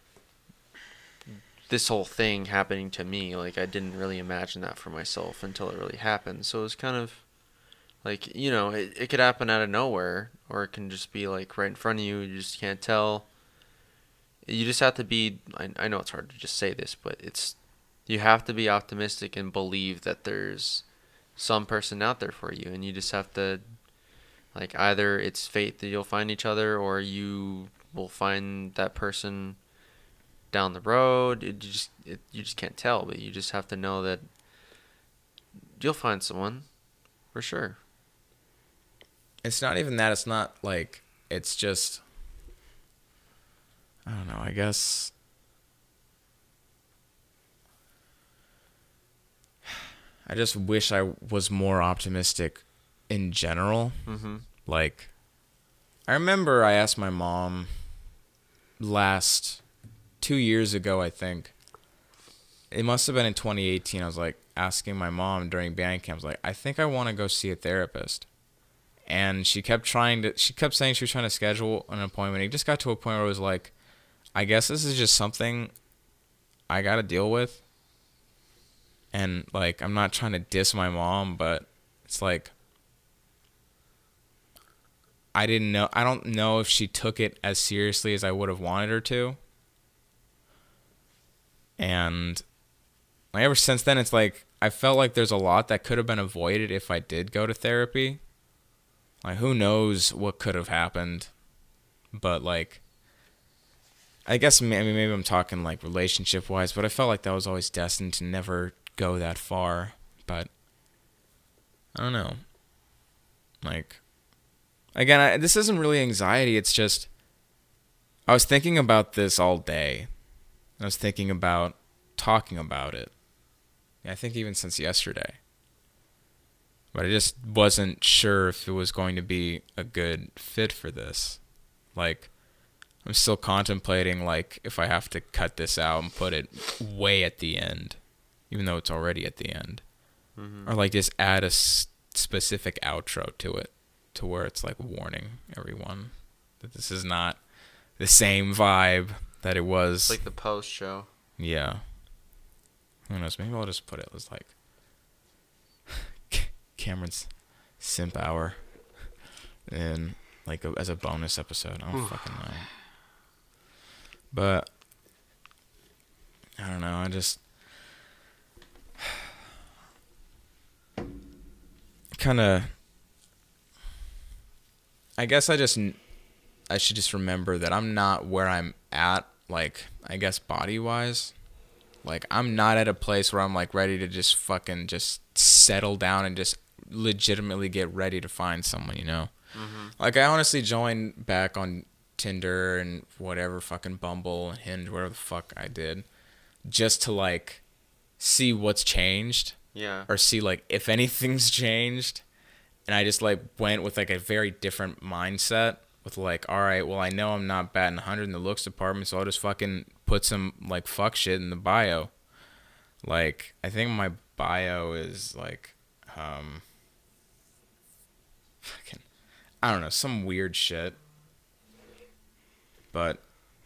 Speaker 2: this whole thing happening to me. Like, I didn't really imagine that for myself until it really happened. So it was kind of like, you know, it, it could happen out of nowhere, or it can just be, like, right in front of you. You just can't tell. You just have to be, I, I know it's hard to just say this, but it's, you have to be optimistic and believe that there's some person out there for you. And you just have to, like, either it's fate that you'll find each other, or you will find that person down the road. It, you just, it, you just can't tell, but you just have to know that you'll find someone for sure.
Speaker 3: It's not even that. It's not like, it's just, I don't know, I guess I just wish I was more optimistic in general.
Speaker 2: Mm-hmm.
Speaker 3: Like, I remember I asked my mom last two years ago, I think. It must have been in twenty eighteen. I was like asking my mom during band camp, I was like, I think I want to go see a therapist. And she kept trying to, she kept saying she was trying to schedule an appointment. It just got to a point where it was like, I guess this is just something I got to deal with. And, like, I'm not trying to diss my mom, but it's like, I didn't know, I don't know if she took it as seriously as I would have wanted her to. And, like, ever since then, it's like, I felt like there's a lot that could have been avoided if I did go to therapy. Like, who knows what could have happened. But, like, I guess, I mean, maybe I'm talking, like, relationship-wise, but I felt like that was always destined to never go that far. But, I don't know. Like, again, I, this isn't really anxiety. It's just, I was thinking about this all day. I was thinking about talking about it. I think even since yesterday. But I just wasn't sure if it was going to be a good fit for this. Like, I'm still contemplating, like, if I have to cut this out and put it way at the end, even though it's already at the end. Mm-hmm. Or, like, just add a s- specific outro to it, to where it's, like, warning everyone that this is not the same vibe that it was.
Speaker 2: It's like the post show.
Speaker 3: Yeah. Who knows? Maybe I'll just put it as, like, Cameron's simp hour, and like a, as a bonus episode. I don't fucking know. But I don't know. I just kind of. I guess I just I should just remember that I'm not where I'm at like I guess body wise. Like I'm not at a place where I'm like ready to just fucking just settle down and just legitimately get ready to find someone, you know?
Speaker 2: Mm-hmm.
Speaker 3: Like I honestly joined back on Tinder and whatever fucking Bumble and Hinge, whatever the fuck I did, just to like see what's changed
Speaker 2: Yeah.
Speaker 3: or see like if anything's changed. And I just like went with like a very different mindset with like, all right, well I know I'm not batting one hundred in the looks department, so I'll just fucking put some like fuck shit in the bio. Like I think my bio is like um fucking I don't know, some weird shit. But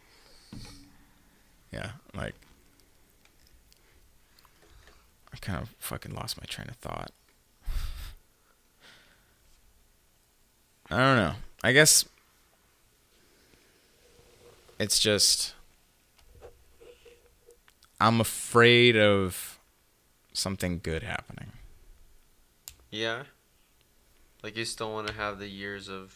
Speaker 3: yeah, like I kind of fucking lost my train of thought. I don't know. I guess it's just I'm afraid of something good happening.
Speaker 2: Yeah. Like you still want to have the years of,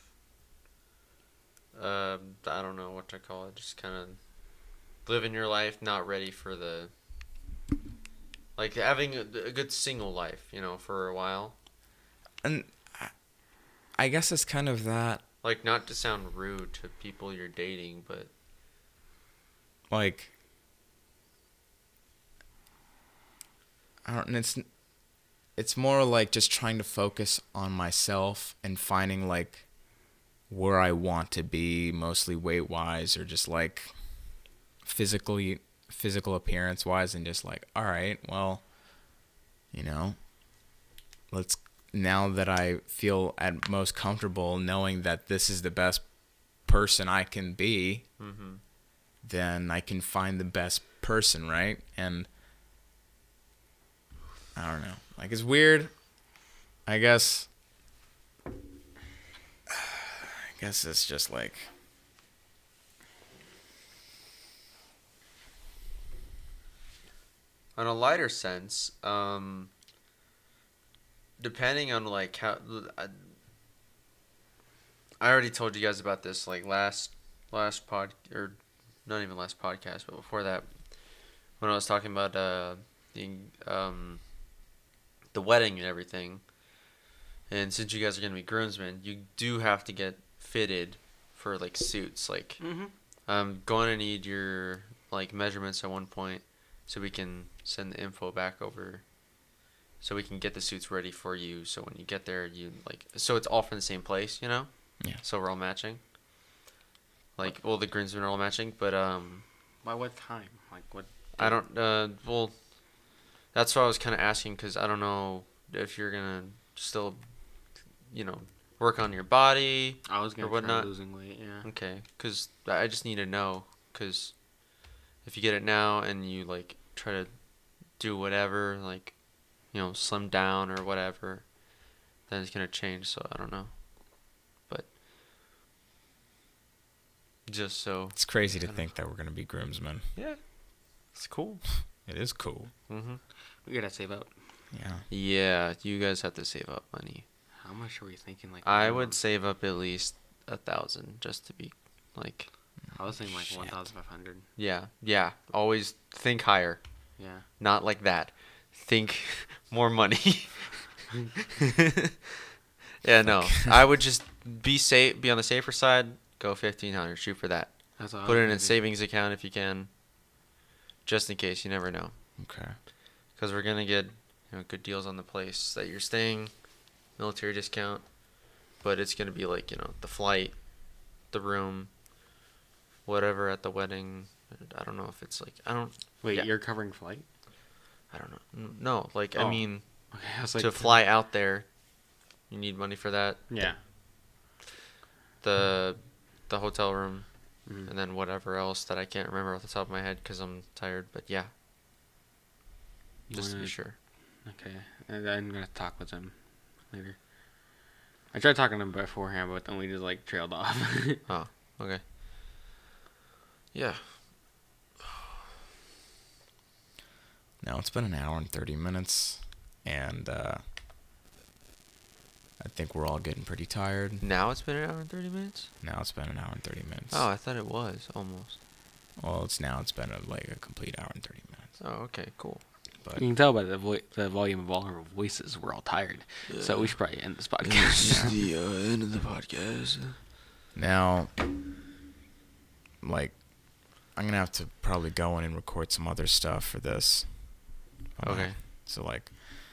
Speaker 2: uh, I don't know what to call it, just kind of living your life, not ready for the, like having a, a good single life, you know, for a while.
Speaker 3: And I- I guess it's kind of that,
Speaker 2: Like not to sound rude to people you're dating, but
Speaker 3: like, I don't, and it's, it's more like just trying to focus on myself and finding like where I want to be, mostly weight wise or just like physically, physical appearance wise, and just like, all right, well, you know, let's, now that I feel at most comfortable knowing that this is the best person I can be,
Speaker 2: mm-hmm.
Speaker 3: then I can find the best person, right? And I don't know. Like, it's weird. I guess. I guess it's just like.
Speaker 2: On a lighter sense, um, depending on like how, I, I already told you guys about this like last last pod or not even last podcast, but before that, when I was talking about uh the um the wedding and everything. And since you guys are gonna be groomsmen, you do have to get fitted for like suits. Like,
Speaker 5: Mm-hmm.
Speaker 2: I'm going to need your like measurements at one point, so we can send the info back over. So we can get the suits ready for you. So when you get there, you like, so it's all from the same place, you know.
Speaker 3: Yeah.
Speaker 2: So we're all matching. Like, well, the groomsmen are all matching, but um,
Speaker 5: By what time? Like what?
Speaker 2: I don't. Uh, well, that's what I was kind of asking, because I don't know if you're gonna still, you know, work on your body.
Speaker 5: I was gonna
Speaker 2: or
Speaker 5: try
Speaker 2: whatnot.
Speaker 5: losing weight. Yeah.
Speaker 2: Okay, because I just need to know, because if you get it now and you like try to do whatever, like, you know, slim down or whatever, then it's gonna change. So I don't know, but just so
Speaker 3: It's crazy to
Speaker 2: I don't
Speaker 3: think that we're gonna be groomsmen.
Speaker 2: yeah, it's cool.
Speaker 3: It is cool.
Speaker 2: Mhm.
Speaker 5: We gotta save up.
Speaker 3: Yeah.
Speaker 2: Yeah, you guys have to save up money.
Speaker 5: How much are we thinking? Like
Speaker 2: I
Speaker 5: minimum?
Speaker 2: would save up at least a thousand just to be like,
Speaker 5: I was thinking like
Speaker 3: Shit.
Speaker 5: one thousand five hundred.
Speaker 2: yeah, yeah. Always think higher,
Speaker 5: Yeah.
Speaker 2: not like that. Think more money. Yeah, no. I would just be safe, be on the safer side. Go fifteen hundred. Shoot for that.
Speaker 5: That's what I
Speaker 2: Put
Speaker 5: was
Speaker 2: it in
Speaker 5: gonna
Speaker 2: a
Speaker 5: do.
Speaker 2: savings account if you can, just in case. You never know,
Speaker 3: Okay.
Speaker 2: because we're gonna get, you know, good deals on the place that you're staying, military discount, but it's gonna be like, you know, the flight, the room, whatever at the wedding. I don't know if it's like, I don't
Speaker 5: Wait,
Speaker 2: yeah.
Speaker 5: you're covering flight?
Speaker 2: I don't know. N- No, like I
Speaker 5: Oh.
Speaker 2: mean,
Speaker 5: Okay, I was like
Speaker 2: to fly out there, you need money for that.
Speaker 5: Yeah.
Speaker 2: The the hotel room,
Speaker 5: Mhm.
Speaker 2: and then whatever else that I can't remember off the top of my head because I'm tired. But yeah,
Speaker 5: You
Speaker 2: just to be
Speaker 5: wanna-
Speaker 2: sure.
Speaker 5: Okay, and I'm gonna talk with him later. I tried talking to him beforehand, but then we just like trailed off.
Speaker 2: Oh, okay. Yeah.
Speaker 3: Now it's been an hour and thirty minutes, and uh, I think we're all getting pretty tired.
Speaker 2: Now it's been an hour and thirty minutes.
Speaker 3: Now it's been an hour and thirty minutes.
Speaker 2: Oh, I thought it was almost.
Speaker 3: Well, it's now. It's been a, like a complete hour and thirty minutes.
Speaker 2: Oh, okay, cool.
Speaker 3: But
Speaker 5: You can tell by the vo- the volume of all our voices. We're all tired, so we should probably end this podcast.
Speaker 2: the uh, end of the podcast.
Speaker 3: now, like, I'm gonna have to probably go in and record some other stuff for this.
Speaker 2: Okay.
Speaker 3: So like,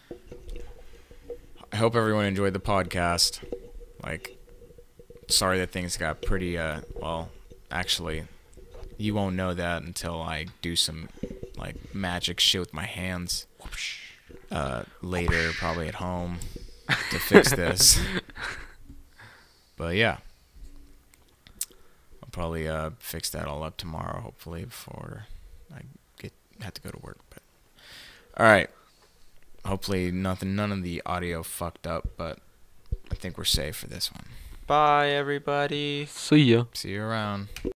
Speaker 3: I hope everyone enjoyed the podcast. Like, sorry that things got pretty. Uh, well, actually, you won't know that until I do some like magic shit with my hands uh, later, probably at home, to fix this. But yeah, I'll probably uh, fix that all up tomorrow, hopefully, before I get have to go to work. But all right, hopefully nothing, none of the audio fucked up, but I think we're safe for this one.
Speaker 2: Bye, everybody.
Speaker 1: See ya.
Speaker 3: See you around.